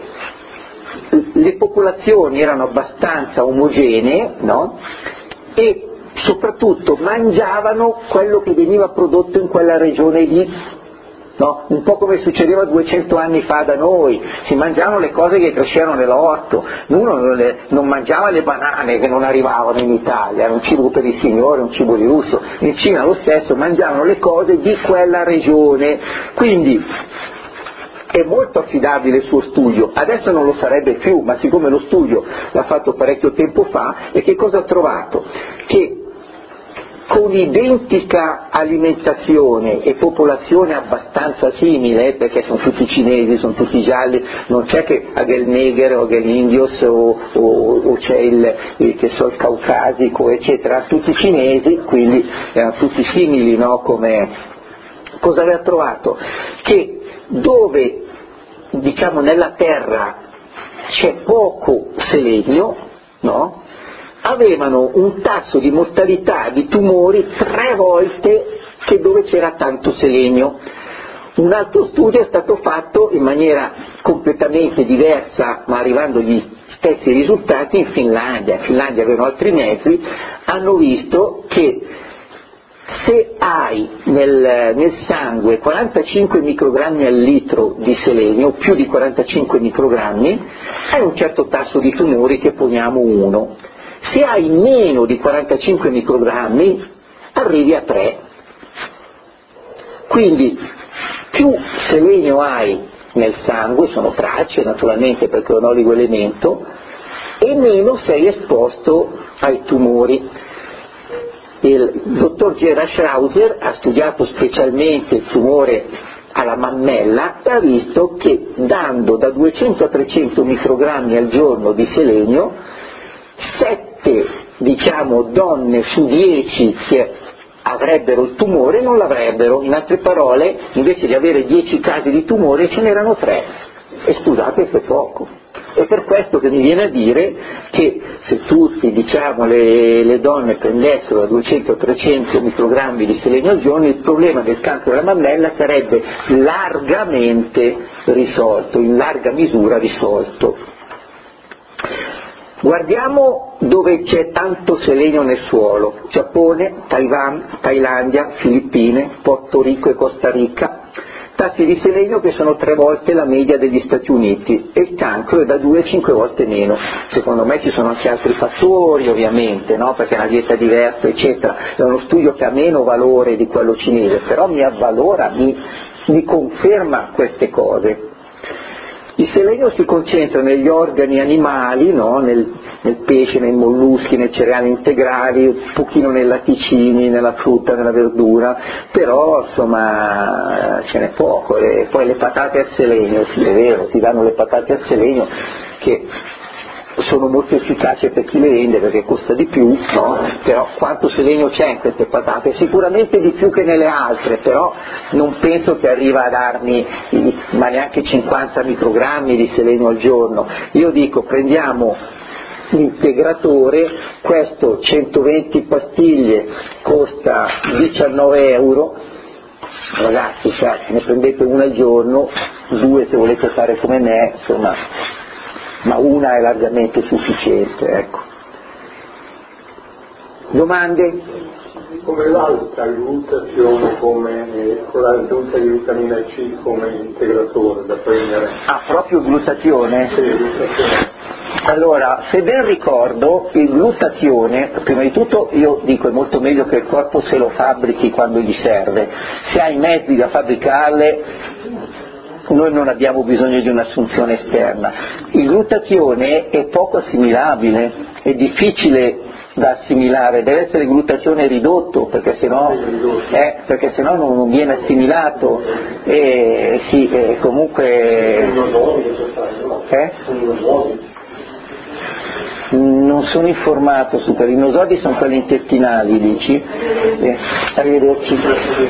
le popolazioni erano abbastanza omogenee, no? E soprattutto mangiavano quello che veniva prodotto in quella regione lì, no? Un po' come succedeva 200 anni fa da noi, si mangiavano le cose che crescevano nell'orto, uno non mangiava le banane che non arrivavano in Italia, era un cibo per il signore, un cibo di lusso. In Cina lo stesso, mangiavano le cose di quella regione, quindi è molto affidabile il suo studio. Adesso non lo sarebbe più, ma siccome lo studio l'ha fatto parecchio tempo fa, e che cosa ha trovato? Che con identica alimentazione e popolazione abbastanza simile, perché sono tutti cinesi, sono tutti gialli, non c'è che Agel Neger o Agel Indios o c'è il caucasico eccetera, tutti cinesi, quindi erano tutti simili, no? Come cosa aveva trovato? Che dove nella terra c'è poco selenio, no? Avevano un tasso di mortalità di tumori 3 volte che dove c'era tanto selenio. Un altro studio è stato fatto in maniera completamente diversa, ma arrivando agli stessi risultati, in Finlandia. In Finlandia avevano altri mezzi, hanno visto che se hai nel sangue 45 microgrammi al litro di selenio, più di 45 microgrammi, hai un certo tasso di tumori che poniamo 1. Se hai meno di 45 microgrammi arrivi a 3. Quindi più selenio hai nel sangue, sono tracce naturalmente perché è un oligoelemento, e meno sei esposto ai tumori. Il dottor Gerhard Schrauser ha studiato specialmente il tumore alla mammella e ha visto che dando da 200 a 300 microgrammi al giorno di selenio, 7 donne su 10 che avrebbero il tumore non l'avrebbero. In altre parole, invece di avere 10 casi di tumore ce n'erano 3. E scusate se è poco. È per questo che mi viene a dire che se tutti, diciamo, le donne prendessero 200-300 microgrammi di selenio al giorno, il problema del cancro della mammella sarebbe largamente risolto, in larga misura risolto. Guardiamo dove c'è tanto selenio nel suolo: Giappone, Taiwan, Thailandia, Filippine, Porto Rico e Costa Rica. Tassi di selenio che sono 3 volte la media degli Stati Uniti, e il cancro è da 2 a 5 volte meno. Secondo me ci sono anche altri fattori, ovviamente, no? Perché è una dieta diversa, eccetera. È uno studio che ha meno valore di quello cinese, però mi avvalora, mi conferma queste cose. Il selenio si concentra negli organi animali, no? nel pesce, nei molluschi, nei cereali integrali, un pochino nei latticini, nella frutta, nella verdura, però insomma ce n'è poco. E poi le patate al selenio, sì, è vero, ti danno le patate al selenio che sono molto efficaci per chi le vende perché costa di più, no? Però quanto selenio c'è in queste patate? Sicuramente di più che nelle altre, però non penso che arriva a darmi ma neanche 50 microgrammi di selenio al giorno. Io dico, prendiamo l'integratore, questo 120 pastiglie costa 19 euro, ragazzi, cioè, ne prendete una al giorno, 2 se volete fare come me, insomma, ma una è largamente sufficiente, ecco. Domande? Come l'alta glutazione, con l'aggiunta di vitamina C come integratore da prendere? Ah, proprio glutazione? Sì, glutazione. Allora, se ben ricordo, il glutazione, prima di tutto io dico è molto meglio che il corpo se lo fabbrichi quando gli serve. Se hai i mezzi da fabbricarle, noi non abbiamo bisogno di un'assunzione esterna. Il glutazione è poco assimilabile, è difficile da assimilare, deve essere glutazione ridotto perché sennò non viene assimilato, e sì, comunque non sono informato su quelli, i nosodi sono quelli intestinali, dici? Arrivederci.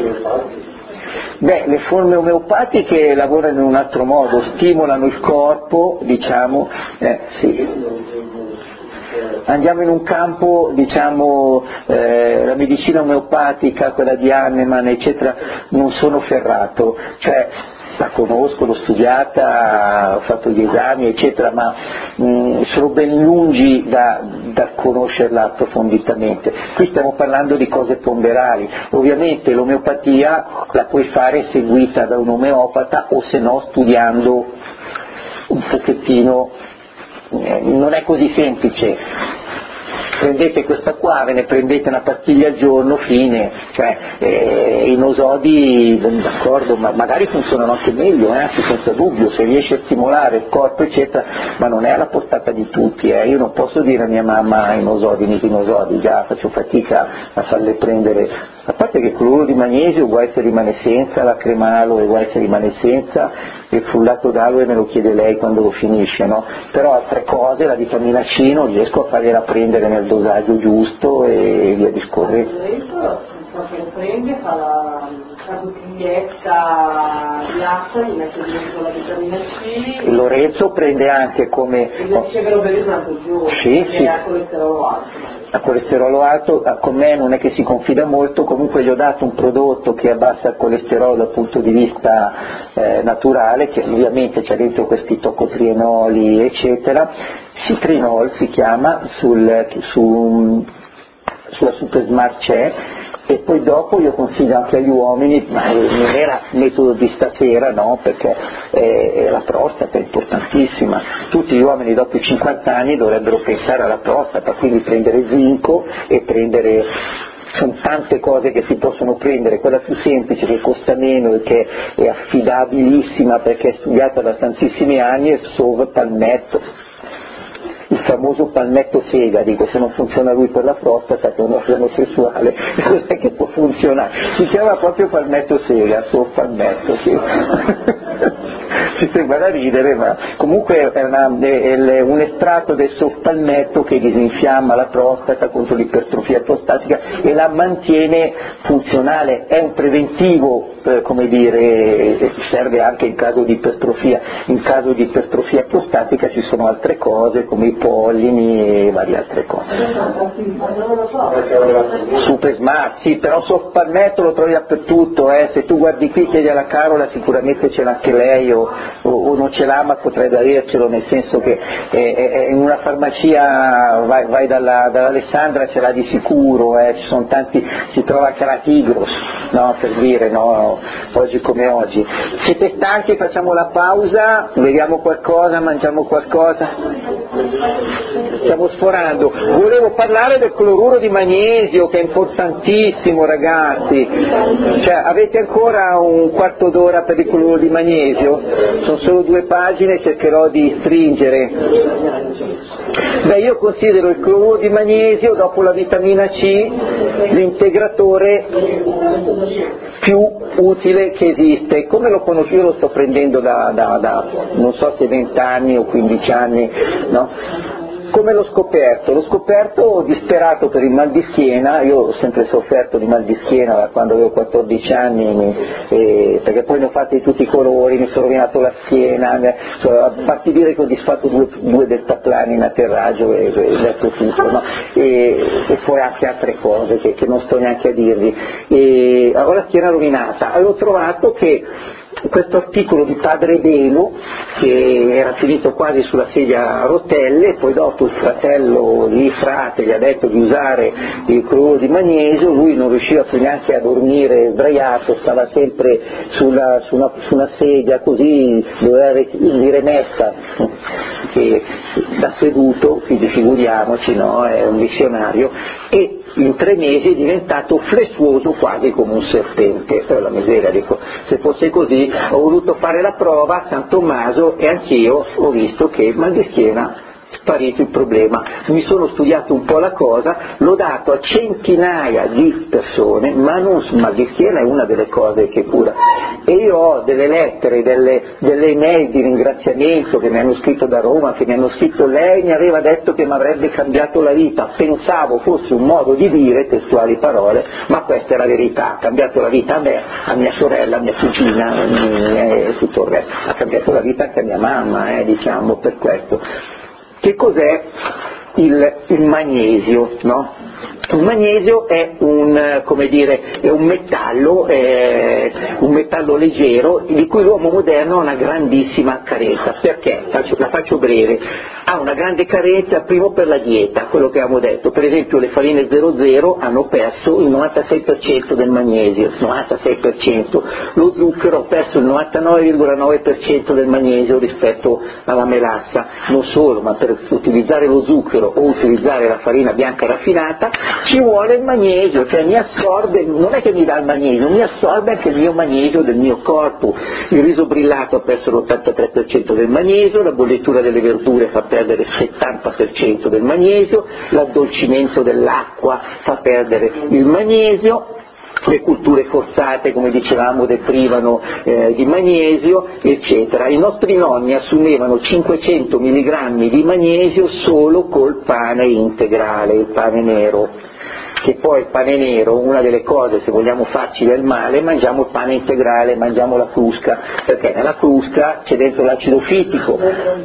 Beh, le forme omeopatiche lavorano in un altro modo, stimolano il corpo, diciamo, sì. Andiamo in un campo, diciamo, la medicina omeopatica, quella di Hahnemann, eccetera, non sono ferrato, cioè la conosco, l'ho studiata, ho fatto gli esami, eccetera, ma sono ben lungi da conoscerla approfonditamente. Qui stiamo parlando di cose ponderali. Ovviamente l'omeopatia la puoi fare seguita da un omeopata o se no studiando un pochettino, non è così semplice. Prendete questa qua, ve ne prendete una pastiglia al giorno, fine, cioè i nosodi, d'accordo, ma magari funzionano anche meglio, anche senza dubbio, se riesce a stimolare il corpo eccetera, ma non è alla portata di tutti, io non posso dire a mia mamma i nosodi, già faccio fatica a farle prendere, a parte che il cloruro di magnesio vuoi se rimane senza, la crema aloe vuoi se rimane senza, il frullato d'aloe me lo chiede lei quando lo finisce, no? Però altre cose, la vitamina C non riesco a fargliela prendere nel dosaggio giusto e via discorrendo. Non so che lo prende, fa la bottiglietta di acqua, gli mette dentro la vitamina C. Lorenzo prende anche come... E dice che lo vede durante il giorno, sì. ha colesterolo alto. A colesterolo alto, con me non è che si confida molto, comunque gli ho dato un prodotto che abbassa il colesterolo dal punto di vista naturale, che ovviamente c'è dentro questi tocotrienoli eccetera, Citrinol si chiama, sulla Super Smart c'è, e poi dopo io consiglio anche agli uomini, ma non era metodo di stasera, no, perché la prostata è importantissima, tutti gli uomini dopo i 50 anni dovrebbero pensare alla prostata, quindi prendere zinco e prendere, sono tante cose che si possono prendere, quella più semplice che costa meno e che è affidabilissima perché è studiata da tantissimi anni è Sov Palmetto, il famoso palmetto sega, dico, se non funziona lui per la prostata che è un organo sessuale non è che può funzionare, si chiama proprio palmetto sega, Sov Palmetto, sì. ci sembra da ridere, ma comunque è un estratto del soffalmetto che disinfiamma la prostata contro l'ipertrofia prostatica e la mantiene funzionale, è un preventivo, come dire, serve anche in caso di ipertrofia. In caso di ipertrofia prostatica ci sono altre cose come i pollini e varie altre cose. Super Smart, sì, però soffalmetto lo trovi dappertutto, se tu guardi qui chiedi alla Carola sicuramente ce l'ha anche lei o non ce l'ha, ma potrebbe avercelo, nel senso che in una farmacia vai dall'Alessandra ce l'ha di sicuro, ci sono tanti, si trova anche la Tigros, no, per dire, no, oggi come oggi. Siete stanchi? Facciamo la pausa, beviamo qualcosa, mangiamo qualcosa? Stiamo sforando. Volevo parlare del cloruro di magnesio che è importantissimo, ragazzi, cioè avete ancora un quarto d'ora per il cloruro di magnesio? Sono solo 2 pagine, cercherò di stringere. Beh, io considero il cloruro di magnesio dopo la vitamina C l'integratore più utile che esiste. Come lo conosco? Io lo sto prendendo da non so se 20 anni o 15 anni, no? Come l'ho scoperto? L'ho scoperto disperato per il mal di schiena. Io ho sempre sofferto di mal di schiena da quando avevo 14 anni, perché poi ne ho fatti di tutti i colori, mi sono rovinato la schiena, a farti dire che ho disfatto due deltaplani in atterraggio e detto tutto, no? E poi anche altre cose che non sto neanche a dirvi. E ho la schiena rovinata. Avevo trovato che questo articolo di padre Belo, che era finito quasi sulla sedia a rotelle, poi dopo il fratello di frate gli ha detto di usare il cloruro di magnesio, lui non riusciva più neanche a dormire sdraiato, stava sempre su una sedia così, doveva dire messa, che da seduto, quindi figuriamoci, no? È un missionario, e in 3 mesi è diventato flessuoso quasi come un serpente. La miseria, dico, se fosse così ho voluto fare la prova a San Tommaso e anch'io ho visto che mal di schiena sparito il problema. Mi sono studiato un po' la cosa, l'ho dato a centinaia di persone, ma non mal di schiena è una delle cose che cura. E io ho delle lettere, delle email di ringraziamento che mi hanno scritto da Roma, che mi hanno scritto: lei mi aveva detto che mi avrebbe cambiato la vita, pensavo fosse un modo di dire, testuali parole, ma questa è la verità, ha cambiato la vita a me, a mia sorella, a mia cugina e tutto il resto, ha cambiato la vita anche a mia mamma, diciamo, per questo. Che cos'è il magnesio, no? Il magnesio è un metallo leggero di cui l'uomo moderno ha una grandissima carenza. Perché? La faccio breve. Ha una grande carenza primo per la dieta, quello che abbiamo detto. Per esempio le farine 00 hanno perso il 96% del magnesio, 96%. Lo zucchero ha perso il 99,9% del magnesio rispetto alla melassa. Non solo, ma per utilizzare lo zucchero o utilizzare la farina bianca raffinata ci vuole il magnesio, cioè mi assorbe, non è che mi dà il magnesio, mi assorbe anche il mio magnesio del mio corpo. Il riso brillato ha perso l'83% del magnesio, la bollitura delle verdure fa perdere il 70% del magnesio, l'addolcimento dell'acqua fa perdere il magnesio, le culture forzate, come dicevamo, deprivano di magnesio, eccetera. I nostri nonni assumevano 500 mg di magnesio solo col pane integrale, il pane nero. Che poi il pane nero, una delle cose, se vogliamo farci del male, mangiamo il pane integrale, mangiamo la crusca, perché nella crusca c'è dentro l'acido fittico.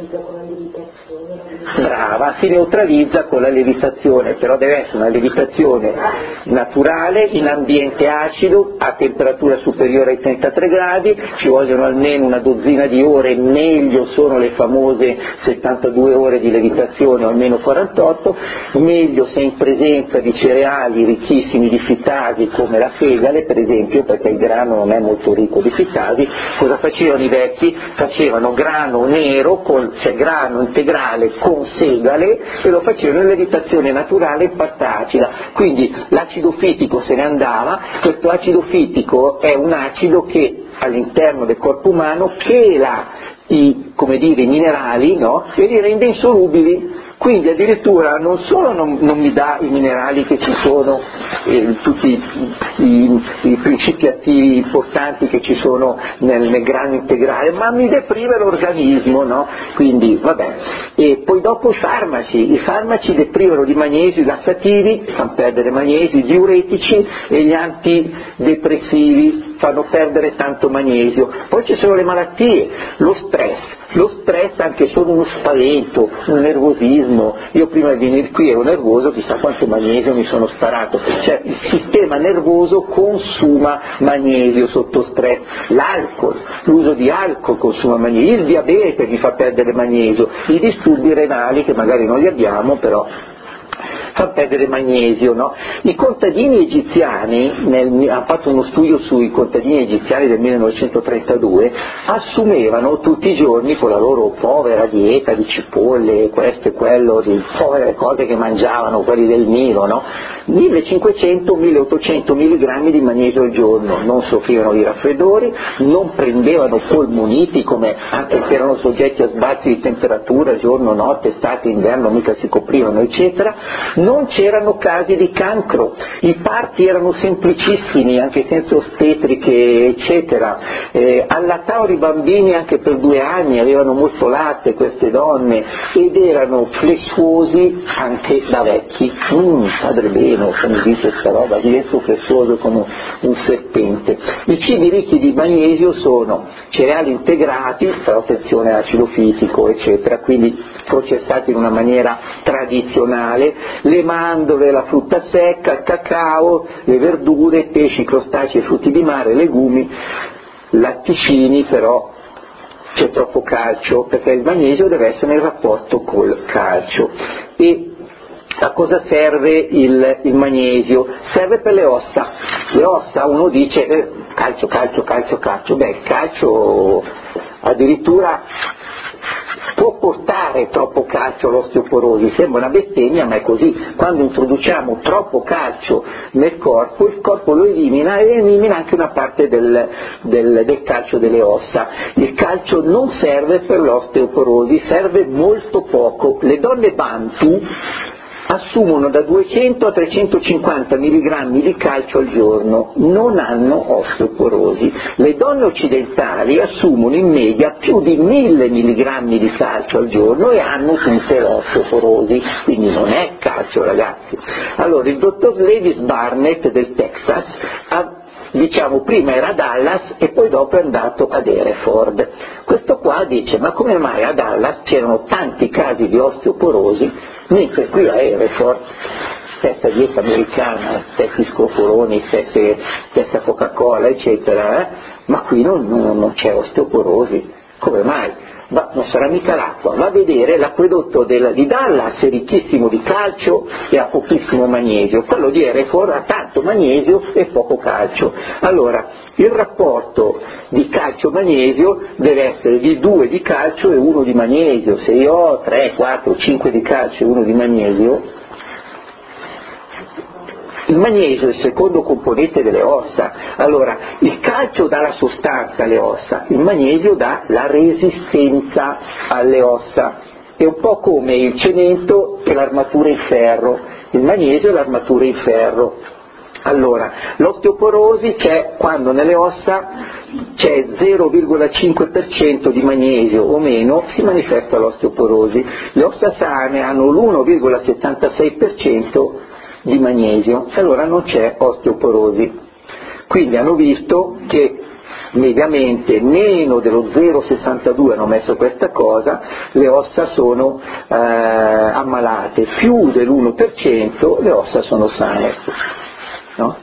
Brava, si neutralizza con la lievitazione, però deve essere una lievitazione naturale, in ambiente acido, a temperatura superiore ai 33 gradi, ci vogliono almeno una dozzina di ore, meglio sono le famose 72 ore di lievitazione o almeno 48, meglio se in presenza di cereali ricchissimi di fitasi come la segale per esempio, perché il grano non è molto ricco di fitasi. Cosa facevano i vecchi? Facevano grano nero, cioè grano integrale con segale, e lo facevano in lievitazione naturale in pasta acida, quindi l'acido fittico se ne andava. Questo acido fittico è un acido che all'interno del corpo umano chela i minerali, no? E li rende insolubili. quindi addirittura non solo non mi dà i minerali che ci sono, tutti i principi attivi importanti che ci sono nel grano integrale, ma mi deprime l'organismo, no? Quindi vabbè. E poi dopo i farmaci deprimono di magnesio, i lassativi fanno perdere magnesio, i diuretici e gli antidepressivi fanno perdere tanto magnesio. Poi ci sono le malattie, lo stress anche solo uno spavento, un nervosismo. Io prima di venire qui ero nervoso, chissà quanto magnesio mi sono sparato, cioè il sistema nervoso consuma magnesio sotto stress, l'uso di alcol consuma magnesio, il diabete mi fa perdere magnesio, i disturbi renali che magari non li abbiamo però fa perdere magnesio, no? I contadini egiziani, ha fatto uno studio sui contadini egiziani del 1932, assumevano tutti i giorni con la loro povera dieta di cipolle, questo e quello, di povere cose che mangiavano, quelli del Nilo, no? 1500-1800 mg di magnesio al giorno, non soffrivano di raffreddori, non prendevano polmoniti, come anche se erano soggetti a sbalzi di temperatura, giorno, notte, estate, inverno, mica si coprivano, eccetera. Non c'erano casi di cancro, i parti erano semplicissimi, anche senza ostetriche, eccetera, allattavano i bambini anche per 2 anni, avevano molto latte queste donne ed erano flessuosi anche da vecchi. Padre Beno, come dice questa roba, divento flessuoso come un serpente. I cibi ricchi di magnesio sono cereali integrati, però attenzione all'acido fitico, eccetera, quindi processati in una maniera tradizionale, le mandorle, la frutta secca, il cacao, le verdure, pesci, crostacei, frutti di mare, legumi, latticini, però c'è troppo calcio perché il magnesio deve essere nel rapporto col calcio. E a cosa serve il magnesio? Serve per le ossa. Le ossa, uno dice calcio, beh, il calcio addirittura può portare troppo calcio all'osteoporosi, sembra una bestemmia ma è così. Quando introduciamo troppo calcio nel corpo, il corpo lo elimina e elimina anche una parte del calcio delle ossa. Il calcio non serve per l'osteoporosi, serve molto poco. Le donne Bantu assumono da 200 a 350 mg di calcio al giorno, non hanno osteoporosi. Le donne occidentali assumono in media più di 1000 mg di calcio al giorno e hanno tutte l'osteoporosi, quindi non è calcio, ragazzi. Allora il dottor Lewis Barnett del Texas prima era a Dallas e poi dopo è andato ad Hereford. Questo qua dice, ma come mai a Dallas c'erano tanti casi di osteoporosi, mentre qui a Hereford, stessa dieta americana, stessi scrofoloni, stessa Coca-Cola, eccetera, ma qui non c'è osteoporosi. Come mai? Ma non sarà mica l'acqua, va a vedere l'acquedotto di Dallas è ricchissimo di calcio e ha pochissimo magnesio, quello di Hereford ha tanto magnesio e poco calcio. Allora il rapporto di calcio-magnesio deve essere di 2 di calcio e 1 di magnesio. Se io ho 3, 4, 5 di calcio e 1 di magnesio, il magnesio è il secondo componente delle ossa. Allora, il calcio dà la sostanza alle ossa, il magnesio dà la resistenza alle ossa. È un po' come il cemento e l'armatura in ferro, il magnesio e l'armatura in ferro. Allora, l'osteoporosi c'è quando nelle ossa c'è 0,5% di magnesio o meno, si manifesta l'osteoporosi. Le ossa sane hanno l'1,76% di magnesio, allora non c'è osteoporosi. Quindi hanno visto che mediamente meno dello 0,62, hanno messo questa cosa, le ossa sono ammalate, più dell'1% le ossa sono sane. No?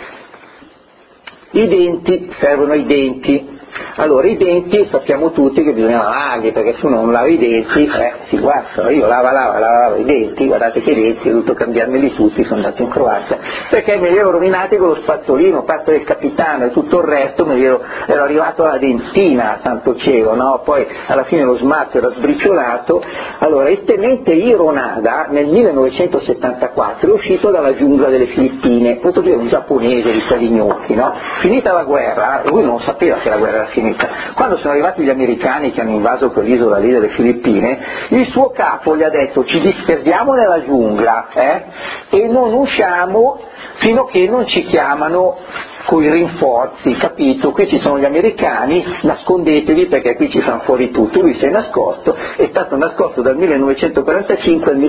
I denti, servono ai denti. Allora i denti sappiamo tutti che bisogna lavarli, perché se uno non lava i denti si guastano. Io lavavo i denti, guardate che denti, ho dovuto cambiarmeli tutti, sono andato in Croazia perché me li ero rovinati con lo spazzolino, parte del capitano e tutto il resto, ero arrivato alla dentina, santo cielo, no? Poi alla fine lo smalto era sbriciolato. Allora il tenente Hironada nel 1974 è uscito dalla giungla delle Filippine, questo qui è un giapponese di quelli gnocchi, no? Finita la guerra, lui non sapeva che la guerra era finita, chimica. Quando sono arrivati gli americani che hanno invaso quell'isola lì delle Filippine, il suo capo gli ha detto: ci disperdiamo nella giungla e non usciamo fino a che non ci chiamano con i rinforzi, capito? Qui ci sono gli americani, nascondetevi perché qui ci fanno fuori tutto. Lui si è nascosto, è stato nascosto dal 1945 al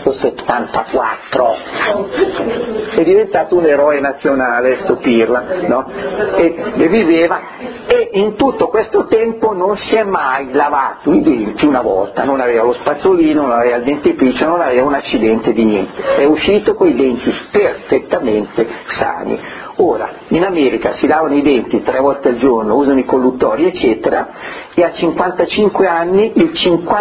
1974, è diventato un eroe nazionale, sto pirla, no? E viveva, e in tutto questo tempo non si è mai lavato i denti una volta, non aveva lo spazzolino, non aveva il dentifricio, non aveva un accidente di niente, è uscito con i denti perfettamente sani. Ora, in America si lavano i denti 3 volte al giorno, usano i colluttori eccetera, e a 55 anni il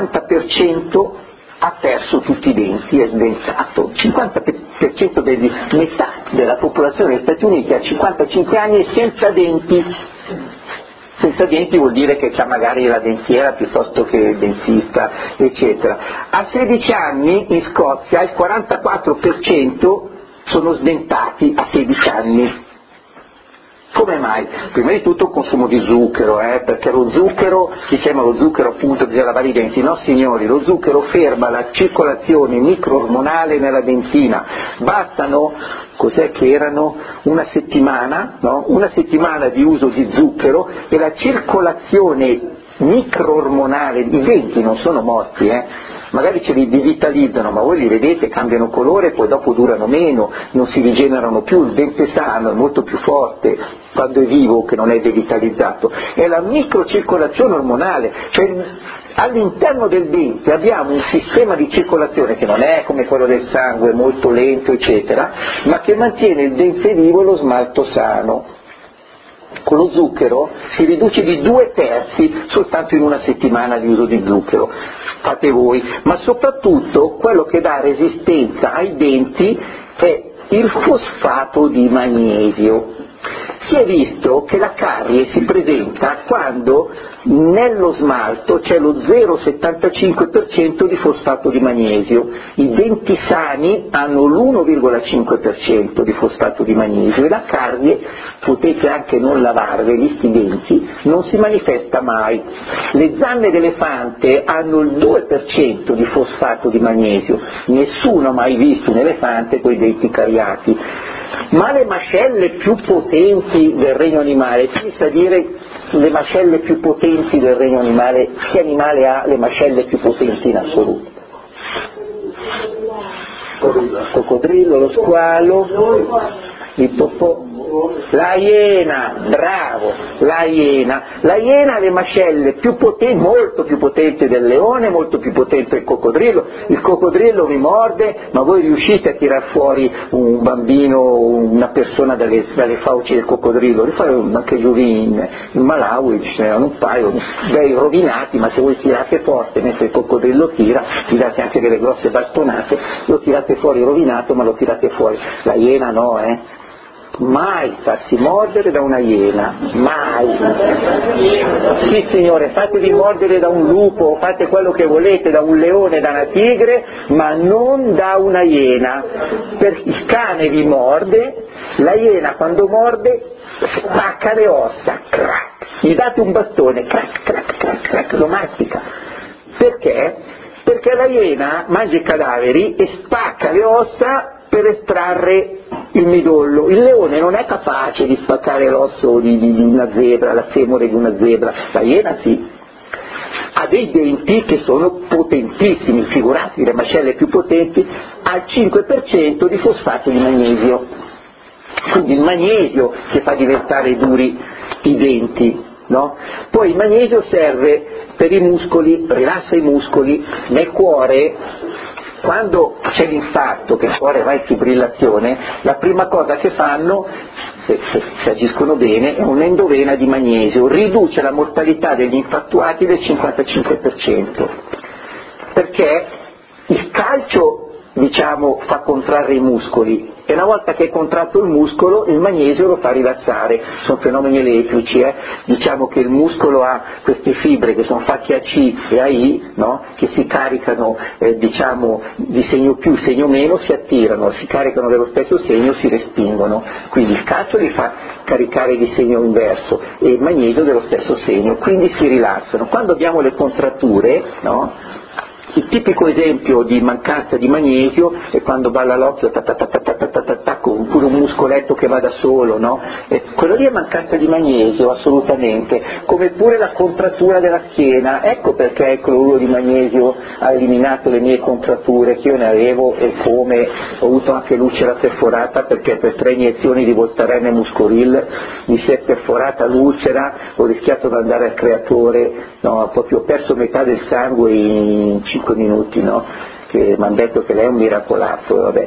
50% ha perso tutti i denti, è sdentato. Il 50% metà della popolazione degli Stati Uniti a 55 anni è senza denti. Senza denti vuol dire che c'ha magari la dentiera piuttosto che il dentista, eccetera. A 16 anni in Scozia il 44% sono sdentati a 16 anni. Come mai? Prima di tutto il consumo di zucchero, perché lo zucchero, diciamo lo zucchero appunto bisogna lavare i denti, no signori, lo zucchero ferma la circolazione microormonale nella dentina, bastano, cos'è che erano, una settimana, no? Una settimana di uso di zucchero e la circolazione microormonale, i denti non sono morti, magari ce li devitalizzano, ma voi li vedete, cambiano colore, poi dopo durano meno, non si rigenerano più, il dente sano è molto più forte quando è vivo che non è devitalizzato, è la microcircolazione ormonale, cioè all'interno del dente abbiamo un sistema di circolazione che non è come quello del sangue, molto lento eccetera, ma che mantiene il dente vivo e lo smalto sano. Con lo zucchero si riduce di 2/3 soltanto in una settimana di uso di zucchero, fate voi, ma soprattutto quello che dà resistenza ai denti è il fosfato di magnesio. Si è visto che la carie si presenta quando nello smalto c'è lo 0,75% di fosfato di magnesio, i denti sani hanno l'1,5% di fosfato di magnesio e la carie, potete anche non lavarveli sti denti, non si manifesta mai. Le zanne d'elefante hanno il 2% di fosfato di magnesio, nessuno ha mai visto un elefante con i denti cariati. Ma le mascelle più potenti del regno animale, chi mi sa dire le mascelle più potenti del regno animale, che animale ha le mascelle più potenti in assoluto? Il coccodrillo, lo squalo, il popò, la iena, bravo, la iena ha le mascelle più potenti, molto più potenti del leone, molto più potente del coccodrillo. Il coccodrillo vi morde, ma voi riuscite a tirar fuori un bambino, una persona dalle fauci del coccodrillo? Anche giù in Malawi ce n'erano un paio, bei rovinati, ma se voi tirate forte mentre il coccodrillo tira, vi date anche delle grosse bastonate, lo tirate fuori rovinato, ma lo tirate fuori. La iena no, mai farsi mordere da una iena, mai. Sì signore, fatevi mordere da un lupo, fate quello che volete, da un leone, da una tigre, ma non da una iena, perché il cane vi morde, la iena quando morde spacca le ossa, crack, gli date un bastone, crack, crack, crack, crack, lo mastica. Perché? Perché la iena mangia i cadaveri e spacca le ossa per estrarre il midollo. Il leone non è capace di spaccare l'osso di una zebra, la femore di una zebra, la iena sì. Ha dei denti che sono potentissimi, figurati, le mascelle più potenti, al 5% di fosfato di magnesio. Quindi il magnesio che fa diventare duri i denti, no? Poi il magnesio serve per i muscoli, rilassa i muscoli, nel cuore. Quando c'è l'infarto, che il cuore va in fibrillazione, la prima cosa che fanno, se agiscono bene, è un'endovena di magnesio, riduce la mortalità degli infartuati del 55%, perché il calcio, fa contrarre i muscoli e una volta che è contratto il muscolo il magnesio lo fa rilassare. Sono fenomeni elettrici, diciamo che il muscolo ha queste fibre che sono facce AC e AI, no? Che si caricano diciamo di segno più, segno meno, si attirano, si caricano dello stesso segno, si respingono, quindi il calcio li fa caricare di segno inverso e il magnesio dello stesso segno, quindi si rilassano. Quando abbiamo le contratture, no? Il tipico esempio di mancanza di magnesio è quando balla l'occhio oppure un muscoletto che va da solo, no? E quello lì è mancanza di magnesio, assolutamente, come pure la contrattura della schiena. Ecco perché il cloruro di magnesio ha eliminato le mie contratture che io ne avevo, e come ho avuto anche l'ulcera perforata perché per 3 iniezioni di Voltaren e Muscoril mi si è perforata l'ulcera, ho rischiato di andare al creatore, no? Proprio ho perso metà del sangue in 5 minuti, no? Che mi hanno detto che lei è un miracolato, vabbè.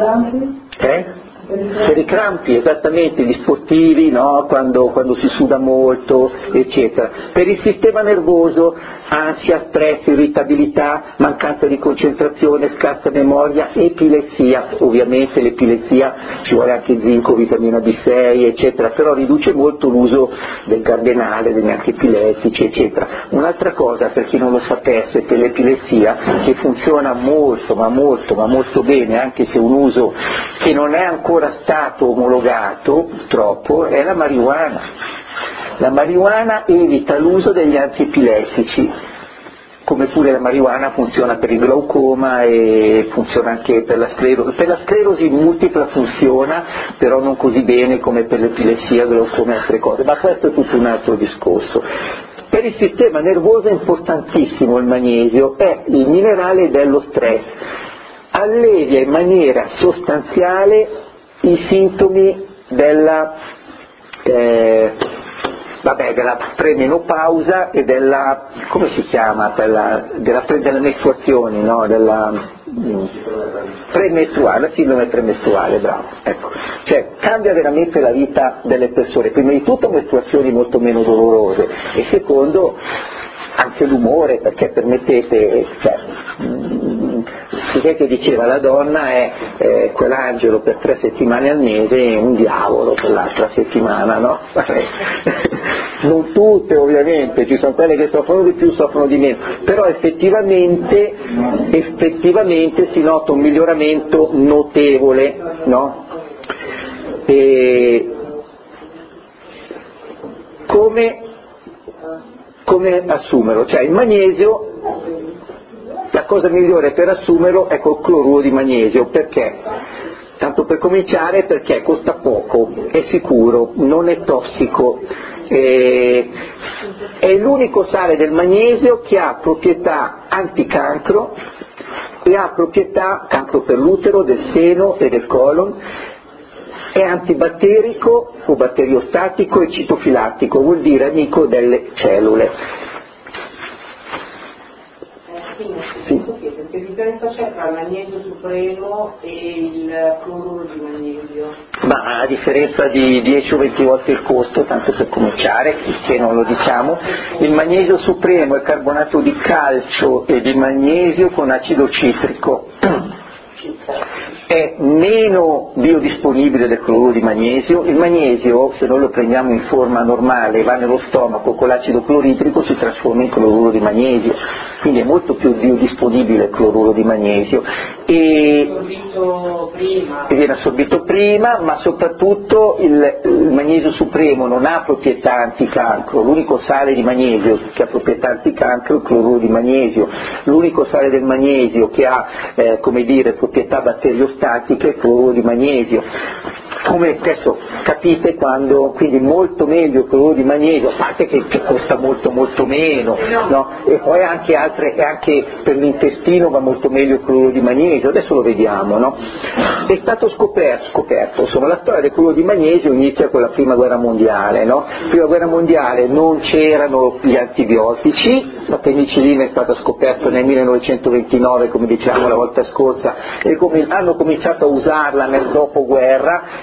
Per i crampi, esattamente, gli sportivi, no? Quando si suda molto, eccetera. Per il sistema nervoso, ansia, stress, irritabilità, mancanza di concentrazione, scarsa memoria, epilessia. Ovviamente l'epilessia ci vuole anche zinco, vitamina B6, eccetera, però riduce molto l'uso del gardenale, degli antiepilettici, eccetera. Un'altra cosa, per chi non lo sapesse, per l'epilessia, che funziona molto, ma molto bene, anche se un uso che non è ancora stato omologato, purtroppo, è la marijuana. La marijuana evita l'uso degli antiepilettici, come pure la marijuana funziona per il glaucoma e funziona anche per la sclerosi. Per la sclerosi multipla funziona, però non così bene come per l'epilessia, glaucoma e altre cose, ma questo è tutto un altro discorso. Per il sistema nervoso è importantissimo il magnesio, è il minerale dello stress, allevia in maniera sostanziale i sintomi della premenopausa e della, come si chiama, delle mestruazioni, no? Della premestruale, la sindrome premestruale, bravo, ecco. Cioè cambia veramente la vita delle persone, prima di tutto mestruazioni molto meno dolorose e secondo anche l'umore, perché permettete, che diceva la donna è quell'angelo per 3 settimane al mese e un diavolo per l'altra settimana, no? Non tutte ovviamente, ci sono quelle che soffrono di più, soffrono di meno, però effettivamente si nota un miglioramento notevole, no? E come assumerlo? Cioè il magnesio, la cosa migliore per assumerlo è col cloruro di magnesio, perché? Tanto per cominciare perché costa poco, è sicuro, non è tossico, è l'unico sale del magnesio che ha proprietà anticancro e ha proprietà cancro per l'utero, del seno e del colon, è antibatterico o batteriostatico e citofilattico, vuol dire amico delle cellule. Sì. Che differenza c'è tra il magnesio supremo e il cloruro di magnesio? Ma a differenza di 10 o 20 volte il costo, tanto per cominciare, che non lo diciamo, il magnesio supremo è carbonato di calcio e di magnesio con acido citrico. È meno biodisponibile del cloruro di magnesio. Il magnesio, se noi lo prendiamo in forma normale, va nello stomaco con l'acido cloridrico, si trasforma in cloruro di magnesio, quindi è molto più biodisponibile il cloruro di magnesio e viene assorbito prima, ma soprattutto il magnesio supremo non ha proprietà anticancro. L'unico sale di magnesio che ha proprietà anticancro è il cloruro di magnesio, l'unico sale del magnesio che ha proprietà batteriostatiche è il cloruro di magnesio. Come adesso capite, quindi molto meglio il cloruro di magnesio, a parte che costa molto meno, no? E poi anche per l'intestino va molto meglio il cloruro di magnesio, adesso lo vediamo, no? È stato scoperto, insomma, la storia del cloruro di magnesio inizia con la prima guerra mondiale, no? Prima guerra mondiale non c'erano gli antibiotici, la penicillina è stata scoperta nel 1929, come dicevamo la volta scorsa, e hanno cominciato a usarla nel dopoguerra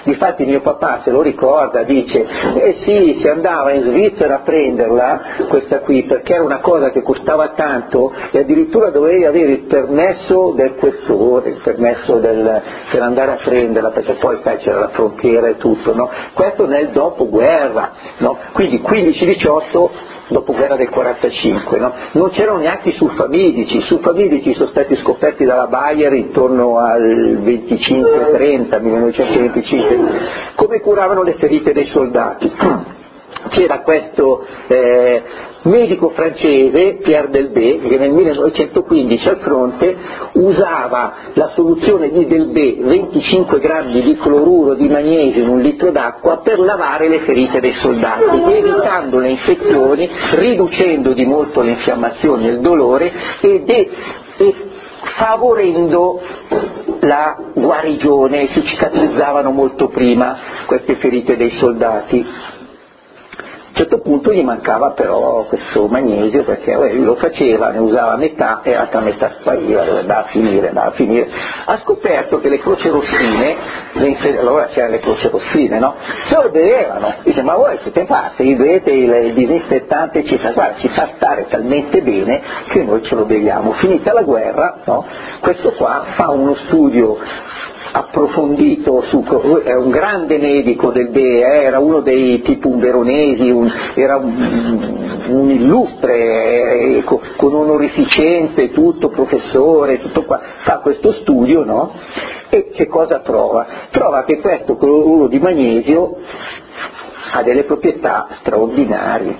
Difatti mio papà se lo ricorda, dice sì, si andava in Svizzera a prenderla questa qui perché era una cosa che costava tanto e addirittura dovevi avere il permesso del questore, il permesso per andare a prenderla, perché poi sai c'era la frontiera e tutto, no? Questo nel dopoguerra, no? Quindi 15-18 dopoguerra del 45, no? Non c'erano neanche i sulfamidici sono stati scoperti dalla Bayer intorno al 25-30, 1925. Come curavano le ferite dei soldati? C'era questo medico francese, Pierre Delbé, che nel 1915 al fronte usava la soluzione di Delbé, 25 grammi di cloruro di magnesio in un litro d'acqua per lavare le ferite dei soldati, evitando le infezioni, riducendo di molto le infiammazioni e il dolore e favorendo la guarigione, si cicatrizzavano molto prima queste ferite dei soldati. A un certo punto gli mancava però questo magnesio perché lui lo faceva, ne usava metà e l'altra metà spariva, andava a finire. Ha scoperto che le croci rossine, allora c'erano le croci rossine, no? Se lo bevevano, dice ma voi siete pazzi, bevete il disinfettante eccetera, guarda ci fa stare talmente bene che noi ce lo beviamo. Finita la guerra, no? Questo qua fa uno studio approfondito è un grande medico del BE, era uno dei tipo un veronesi, era un illustre con onorificenze e tutto, professore, tutto qua, fa questo studio, no? E che cosa trova? Trova che questo cloruro di magnesio ha delle proprietà straordinarie.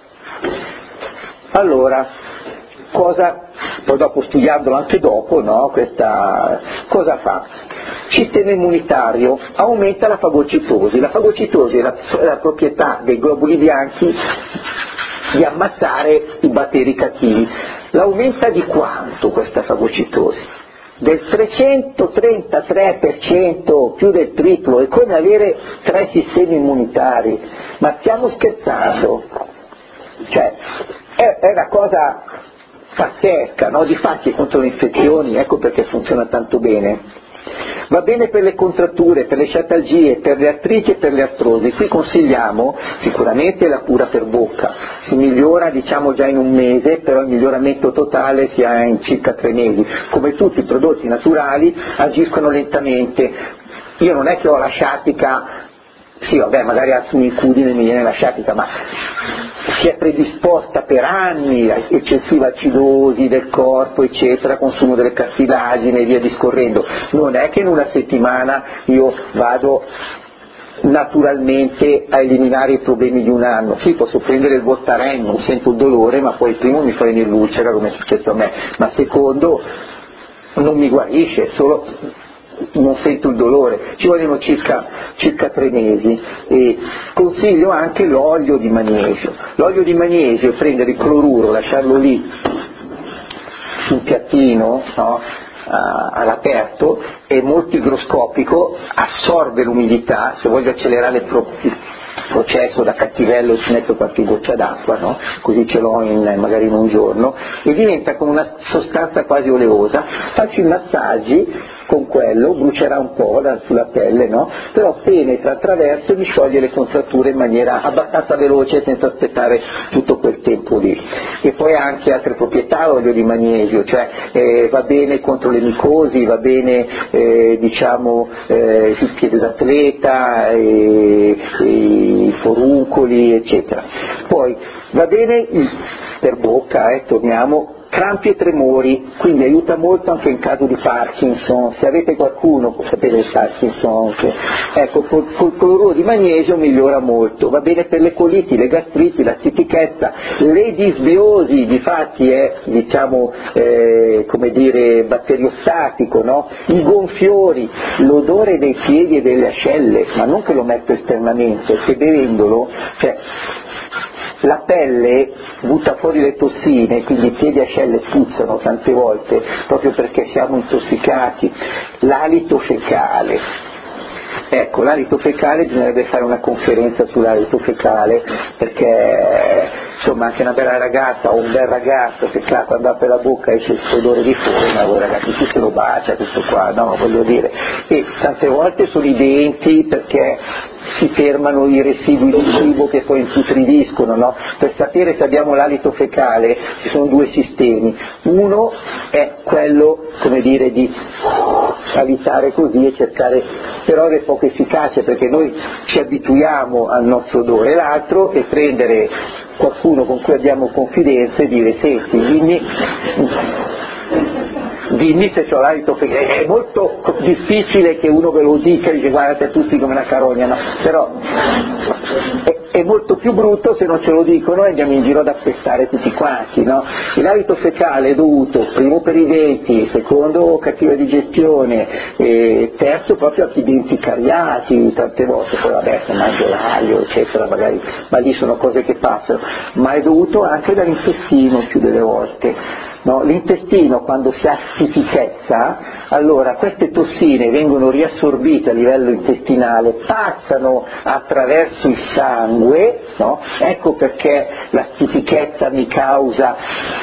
Allora, poi dopo studiandolo anche dopo, no? Cosa fa? Sistema immunitario, aumenta la fagocitosi. La fagocitosi è la proprietà dei globuli bianchi di ammazzare i batteri cattivi. L'aumenta di quanto questa fagocitosi? Del 333%, più del triplo, è come avere 3 sistemi immunitari. Ma stiamo scherzando? Cioè, è una cosa pazzesca, no? Difatti contro le infezioni, ecco perché funziona tanto bene. Va bene per le contratture, per le sciatalgie, per le artriti e per le artrosi. Qui consigliamo sicuramente la cura per bocca, si migliora diciamo già in un mese, però il miglioramento totale si ha in circa 3 mesi. Come tutti i prodotti naturali agiscono lentamente. Io non è che ho la sciatica, sì vabbè magari a un'icudine mi viene la sciatica, ma si è predisposta per anni a eccessiva acidosi del corpo eccetera, consumo delle cartilagini e via discorrendo. Non è che in una settimana io vado naturalmente a eliminare i problemi di un anno. Sì, posso prendere il Voltaren, non sento il dolore, ma poi il primo mi fa venire l'ulcera come è successo a me, ma secondo non mi guarisce, solo non sento il dolore, ci vogliono circa 3 mesi. E consiglio anche l'olio di magnesio. L'olio di magnesio è prendere il cloruro, lasciarlo lì sul piattino, no? All'aperto, è molto igroscopico, assorbe l'umidità. Se voglio accelerare il processo da cattivello ci metto qualche goccia d'acqua, no? Così ce l'ho magari in un giorno, e diventa come una sostanza quasi oleosa. Faccio i massaggi con quello, brucerà un po' sulla pelle, no? Però penetra attraverso e mi scioglie le contratture in maniera abbastanza veloce senza aspettare tutto quel tempo lì. E poi ha anche altre proprietà l'olio di magnesio, cioè va bene contro le micosi, va bene sul piede d'atleta, i foruncoli eccetera. Poi va bene per bocca, torniamo, crampi e tremori, quindi aiuta molto anche in caso di Parkinson. Se avete qualcuno, sapete il Parkinson, ecco, col cloruro di magnesio migliora molto. Va bene per le coliti, le gastriti, la stitichezza, le disbiosi, difatti è batteriostatico, no? I gonfiori, l'odore dei piedi e delle ascelle, ma non che lo metto esternamente, che bevendolo, la pelle butta fuori le tossine, quindi i piedi e ascelle puzzano tante volte proprio perché siamo intossicati. L'alito fecale, l'alito fecale bisognerebbe fare una conferenza sull'alito fecale, perché insomma anche una bella ragazza o un bel ragazzo che sa quando apre la bocca esce questo odore di fuori, ma voi ragazzi chi se lo bacia questo qua, no, voglio dire, e tante volte sono i denti perché si fermano i residui di cibo che poi imputridiscono, no? Per sapere se abbiamo l'alito fecale ci sono due sistemi, uno è quello, come dire, di alitare così e cercare, però è poco efficace perché noi ci abituiamo al nostro odore, l'altro è prendere qualcuno con cui abbiamo confidenza e dire senti, dimmi se c'ho l'alito fecale. È molto difficile che uno ve lo dica e dice guardate tutti come una carogna, no? Però è molto più brutto se non ce lo dicono e andiamo in giro ad appestare tutti quanti, no? L'alito fecale è dovuto primo per i denti, secondo cattiva digestione, e terzo proprio a chi denti cariati tante volte, poi vabbè se mangio l'aglio eccetera magari, ma lì sono cose che passano, ma è dovuto anche dall'intestino più delle volte. No, l'intestino quando si ha stitichezza, allora queste tossine vengono riassorbite a livello intestinale, passano attraverso il sangue, no? Ecco perché la stitichezza mi causa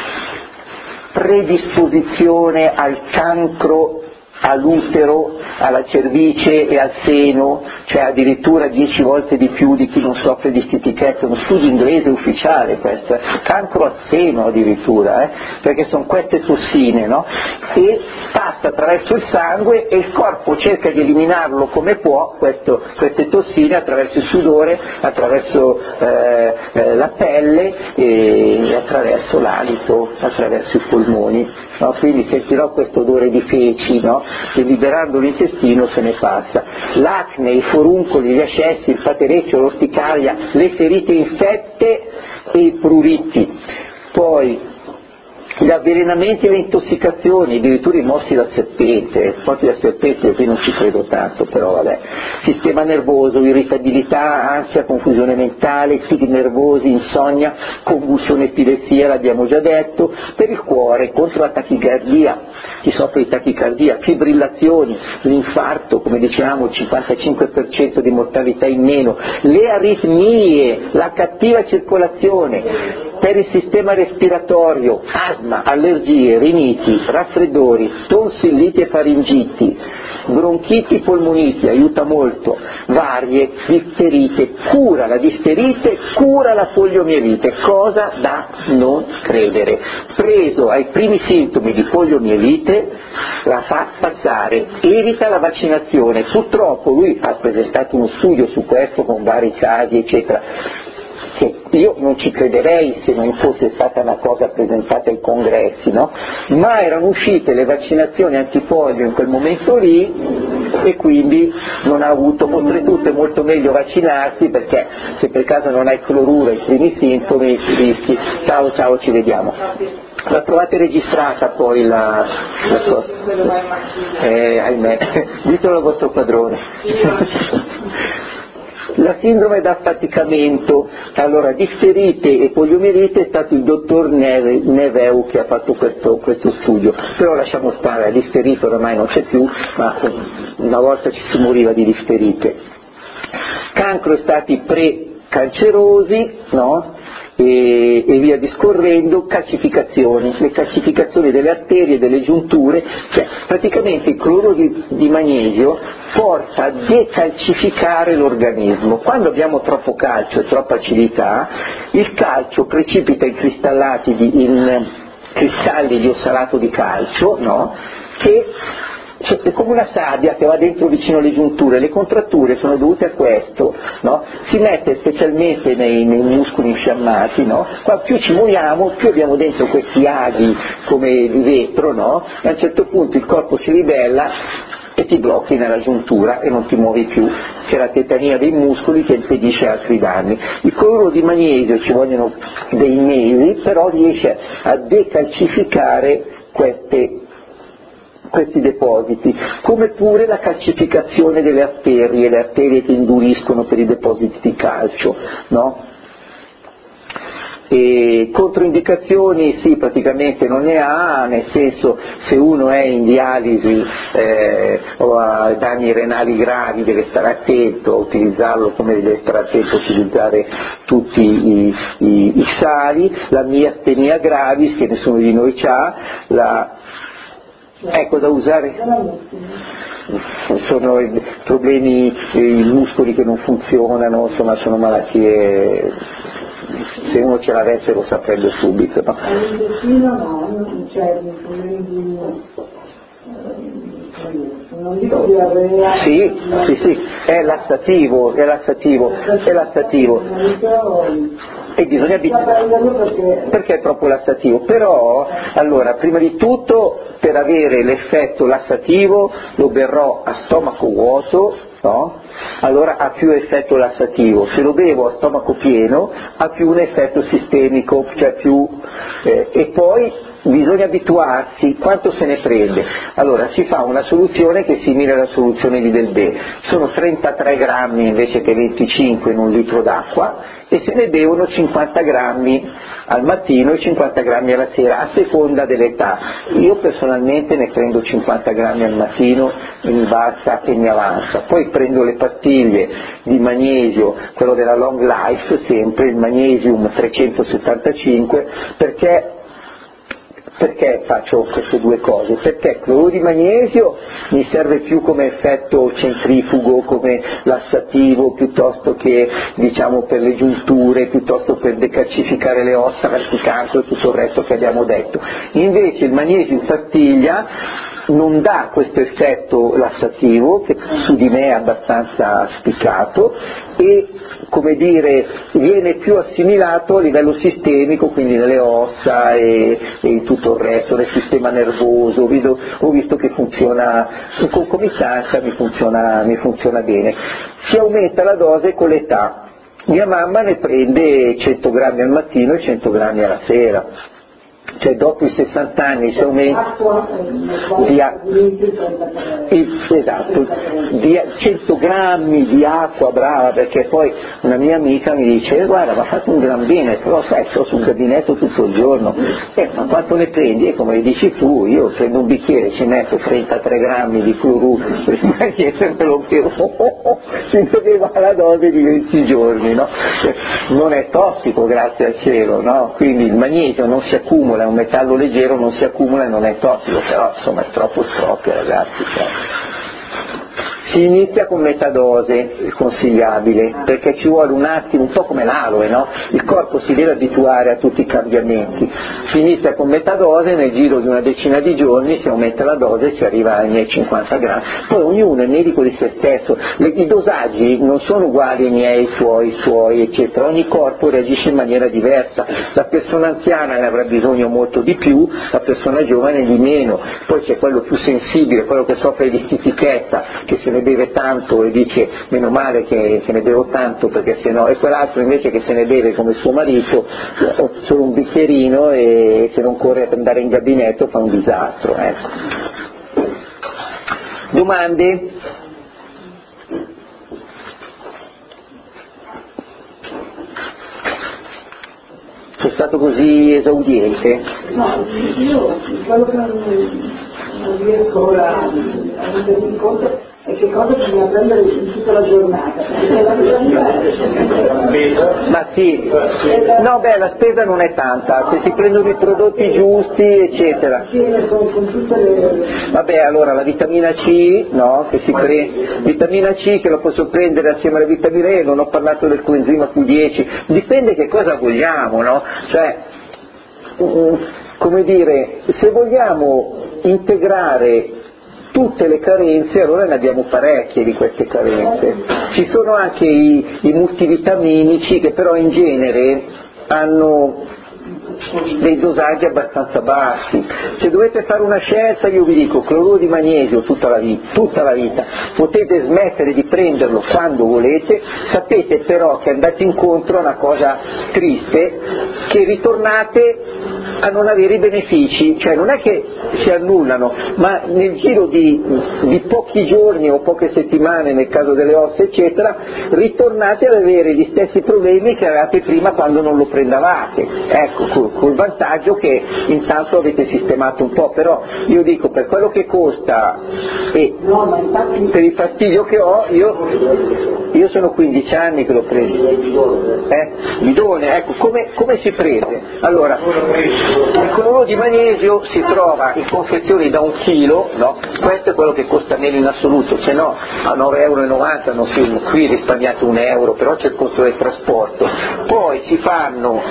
predisposizione al cancro all'utero, alla cervice e al seno, cioè addirittura 10 volte di più di chi non soffre di stitichezza, uno studio inglese ufficiale questo, cancro al seno addirittura, perché sono queste tossine, no? E passa attraverso il sangue e il corpo cerca di eliminarlo come può, queste tossine attraverso il sudore, attraverso la pelle e attraverso l'alito, attraverso i polmoni, no? Quindi sentirò questo odore di feci, no? E liberando l'intestino se ne passa. L'acne, i foruncoli, gli ascessi, il patereccio, l'orticaria, le ferite infette e i pruriti. Poi gli avvelenamenti e le intossicazioni, addirittura i morsi da serpente, sporti da serpente qui non ci credo tanto, però vabbè. Sistema nervoso, irritabilità, ansia, confusione mentale, tic nervosi, insonnia, convulsione, epilessia, l'abbiamo già detto. Per il cuore, contro la tachicardia, chi soffre di tachicardia, fibrillazioni, l'infarto, come dicevamo, il 55% di mortalità in meno, le aritmie, la cattiva circolazione. Per il sistema respiratorio, asma, allergie, riniti, raffreddori, tonsilliti e faringiti, bronchiti, polmoniti, aiuta molto, varie, difterite, cura la difterite, cura la poliomielite, cosa da non credere. Preso ai primi sintomi di poliomielite, la fa passare, evita la vaccinazione. Purtroppo lui ha presentato uno studio su questo con vari casi, eccetera. Che io non ci crederei se non fosse stata una cosa presentata ai congressi, no? Ma erano uscite le vaccinazioni antipolio in quel momento lì e quindi non ha avuto, oltretutto è molto meglio vaccinarsi perché se per caso non hai cloruro ai primi sintomi rischi. Ciao, ci vediamo. La trovate registrata poi la cosa? Ahimè, ditelo al vostro padrone. La sindrome da affaticamento, allora difterite e poliomielite è stato il dottor Neveu che ha fatto questo studio, però lasciamo stare, la difterite ormai non c'è più, ma una volta ci si moriva di difterite. Cancro stati precancerosi, no? E via discorrendo, calcificazioni, le calcificazioni delle arterie, delle giunture, cioè praticamente il cloruro di magnesio porta a decalcificare l'organismo. Quando abbiamo troppo calcio e troppa acidità, il calcio precipita in cristalli di ossalato di calcio, no? Che è come una sabbia che va dentro vicino alle giunture, le contratture sono dovute a questo, no? Si mette specialmente nei muscoli infiammati, no? Qua più ci muoviamo, più abbiamo dentro questi aghi come di vetro, no? E a un certo punto il corpo si ribella e ti blocchi nella giuntura e non ti muovi più, c'è la tetania dei muscoli che impedisce altri danni. Il cloruro di magnesio ci vogliono dei mesi, però riesce a decalcificare questi depositi, come pure la calcificazione delle arterie, le arterie che induriscono per i depositi di calcio, no? E controindicazioni sì, praticamente non ne ha, nel senso se uno è in dialisi o ha danni renali gravi deve stare attento a utilizzarlo, come deve stare attento a utilizzare tutti i sali. La miastenia gravis che nessuno di noi ha, ecco, da usare, sono problemi, i muscoli che non funzionano, insomma sono malattie, se uno ce l'avesse lo saprebbe subito, no? All'intestino no, cioè problemi di non dico diarrea. Sì, è lassativo. E bisogna perché è troppo lassativo, però allora prima di tutto per avere l'effetto lassativo lo berrò a stomaco vuoto, no? Allora ha più effetto lassativo. Se lo bevo a stomaco pieno ha più un effetto sistemico, cioè più e poi bisogna abituarsi. Quanto se ne prende? Allora si fa una soluzione che è simile alla soluzione di Del Bè, sono 33 grammi invece che 25 in un litro d'acqua e se ne bevono 50 grammi al mattino e 50 grammi alla sera, a seconda dell'età. Io personalmente ne prendo 50 grammi al mattino e mi basta e mi avanza. Poi prendo le pastiglie di magnesio, quello della Long Life, sempre il magnesium 375, perché faccio queste due cose? Perché il cloruro di magnesio mi serve più come effetto centrifugo, come lassativo, piuttosto che diciamo per le giunture, piuttosto per decalcificare le ossa, verticando e tutto il resto che abbiamo detto. Invece il magnesio in pastiglia non dà questo effetto lassativo che su di me è abbastanza spiccato e come dire viene più assimilato a livello sistemico, quindi nelle ossa e in tutto il resto, nel sistema nervoso. Ho visto che funziona in concomitanza, mi funziona bene. Si aumenta la dose con l'età. Mia mamma ne prende 100 grammi al mattino e 100 grammi alla sera. Cioè dopo i 60 anni si aumenta di 100 grammi di acqua, brava, perché poi una mia amica mi dice guarda ma fate un gran bene, però sai sto sul gabinetto tutto il giorno, ma quanto ne prendi? E come dici tu, io prendo un bicchiere, ci metto 33 grammi di cloruro e me lo bevo, si beveva la dose di 20 giorni, no? Non è tossico, grazie al cielo, no? Quindi il magnesio non si accumula, è un metallo leggero, non si accumula e non è tossico, però insomma è troppo stroppio, ragazzi. Si inizia con metà dose, è consigliabile, perché ci vuole un attimo, un po' come l'aloe, no? Il corpo si deve abituare a tutti i cambiamenti. Si inizia con metà dose, nel giro di una decina di giorni si aumenta la dose e si arriva ai miei 50 grammi. Poi ognuno è medico di se stesso, i dosaggi non sono uguali ai miei, suoi, eccetera. Ogni corpo reagisce in maniera diversa. La persona anziana ne avrà bisogno molto di più, la persona giovane di meno. Poi c'è quello più sensibile, quello che soffre di stitichezza, che se ne beve tanto e dice meno male che ne bevo tanto perché sennò, e quell'altro invece che se ne beve come suo marito solo un bicchierino e se non corre per andare in gabinetto fa un disastro, ecco. Domande? Sono stato così esaudiente? No, io quello che non riesco ora a rendermi conto e che cosa bisogna prendere in tutta la giornata, perché la ma sì, no beh la spesa non è tanta, se si prendono i prodotti giusti eccetera. Con tutte le... Vabbè allora la vitamina C, no? Che si vitamina C che la posso prendere assieme alla vitamina E, non ho parlato del coenzima Q10, dipende che cosa vogliamo, no? Cioè come dire, se vogliamo integrare tutte le carenze, allora ne abbiamo parecchie di queste carenze. Ci sono anche i multivitaminici che però in genere hanno dei dosaggi abbastanza bassi. Se dovete fare una scelta io vi dico cloruro di magnesio tutta la vita, potete smettere di prenderlo quando volete, sapete però che andate incontro a una cosa triste, che ritornate a non avere i benefici, cioè non è che si annullano, ma nel giro di pochi giorni o poche settimane nel caso delle ossa eccetera, ritornate ad avere gli stessi problemi che avevate prima quando non lo prendevate, ecco, col vantaggio che intanto avete sistemato un po', però io dico per quello che costa e per il fastidio che ho, io sono 15 anni che lo prendo, bidone, ecco, come si prende? Allora, il cloruro di magnesio si trova in confezioni da 1 chilo, no? Questo è quello che costa meno in assoluto, se no a 9,90 €, non si, qui risparmiate €1, però c'è il costo del trasporto. Poi si fanno,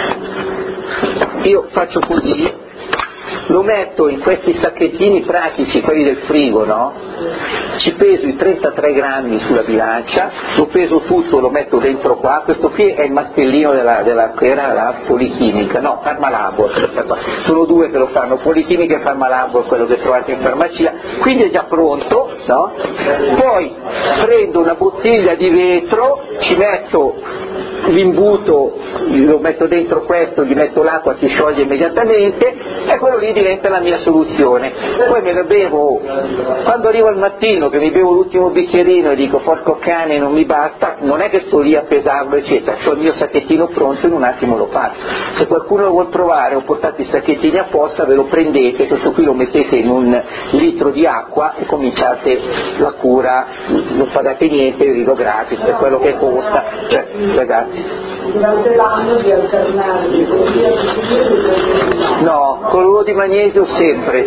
io faccio così, lo metto in questi sacchettini pratici, quelli del frigo, no? Ci peso i 33 grammi sulla bilancia, lo peso tutto, lo metto dentro qua, questo qui è il mastellino che era la Polichimica, no, Pharmalabor, sono due che lo fanno, Polichimica e Pharmalabor, quello che trovate in farmacia, quindi è già pronto, no? Poi prendo una bottiglia di vetro, ci metto l'imbuto, lo metto dentro questo, gli metto l'acqua, si scioglie immediatamente e quello lì diventa la mia soluzione. Poi me lo bevo, quando arrivo al mattino che mi bevo l'ultimo bicchierino e dico porco cane non mi basta, non è che sto lì a pesarlo eccetera, ho il mio sacchettino pronto, in un attimo lo faccio. Se qualcuno lo vuol provare, ho portato i sacchettini apposta, ve lo prendete, questo qui lo mettete in 1 litro di acqua e cominciate la cura, non pagate niente, vi dico gratis, per quello che costa, cioè ragazzi. Durante l'anno di alternare No, cloruro di magnesio sempre.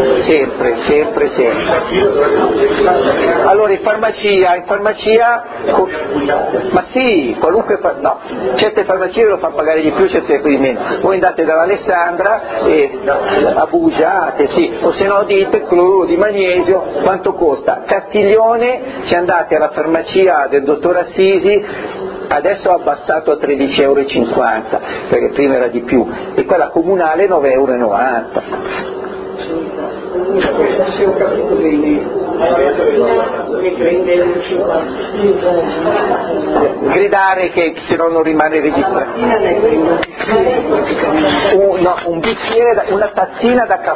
Allora in farmacia, ma sì, qualunque, no, certe farmacie lo fanno pagare di più, certe di meno. Voi andate dall'Alessandra e abusate, sì, o se no dite cloruro di magnesio, quanto costa? Castiglione, se andate alla farmacia del dottor Assisi, adesso ha abbassato a 13,50 € perché prima era di più, e quella comunale 9,90 €. se ho capito bene, ne prende Gridare che se no non rimane registrato. Un bicchiere, una tazzina da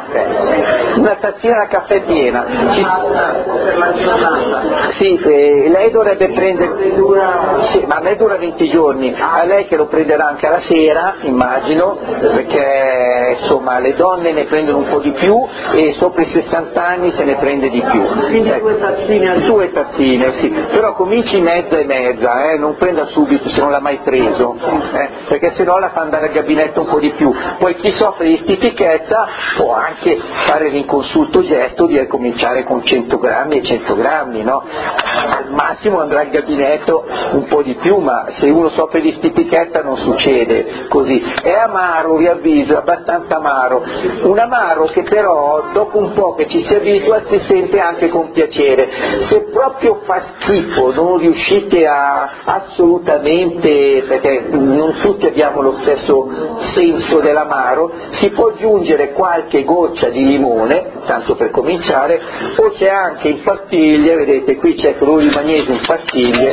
caffè piena. per la giornata. Sì, lei dovrebbe prendere, sì, ma a me dura 20 giorni, a lei che lo prenderà anche alla sera, immagino, perché insomma le donne ne prendono un po' di più e sopra i 60 anni se ne prende di più. Quindi 2 tazzine. 2 tazzine, sì, però cominci mezza e mezza, non prenda subito se non l'ha mai preso, perché se no la fa andare al gabinetto un po' di più. Poi chi soffre di stitichezza può anche fare l'inconsulto gesto di cominciare con 100 grammi e 100 grammi, no? Al massimo andrà al gabinetto un po' di più, ma se uno soffre di stitichezza non succede così. È amaro, vi avviso, è abbastanza amaro, un amaro che però dopo un po' che ci si abitua si sente anche con piacere. Se proprio fa schifo, non riuscite a assolutamente, perché non tutti abbiamo lo stesso senso dell'amaro, si può aggiungere qualche goccia di limone, tanto per cominciare, o c'è anche in pastiglie, vedete qui c'è cloruro di magnesio in pastiglie.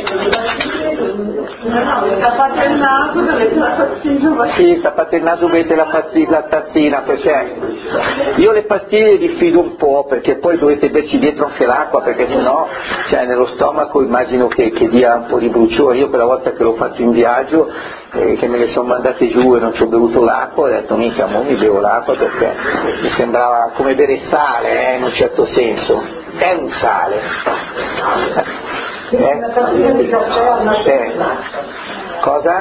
Tappate il naso, bevete la tazzina. Sì, tappate il naso, bevete la tazzina, perché io le pastiglie diffido un po', perché poi dovete berci dietro anche l'acqua, perché sennò nello stomaco immagino che dia un po' di bruciore. Io quella volta che l'ho fatto in viaggio, che me le sono mandate giù e non ci ho bevuto l'acqua, ho detto mica mo mi bevo l'acqua, perché mi sembrava come bere sale, in un certo senso, è un sale. Cosa?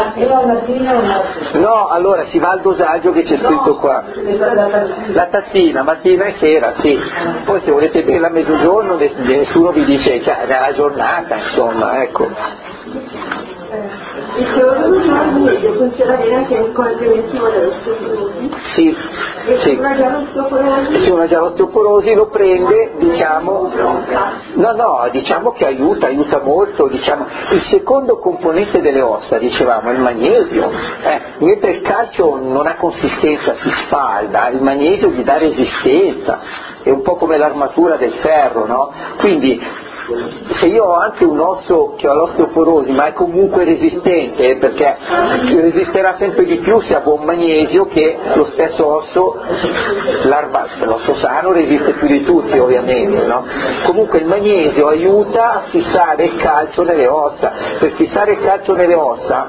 No, allora si va al dosaggio che c'è scritto qua. La tazzina, mattina e sera, sì. Poi se volete berla a mezzogiorno nessuno vi dice che è la giornata, insomma, ecco. Il cloruro di magnesio funziona bene anche con il preventivo dell'osteoporosi? Sì, e sì. Se una già l'osteoporosi lo prende, diciamo, diciamo che aiuta molto, diciamo. Il secondo componente delle ossa, dicevamo, è il magnesio, mentre il calcio non ha consistenza, si sfalda, il magnesio gli dà resistenza, è un po' come l'armatura del ferro, no? Quindi se io ho anche un osso che ha l'osteoporosi ma è comunque resistente, perché resisterà sempre di più se ha buon magnesio, che lo stesso osso l'osso sano resiste più di tutti ovviamente, no? Comunque il magnesio aiuta a fissare il calcio nelle ossa. Per fissare il calcio nelle ossa,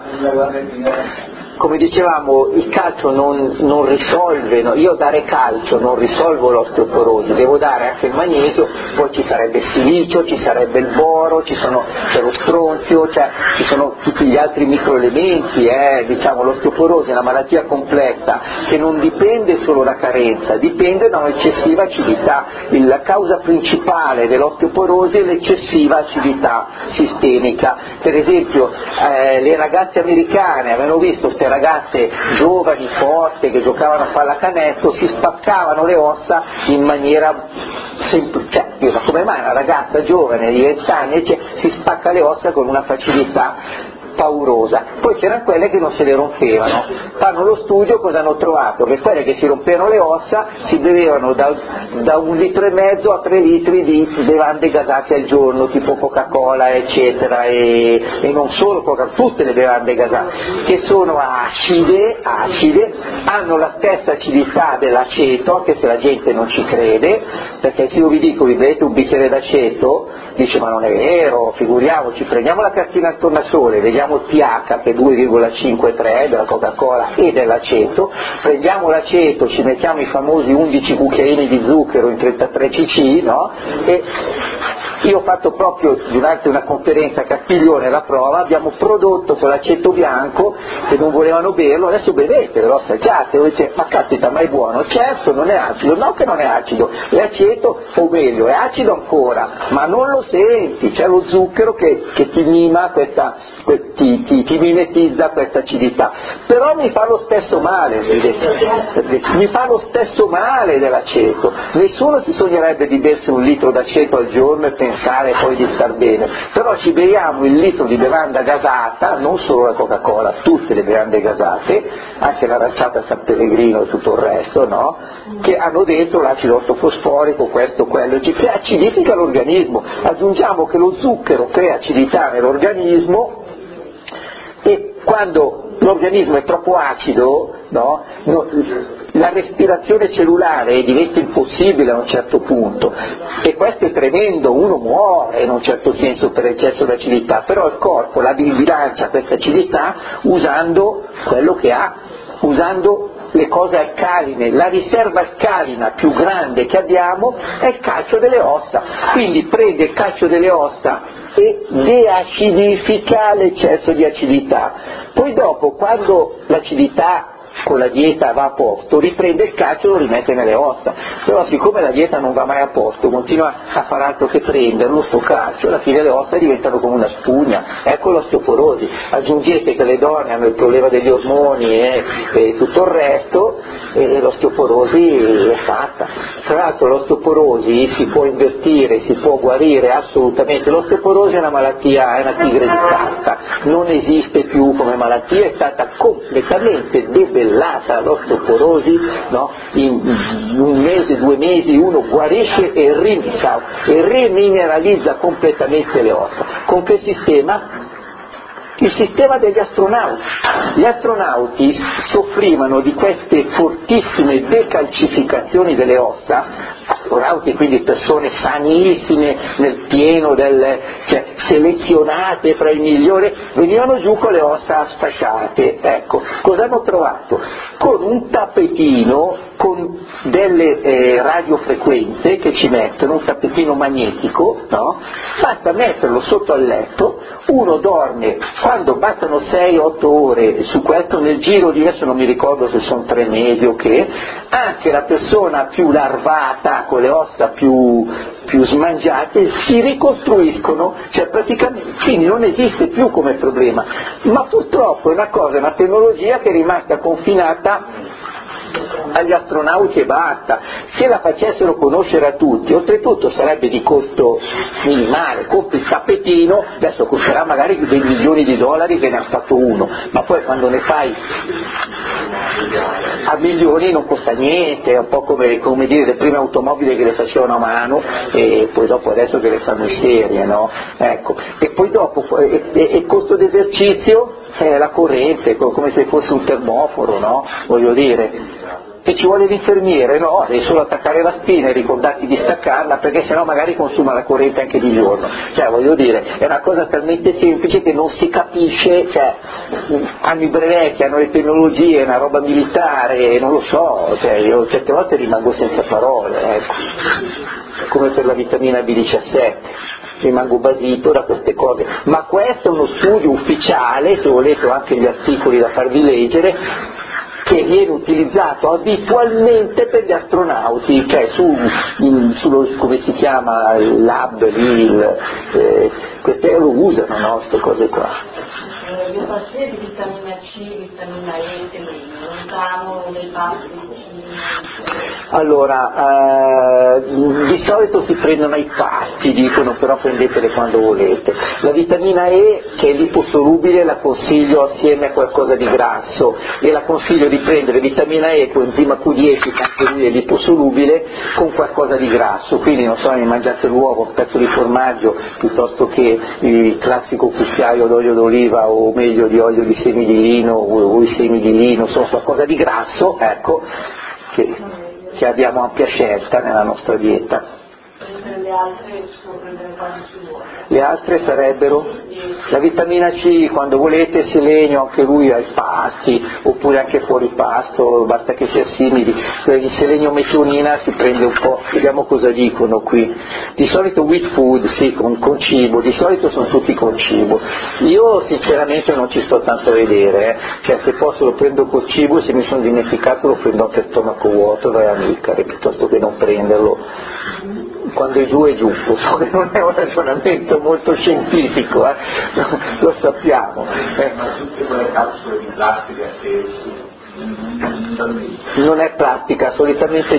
come dicevamo, il calcio non risolve, no? Io dare calcio non risolvo l'osteoporosi, devo dare anche il magnesio, poi ci sarebbe il silicio, ci sarebbe il boro, c'è lo stronzio, ci sono tutti gli altri microelementi, diciamo l'osteoporosi è una malattia complessa che non dipende solo da carenza, dipende da un'eccessiva acidità. La causa principale dell'osteoporosi è l'eccessiva acidità sistemica. Per esempio le ragazze americane avevano visto queste ragazze giovani, forti, che giocavano a pallacanestro, si spaccavano le ossa in maniera semplice. Ma come mai una ragazza giovane di 20 anni si spacca le ossa con una facilità paurosa? Poi c'erano quelle che non se le rompevano. Fanno lo studio, cosa hanno trovato? Che quelle che si rompevano le ossa si bevevano da 1,5 litri a 3 litri di bevande gasate al giorno, tipo Coca-Cola eccetera, e non solo Coca-Cola, tutte le bevande gasate, che sono acide, hanno la stessa acidità dell'aceto, anche se la gente non ci crede, perché se io vi dico vi bevete un bicchiere d'aceto, dice ma non è vero, figuriamoci, prendiamo la cartina al tornasole, vediamo il pH che è 2,53 della Coca-Cola e dell'aceto, prendiamo l'aceto, ci mettiamo i famosi 11 cucchiaini di zucchero in 33 cc, no? E io ho fatto proprio durante una conferenza a Castiglione la prova, abbiamo prodotto quell'aceto bianco che non volevano berlo, adesso bevete, lo assaggiate, voi dite ma caspita, ma è buono? Certo, non è acido, no che non è acido, è aceto, o meglio, è acido ancora, ma non lo senti, c'è lo zucchero che ti mima ti mimetizza questa acidità, però mi fa lo stesso male, mi fa lo stesso male dell'aceto. Nessuno si sognerebbe di bersi 1 litro d'aceto al giorno e pensare poi di star bene, però ci beviamo il litro di bevanda gasata, non solo la Coca-Cola, tutte le bevande gasate, anche l'aranciata San Pellegrino e tutto il resto, no? Che hanno dentro l'acido ortofosforico, questo, quello, che acidifica l'organismo. Aggiungiamo che lo zucchero crea acidità nell'organismo, e quando l'organismo è troppo acido, no, la respirazione cellulare diventa impossibile a un certo punto, e questo è tremendo, uno muore in un certo senso per eccesso di acidità, però il corpo la bilancia questa acidità usando quello che ha, usando le cose alcaline. La riserva alcalina più grande che abbiamo è il calcio delle ossa, quindi prende il calcio delle ossa e deacidifica l'eccesso di acidità. Poi dopo, quando l'acidità con la dieta va a posto, riprende il calcio e lo rimette nelle ossa, però siccome la dieta non va mai a posto, continua a fare altro che prenderlo sto calcio, alla fine le ossa diventano come una spugna. Ecco l'osteoporosi. Aggiungete che le donne hanno il problema degli ormoni e tutto il resto, e l'osteoporosi è fatta. Tra l'altro l'osteoporosi si può invertire, si può guarire assolutamente. L'osteoporosi è una malattia, è una tigre di carta, non esiste più come malattia, è stata completamente debellata l'osteoporosi, no? In 1 mese, 2 mesi uno guarisce e rimineralizza completamente le ossa. Con che sistema? Il sistema degli astronauti. Gli astronauti soffrivano di queste fortissime decalcificazioni delle ossa, astronauti quindi persone sanissime nel pieno selezionate fra i migliori, venivano giù con le ossa sfasciate. Ecco, cosa hanno trovato? Con un tappetino con delle radiofrequenze che ci mettono, un tappetino magnetico, no? Basta metterlo sotto al letto, uno dorme, quando bastano 6-8 ore su questo, nel giro di, adesso non mi ricordo se sono 3 mesi o che, anche la persona più larvata, con le ossa più smangiate, si ricostruiscono, cioè praticamente, quindi non esiste più come problema, ma purtroppo è una tecnologia che è rimasta confinata agli astronauti e basta. Se la facessero conoscere a tutti, oltretutto sarebbe di costo minimale, compri il tappetino, adesso costerà magari dei milioni di dollari che ne ha fatto uno, ma poi quando ne fai A milioni non costa niente, è un po' come dire le prime automobili che le facevano a mano e poi dopo adesso che le fanno in serie, no? Ecco. E poi dopo il costo d'esercizio è la corrente, come se fosse un termoforo, no? Voglio dire. E ci vuole l'infermiere, no? Devi solo attaccare la spina e ricordarti di staccarla, perché sennò magari consuma la corrente anche di giorno. Cioè, voglio dire, è una cosa talmente semplice che non si capisce, cioè, hanno i brevetti, hanno le tecnologie, una roba militare, non lo so, cioè, io certe volte rimango senza parole, ecco. Come per la vitamina B17. Rimango basito da queste cose, ma questo è uno studio ufficiale, se volete ho anche gli articoli da farvi leggere, che viene utilizzato abitualmente per gli astronauti, cioè sullo come si chiama, il lab lì, queste lo usano, no, queste cose qua. Le pastiglie di vitamina C, vitamina E, selenio, lontano dai pasti vicini? Allora, di solito si prendono ai pasti, dicono, però prendetele quando volete. La vitamina E, che è liposolubile, la consiglio assieme a qualcosa di grasso, e la consiglio di prendere vitamina E con enzima Q10, che anche lui è liposolubile, con qualcosa di grasso, quindi non so, mi mangiate l'uovo, un pezzo di formaggio, piuttosto che il classico cucchiaio d'olio d'oliva, o meglio di olio di semi di lino, o i semi di lino, insomma qualcosa di grasso, ecco, che abbiamo ampia scelta nella nostra dieta. Le altre sono prendere quando si vuole. Le altre sarebbero la vitamina C, quando volete, selenio, anche lui ai pasti, oppure anche fuori pasto, basta che si assimili. Il selenio metionina si prende un po', vediamo cosa dicono qui. Di solito with food, sì, con cibo, di solito sono tutti con cibo. Io sinceramente non ci sto tanto a vedere, cioè se posso lo prendo col cibo, se mi sono dimenticato lo prendo per stomaco vuoto, vai a Micare, piuttosto che non prenderlo. Quando è giù, lo so che non è un ragionamento molto scientifico, lo sappiamo. Ma tutte quelle capsule di plastica che Non è plastica, solitamente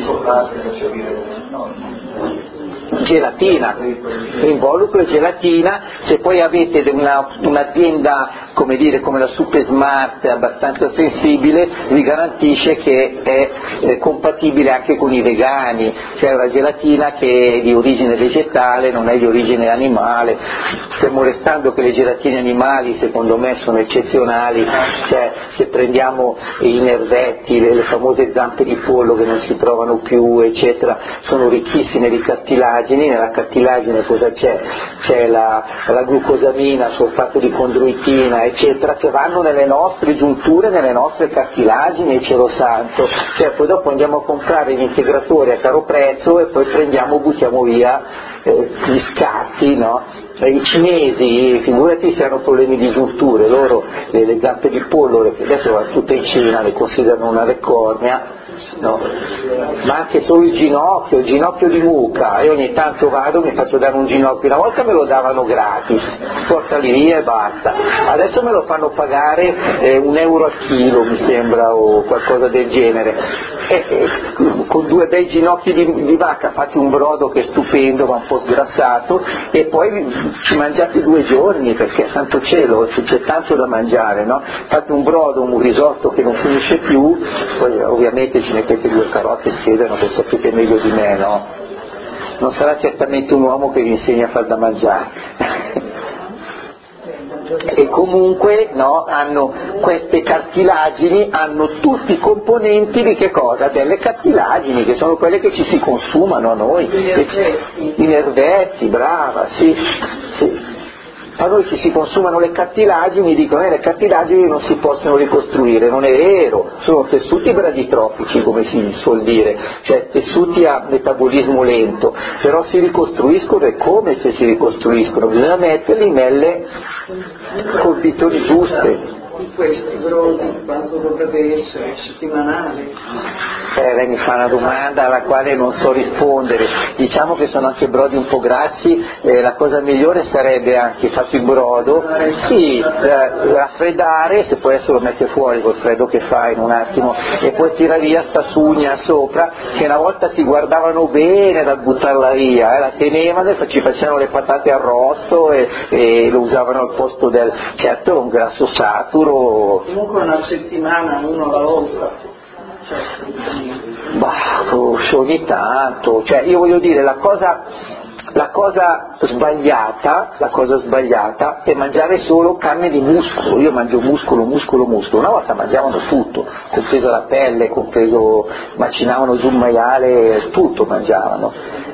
gelatina, l'involucro è gelatina. Se poi avete un'azienda come la Super Smart abbastanza sensibile, vi garantisce che è compatibile anche con i vegani, cioè una gelatina che è di origine vegetale, non è di origine animale, fermo restando che le gelatine animali secondo me sono eccezionali, cioè se prendiamo i nervetti, le famose zampe di pollo che non si trovano più eccetera, sono ricchissime di cartilagini. Nella cartilagine cosa c'è? C'è la glucosamina, solfato di condroitina eccetera, che vanno nelle nostre giunture, nelle nostre cartilagini, e cielo santo, cioè poi dopo andiamo a comprare gli integratori a caro prezzo e poi buttiamo via gli scarti, no? I cinesi, figurati se hanno problemi di giunture, loro le zampe di pollo, adesso vanno tutte in Cina, le considerano una recornia, no? Ma anche solo il ginocchio di mucca, e ogni tanto vado, mi faccio dare un ginocchio, una volta me lo davano gratis, portali via e basta, adesso me lo fanno pagare €1 al chilo mi sembra, o qualcosa del genere, con 2 bei ginocchi di vacca fate un brodo che è stupendo, ma un po' sgrassato, e poi ci mangiate 2 giorni, perché santo cielo c'è tanto da mangiare, no? Fate un brodo, un risotto che non finisce più, poi ovviamente ci mettete 2 carote in sedano, lo sapete meglio di me, no? Non sarà certamente un uomo che vi insegna a far da mangiare. E comunque, no, hanno queste cartilagini, hanno tutti i componenti di che cosa? Delle cartilagini, che sono quelle che ci si consumano a noi. I nervetti, brava, sì. A noi si consumano le cartilagini, dicono le cartilagini non si possono ricostruire, non è vero, sono tessuti braditrofici come si suol dire, cioè tessuti a metabolismo lento, però si ricostruiscono, e come se si ricostruiscono, bisogna metterli nelle condizioni giuste. Questi brodi quanto dovrebbe essere settimanale? Lei mi fa una domanda alla quale non so rispondere, diciamo che sono anche brodi un po' grassi, la cosa migliore sarebbe anche fatto il brodo, sì, raffreddare, se poi adesso lo mette fuori col freddo che fa in un attimo, e poi tira via sta sugna sopra, che una volta si guardavano bene dal buttarla via, la tenevano e ci facevano le patate arrosto e lo usavano al posto certo è un grasso saturo, futuro... Comunque una settimana uno la volta. Ogni tanto, cioè io voglio dire la cosa sbagliata è mangiare solo carne di muscolo. Io mangio muscolo, una volta mangiavano tutto, compreso la pelle, macinavano giù un maiale, tutto mangiavano.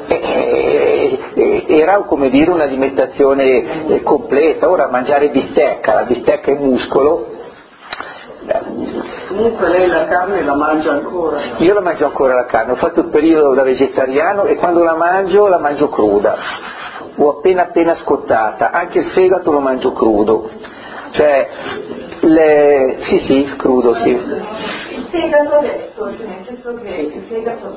Era come dire un'alimentazione completa. Ora mangiare bistecca, la bistecca è muscolo. Comunque lei la carne la mangia ancora? Io la mangio ancora la carne, ho fatto il periodo da vegetariano e quando la mangio cruda o appena scottata, anche il fegato lo mangio crudo, cioè sì, crudo sì. Il fegato adesso, nel senso che il fegato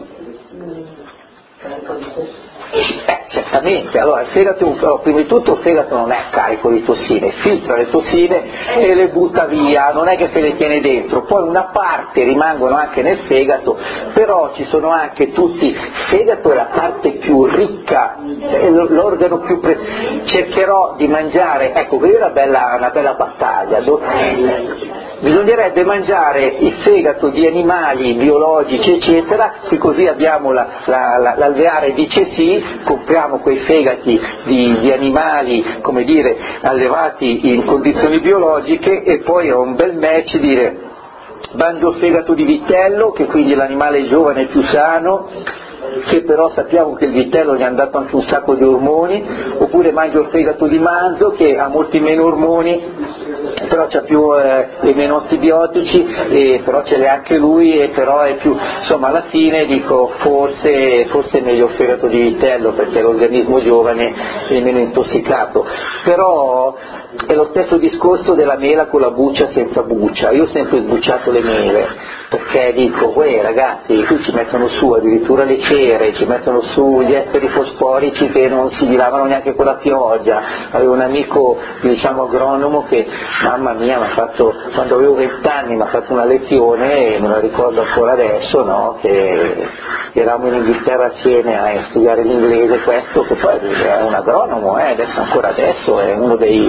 certamente, allora il fegato, prima di tutto il fegato non è carico di tossine, filtra le tossine e le butta via, non è che se le tiene dentro, poi una parte rimangono anche nel fegato, però ci sono anche tutti, il fegato è la parte più ricca, è l'organo più cercherò di mangiare, ecco quella è una bella battaglia, bisognerebbe mangiare il fegato di animali biologici eccetera, che così abbiamo l'alveare dice sì, compriamo quei fegati di animali, come dire, allevati in condizioni biologiche e poi ho un bel match dire mangio il fegato di vitello, che quindi l'animale giovane è più sano, che però sappiamo che il vitello gli hanno dato anche un sacco di ormoni, oppure mangio il fegato di manzo che ha molti meno ormoni però c'ha più e meno antibiotici e però ce l'ha anche lui e però è più, insomma alla fine dico forse è meglio il fegato di vitello perché l'organismo giovane è meno intossicato, però è lo stesso discorso della mela con la buccia senza buccia. Io ho sempre sbucciato le mele perché dico ragazzi, qui ci mettono su addirittura le cere, ci mettono su gli esteri fosforici che non si dilavano neanche con la pioggia. Avevo un amico agronomo che mamma mia quando avevo 20 anni mi ha fatto una lezione e me la ricordo ancora adesso, no? Che eravamo in Inghilterra assieme a studiare l'inglese, questo che poi è un agronomo, ancora adesso è uno dei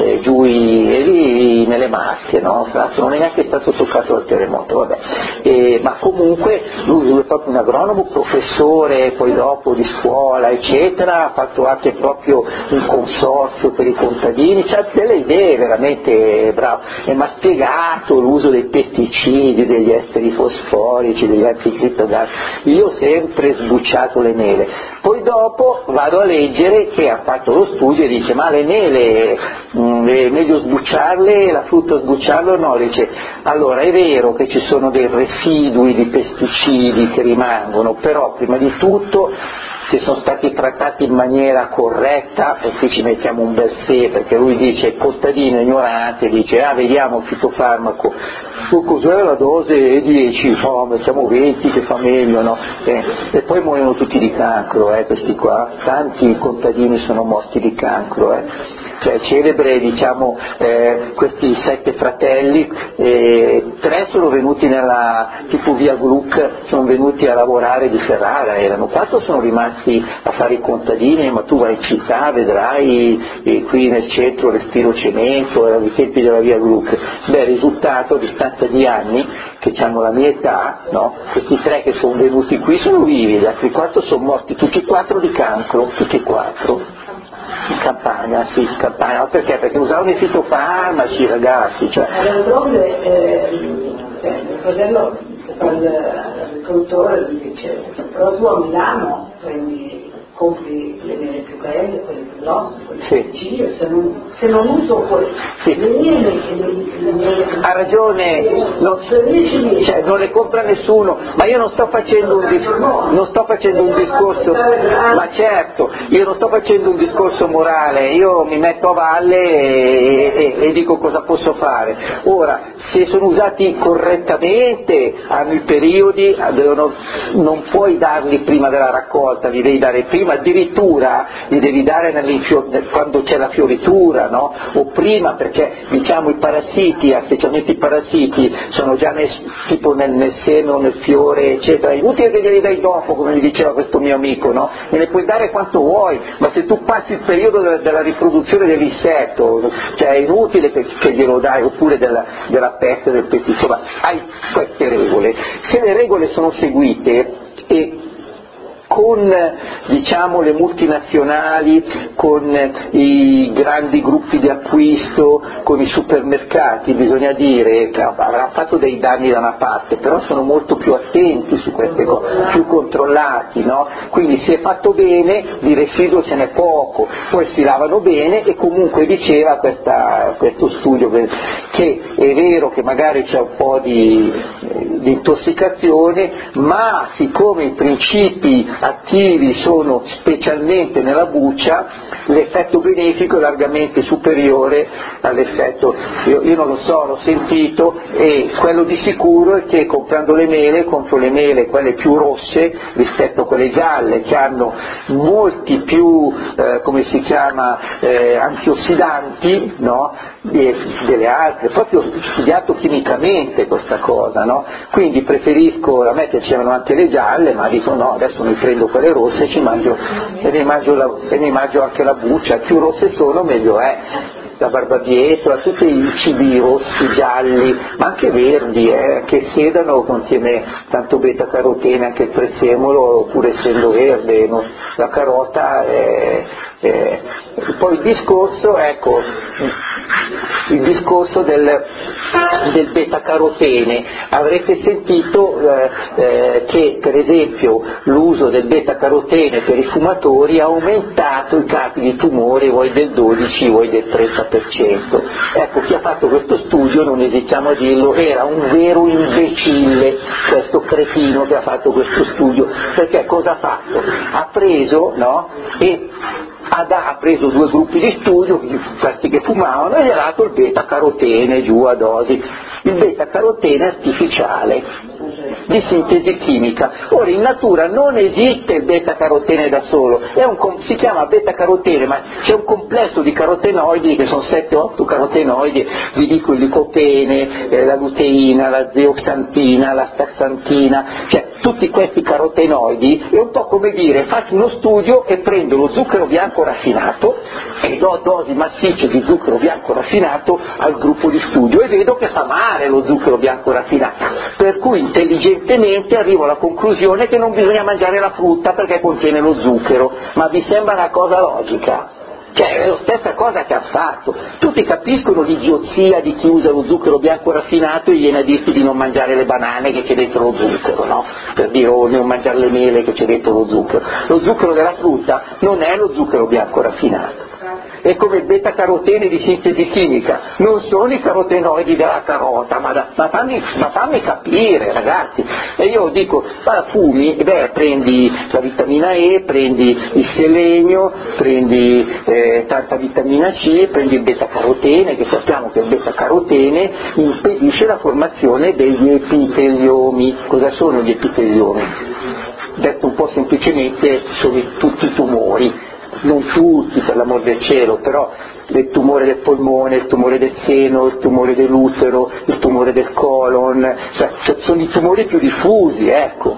giù nelle Marche, no? Fra l'altro non è neanche stato toccato dal terremoto, vabbè. Ma comunque lui è proprio un agronomo, professore poi dopo di scuola eccetera, ha fatto anche proprio un consorzio per i contadini, c'ha delle idee veramente bravo, e mi ha spiegato l'uso dei pesticidi, degli esteri fosforici, degli anticrittogani. Io ho sempre sbucciato le mele, poi dopo vado a leggere che ha fatto lo studio e dice ma le mele è meglio sbucciarle, la frutta sbucciarla o no? Dice allora è vero che ci sono dei residui di pesticidi che rimangono, però prima di tutto se sono stati trattati in maniera corretta, e qui ci mettiamo un bel se perché lui dice il contadino ignorante dice vediamo il fitofarmaco, cos'è la dose 10, mettiamo 20 che fa meglio, no? E poi muoiono tutti di cancro, questi qua, tanti contadini sono morti di cancro, cioè celebre questi 7 fratelli, 3 sono venuti tipo via Gluck, sono venuti a lavorare di Ferrara, erano 4 sono rimasti a fare i contadini, ma tu vai in città vedrai qui nel centro respiro cemento, erano i tempi della via Gluck. Risultato a distanza di anni che hanno la mia età, no? Questi 3 che sono venuti qui sono vivi, gli altri 4 sono morti tutti e 4 di cancro, tutti e 4. In campagna, sì, in campagna, ma perché? Perché usavano i fitofarmaci, ragazzi. D'altronde mio fratello fa l'agricoltore mi dice, però tu a Milano compri le mele più belle, quelle più grosse, quelle più piccine, se non uso le mele ha ragione, non le compra nessuno, ma io non sto facendo un discorso, ma certo, io non sto facendo un discorso morale, io mi metto a valle e dico cosa posso fare. Ora, se sono usati correttamente, hanno i periodi, non puoi darli prima della raccolta, li devi dare prima prima addirittura li devi dare quando c'è la fioritura, no? O prima, perché diciamo i parassiti, specialmente i parassiti, sono già tipo nel seme o nel fiore, eccetera. È inutile che glieli dai dopo, come mi diceva questo mio amico, no? Me ne puoi dare quanto vuoi, ma se tu passi il periodo della riproduzione dell'insetto, cioè è inutile che glielo dai, oppure della peste, del pesticida, insomma, hai queste regole. Se le regole sono seguite e con diciamo le multinazionali, con i grandi gruppi di acquisto, con i supermercati, bisogna dire che avranno fatto dei danni da una parte, però sono molto più attenti su queste cose, più controllati, no? Quindi se è fatto bene di residuo ce n'è poco, poi si lavano bene e comunque diceva questo studio che è vero che magari c'è un po' di intossicazione, ma siccome i principi attivi sono specialmente nella buccia, l'effetto benefico è largamente superiore all'effetto. Io non lo so, l'ho sentito, e quello di sicuro è che comprando le mele, compro le mele quelle più rosse rispetto a quelle gialle, che hanno molti più antiossidanti, no? Delle altre, proprio studiato chimicamente questa cosa, no? Quindi preferisco, a me piacevano anche le gialle, ma dico no, adesso mi prendo quelle rosse e mi mangio anche la buccia, più rosse sono meglio è. La barbabietola, tutti i cibi rossi, gialli, ma anche verdi, che il sedano contiene tanto beta carotene, anche il prezzemolo, pur essendo verde, no? La carota poi il discorso del beta carotene. Avrete sentito che per esempio l'uso del beta carotene per i fumatori ha aumentato i casi di tumore, vuoi del 12, vuoi del 30%. Ecco, chi ha fatto questo studio, non esitiamo a dirlo, era un vero imbecille, questo cretino che ha fatto questo studio, perché cosa ha fatto? Ha preso, no? Ha preso due gruppi di studio, questi che fumavano, e gli ha dato il beta carotene giù a dosi, il beta carotene artificiale di sintesi chimica. Ora in natura non esiste il beta carotene da solo, si chiama beta carotene, ma c'è un complesso di carotenoidi che sono 7-8 carotenoidi, vi dico il licopene, la luteina, la zeoxantina, la staxantina, cioè tutti questi carotenoidi. È un po' come dire: faccio uno studio e prendo lo zucchero bianco raffinato e do dosi massicce di zucchero bianco raffinato al gruppo di studio e vedo che fa male lo zucchero bianco raffinato, per cui intelligentemente arrivo alla conclusione che non bisogna mangiare la frutta perché contiene lo zucchero. Ma vi sembra una cosa logica? Cioè è la stessa cosa che ha fatto. Tutti capiscono l'idiozia di chi usa lo zucchero bianco raffinato e viene a dirti di non mangiare le banane che c'è dentro lo zucchero, no? Per dire, o non mangiare le mele che c'è dentro lo zucchero. Lo zucchero della frutta non è lo zucchero bianco raffinato. È come il beta carotene di sintesi chimica, non sono i carotenoidi della carota, ma fammi capire, ragazzi. E io dico, fumi, prendi la vitamina E, prendi il selenio, prendi tanta vitamina C, prendi il beta carotene, che sappiamo che il beta carotene impedisce la formazione degli epiteliomi. Cosa sono gli epiteliomi? Detto un po' semplicemente, sono tutti i tumori. Non tutti, per l'amor del cielo, però il tumore del polmone, il tumore del seno, il tumore dell'utero, il tumore del colon, cioè sono i tumori più diffusi, ecco.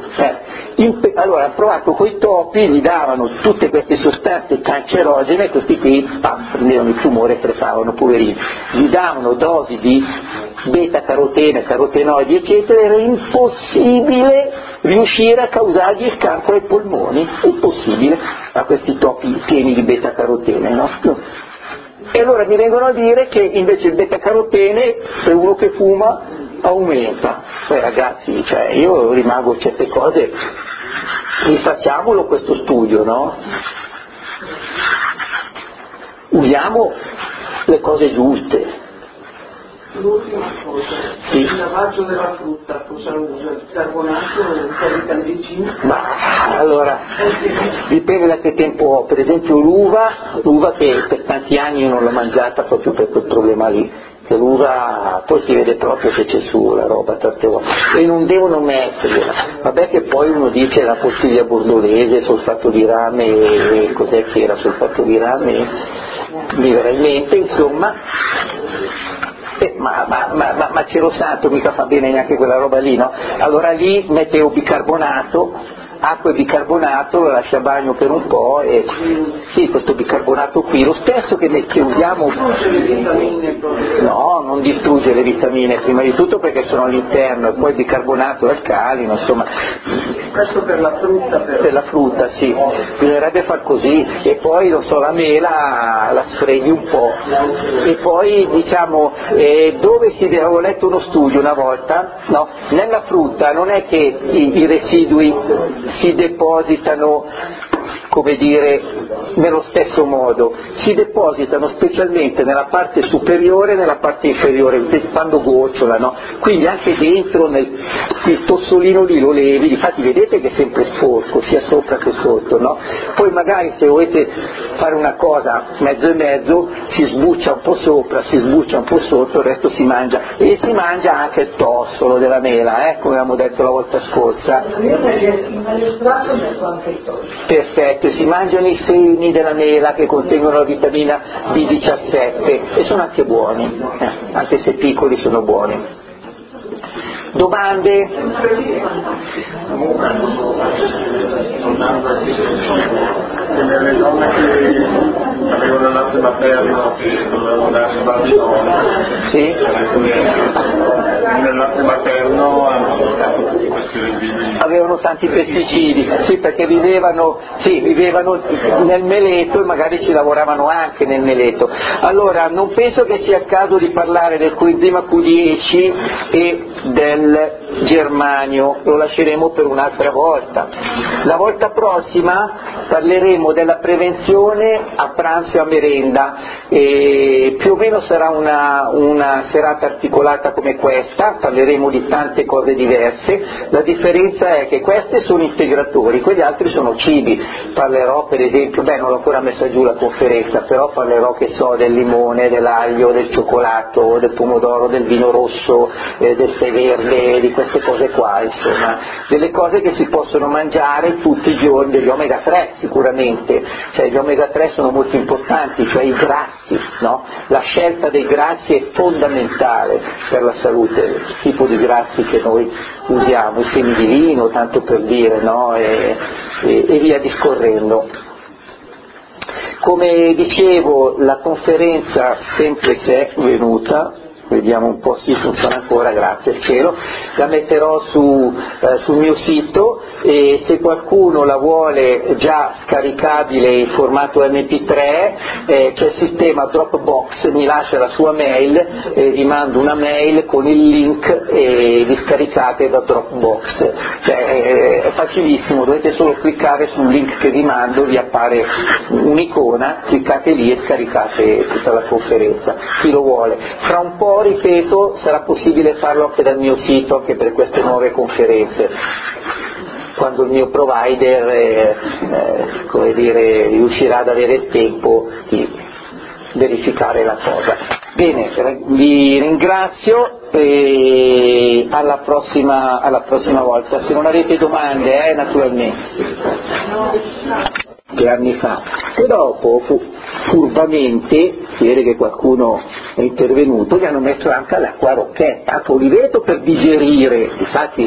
Allora hanno provato coi topi, gli davano tutte queste sostanze cancerogene e questi qui prendevano il tumore e crepavano, poverini. Gli davano dosi di beta carotene, carotenoidi eccetera, era impossibile riuscire a causargli il cancro ai polmoni, impossibile a questi topi pieni di beta carotene, no? E allora mi vengono a dire che invece il beta carotene per uno che fuma aumenta. Poi ragazzi, cioè io rimango a certe cose, rifacciamolo questo studio, no? Usiamo le cose giuste. L'ultima cosa, sì. Il lavaggio della frutta, cosa usa? Il carbonato o un po' di candeggino? Ma allora, dipende da che tempo ho. Per esempio l'uva che per tanti anni io non l'ho mangiata proprio per quel problema lì, che l'uva poi si vede proprio che c'è su la roba tante volte, e non devono metterla. Vabbè che poi uno dice la postiglia bordolese, solfato di rame, e cos'è che era solfato di rame? Mi verrà in mente, insomma. Ma cielo santo, mica fa bene neanche quella roba lì, no? Allora lì mettevo bicarbonato, acqua e bicarbonato, lo lascia a bagno per un po' e sì, questo bicarbonato qui, lo stesso che usiamo. No, non distrugge le vitamine, prima di tutto perché sono all'interno, e poi il bicarbonato è alcalino, insomma. Questo per la frutta però. Per la frutta, sì, bisognerebbe far così, e poi non so, la mela la sfreghi un po', e poi diciamo dove avevo letto uno studio una volta, no? Nella frutta non è che i residui si depositano, come dire, nello stesso modo, si depositano specialmente nella parte superiore e nella parte inferiore, quando gocciola, no? Quindi anche dentro il tossolino lì lo levi, infatti vedete che è sempre sporco, sia sopra che sotto, no? Poi magari se volete fare una cosa mezzo e mezzo, si sbuccia un po' sopra, si sbuccia un po' sotto, il resto si mangia, e si mangia anche il tossolo della mela, come avevamo detto la volta scorsa. Perfetto, si mangiano i semi della mela che contengono la vitamina B17 e sono anche buoni, anche se piccoli sono buoni. Domande? Nelle donne che avevano il latte materno che dovevano dare i bambini, sì? Nel latte materno hanno tutti questi residui. Avevano tanti pesticidi, sì, perché vivevano nel meleto e magari ci lavoravano anche nel meleto. Allora non penso che sia il caso di parlare del coenzima Q10 e del germanio, lo lasceremo per un'altra volta. La volta prossima parleremo della prevenzione a pranzo e a merenda, e più o meno sarà una serata articolata come questa, parleremo di tante cose diverse. La differenza è che queste sono integratori, quegli altri sono cibi. Parlerò per esempio, non l'ho ancora messa giù la conferenza, però parlerò che so del limone, dell'aglio, del cioccolato, del pomodoro, del vino rosso, del tè verde, di queste cose qua, insomma, delle cose che si possono mangiare tutti i giorni, degli omega 3 sicuramente, cioè gli omega 3 sono molto importanti, cioè i grassi, no? La scelta dei grassi è fondamentale per la salute, il tipo di grassi che noi usiamo, i semi di vino, tanto per dire, no? E via discorrendo. Come dicevo, la conferenza, sempre se è venuta, vediamo un po', sì, funziona ancora, grazie al cielo, la metterò sul mio sito, e se qualcuno la vuole già scaricabile in formato MP3 c'è il sistema Dropbox, mi lascia la sua mail e vi mando una mail con il link e vi scaricate da Dropbox, cioè, è facilissimo, dovete solo cliccare sul link che vi mando, vi appare un'icona, cliccate lì e scaricate tutta la conferenza, chi lo vuole. Fra un po', ripeto, sarà possibile farlo anche dal mio sito, anche per queste nuove conferenze, quando il mio provider riuscirà ad avere il tempo di verificare la cosa. Bene, vi ringrazio e alla prossima volta, se non avete domande, naturalmente. Che anni fa, e dopo furbamente, si vede che qualcuno è intervenuto, gli hanno messo anche l'acqua a rocchetta, acqua oliveto per digerire, infatti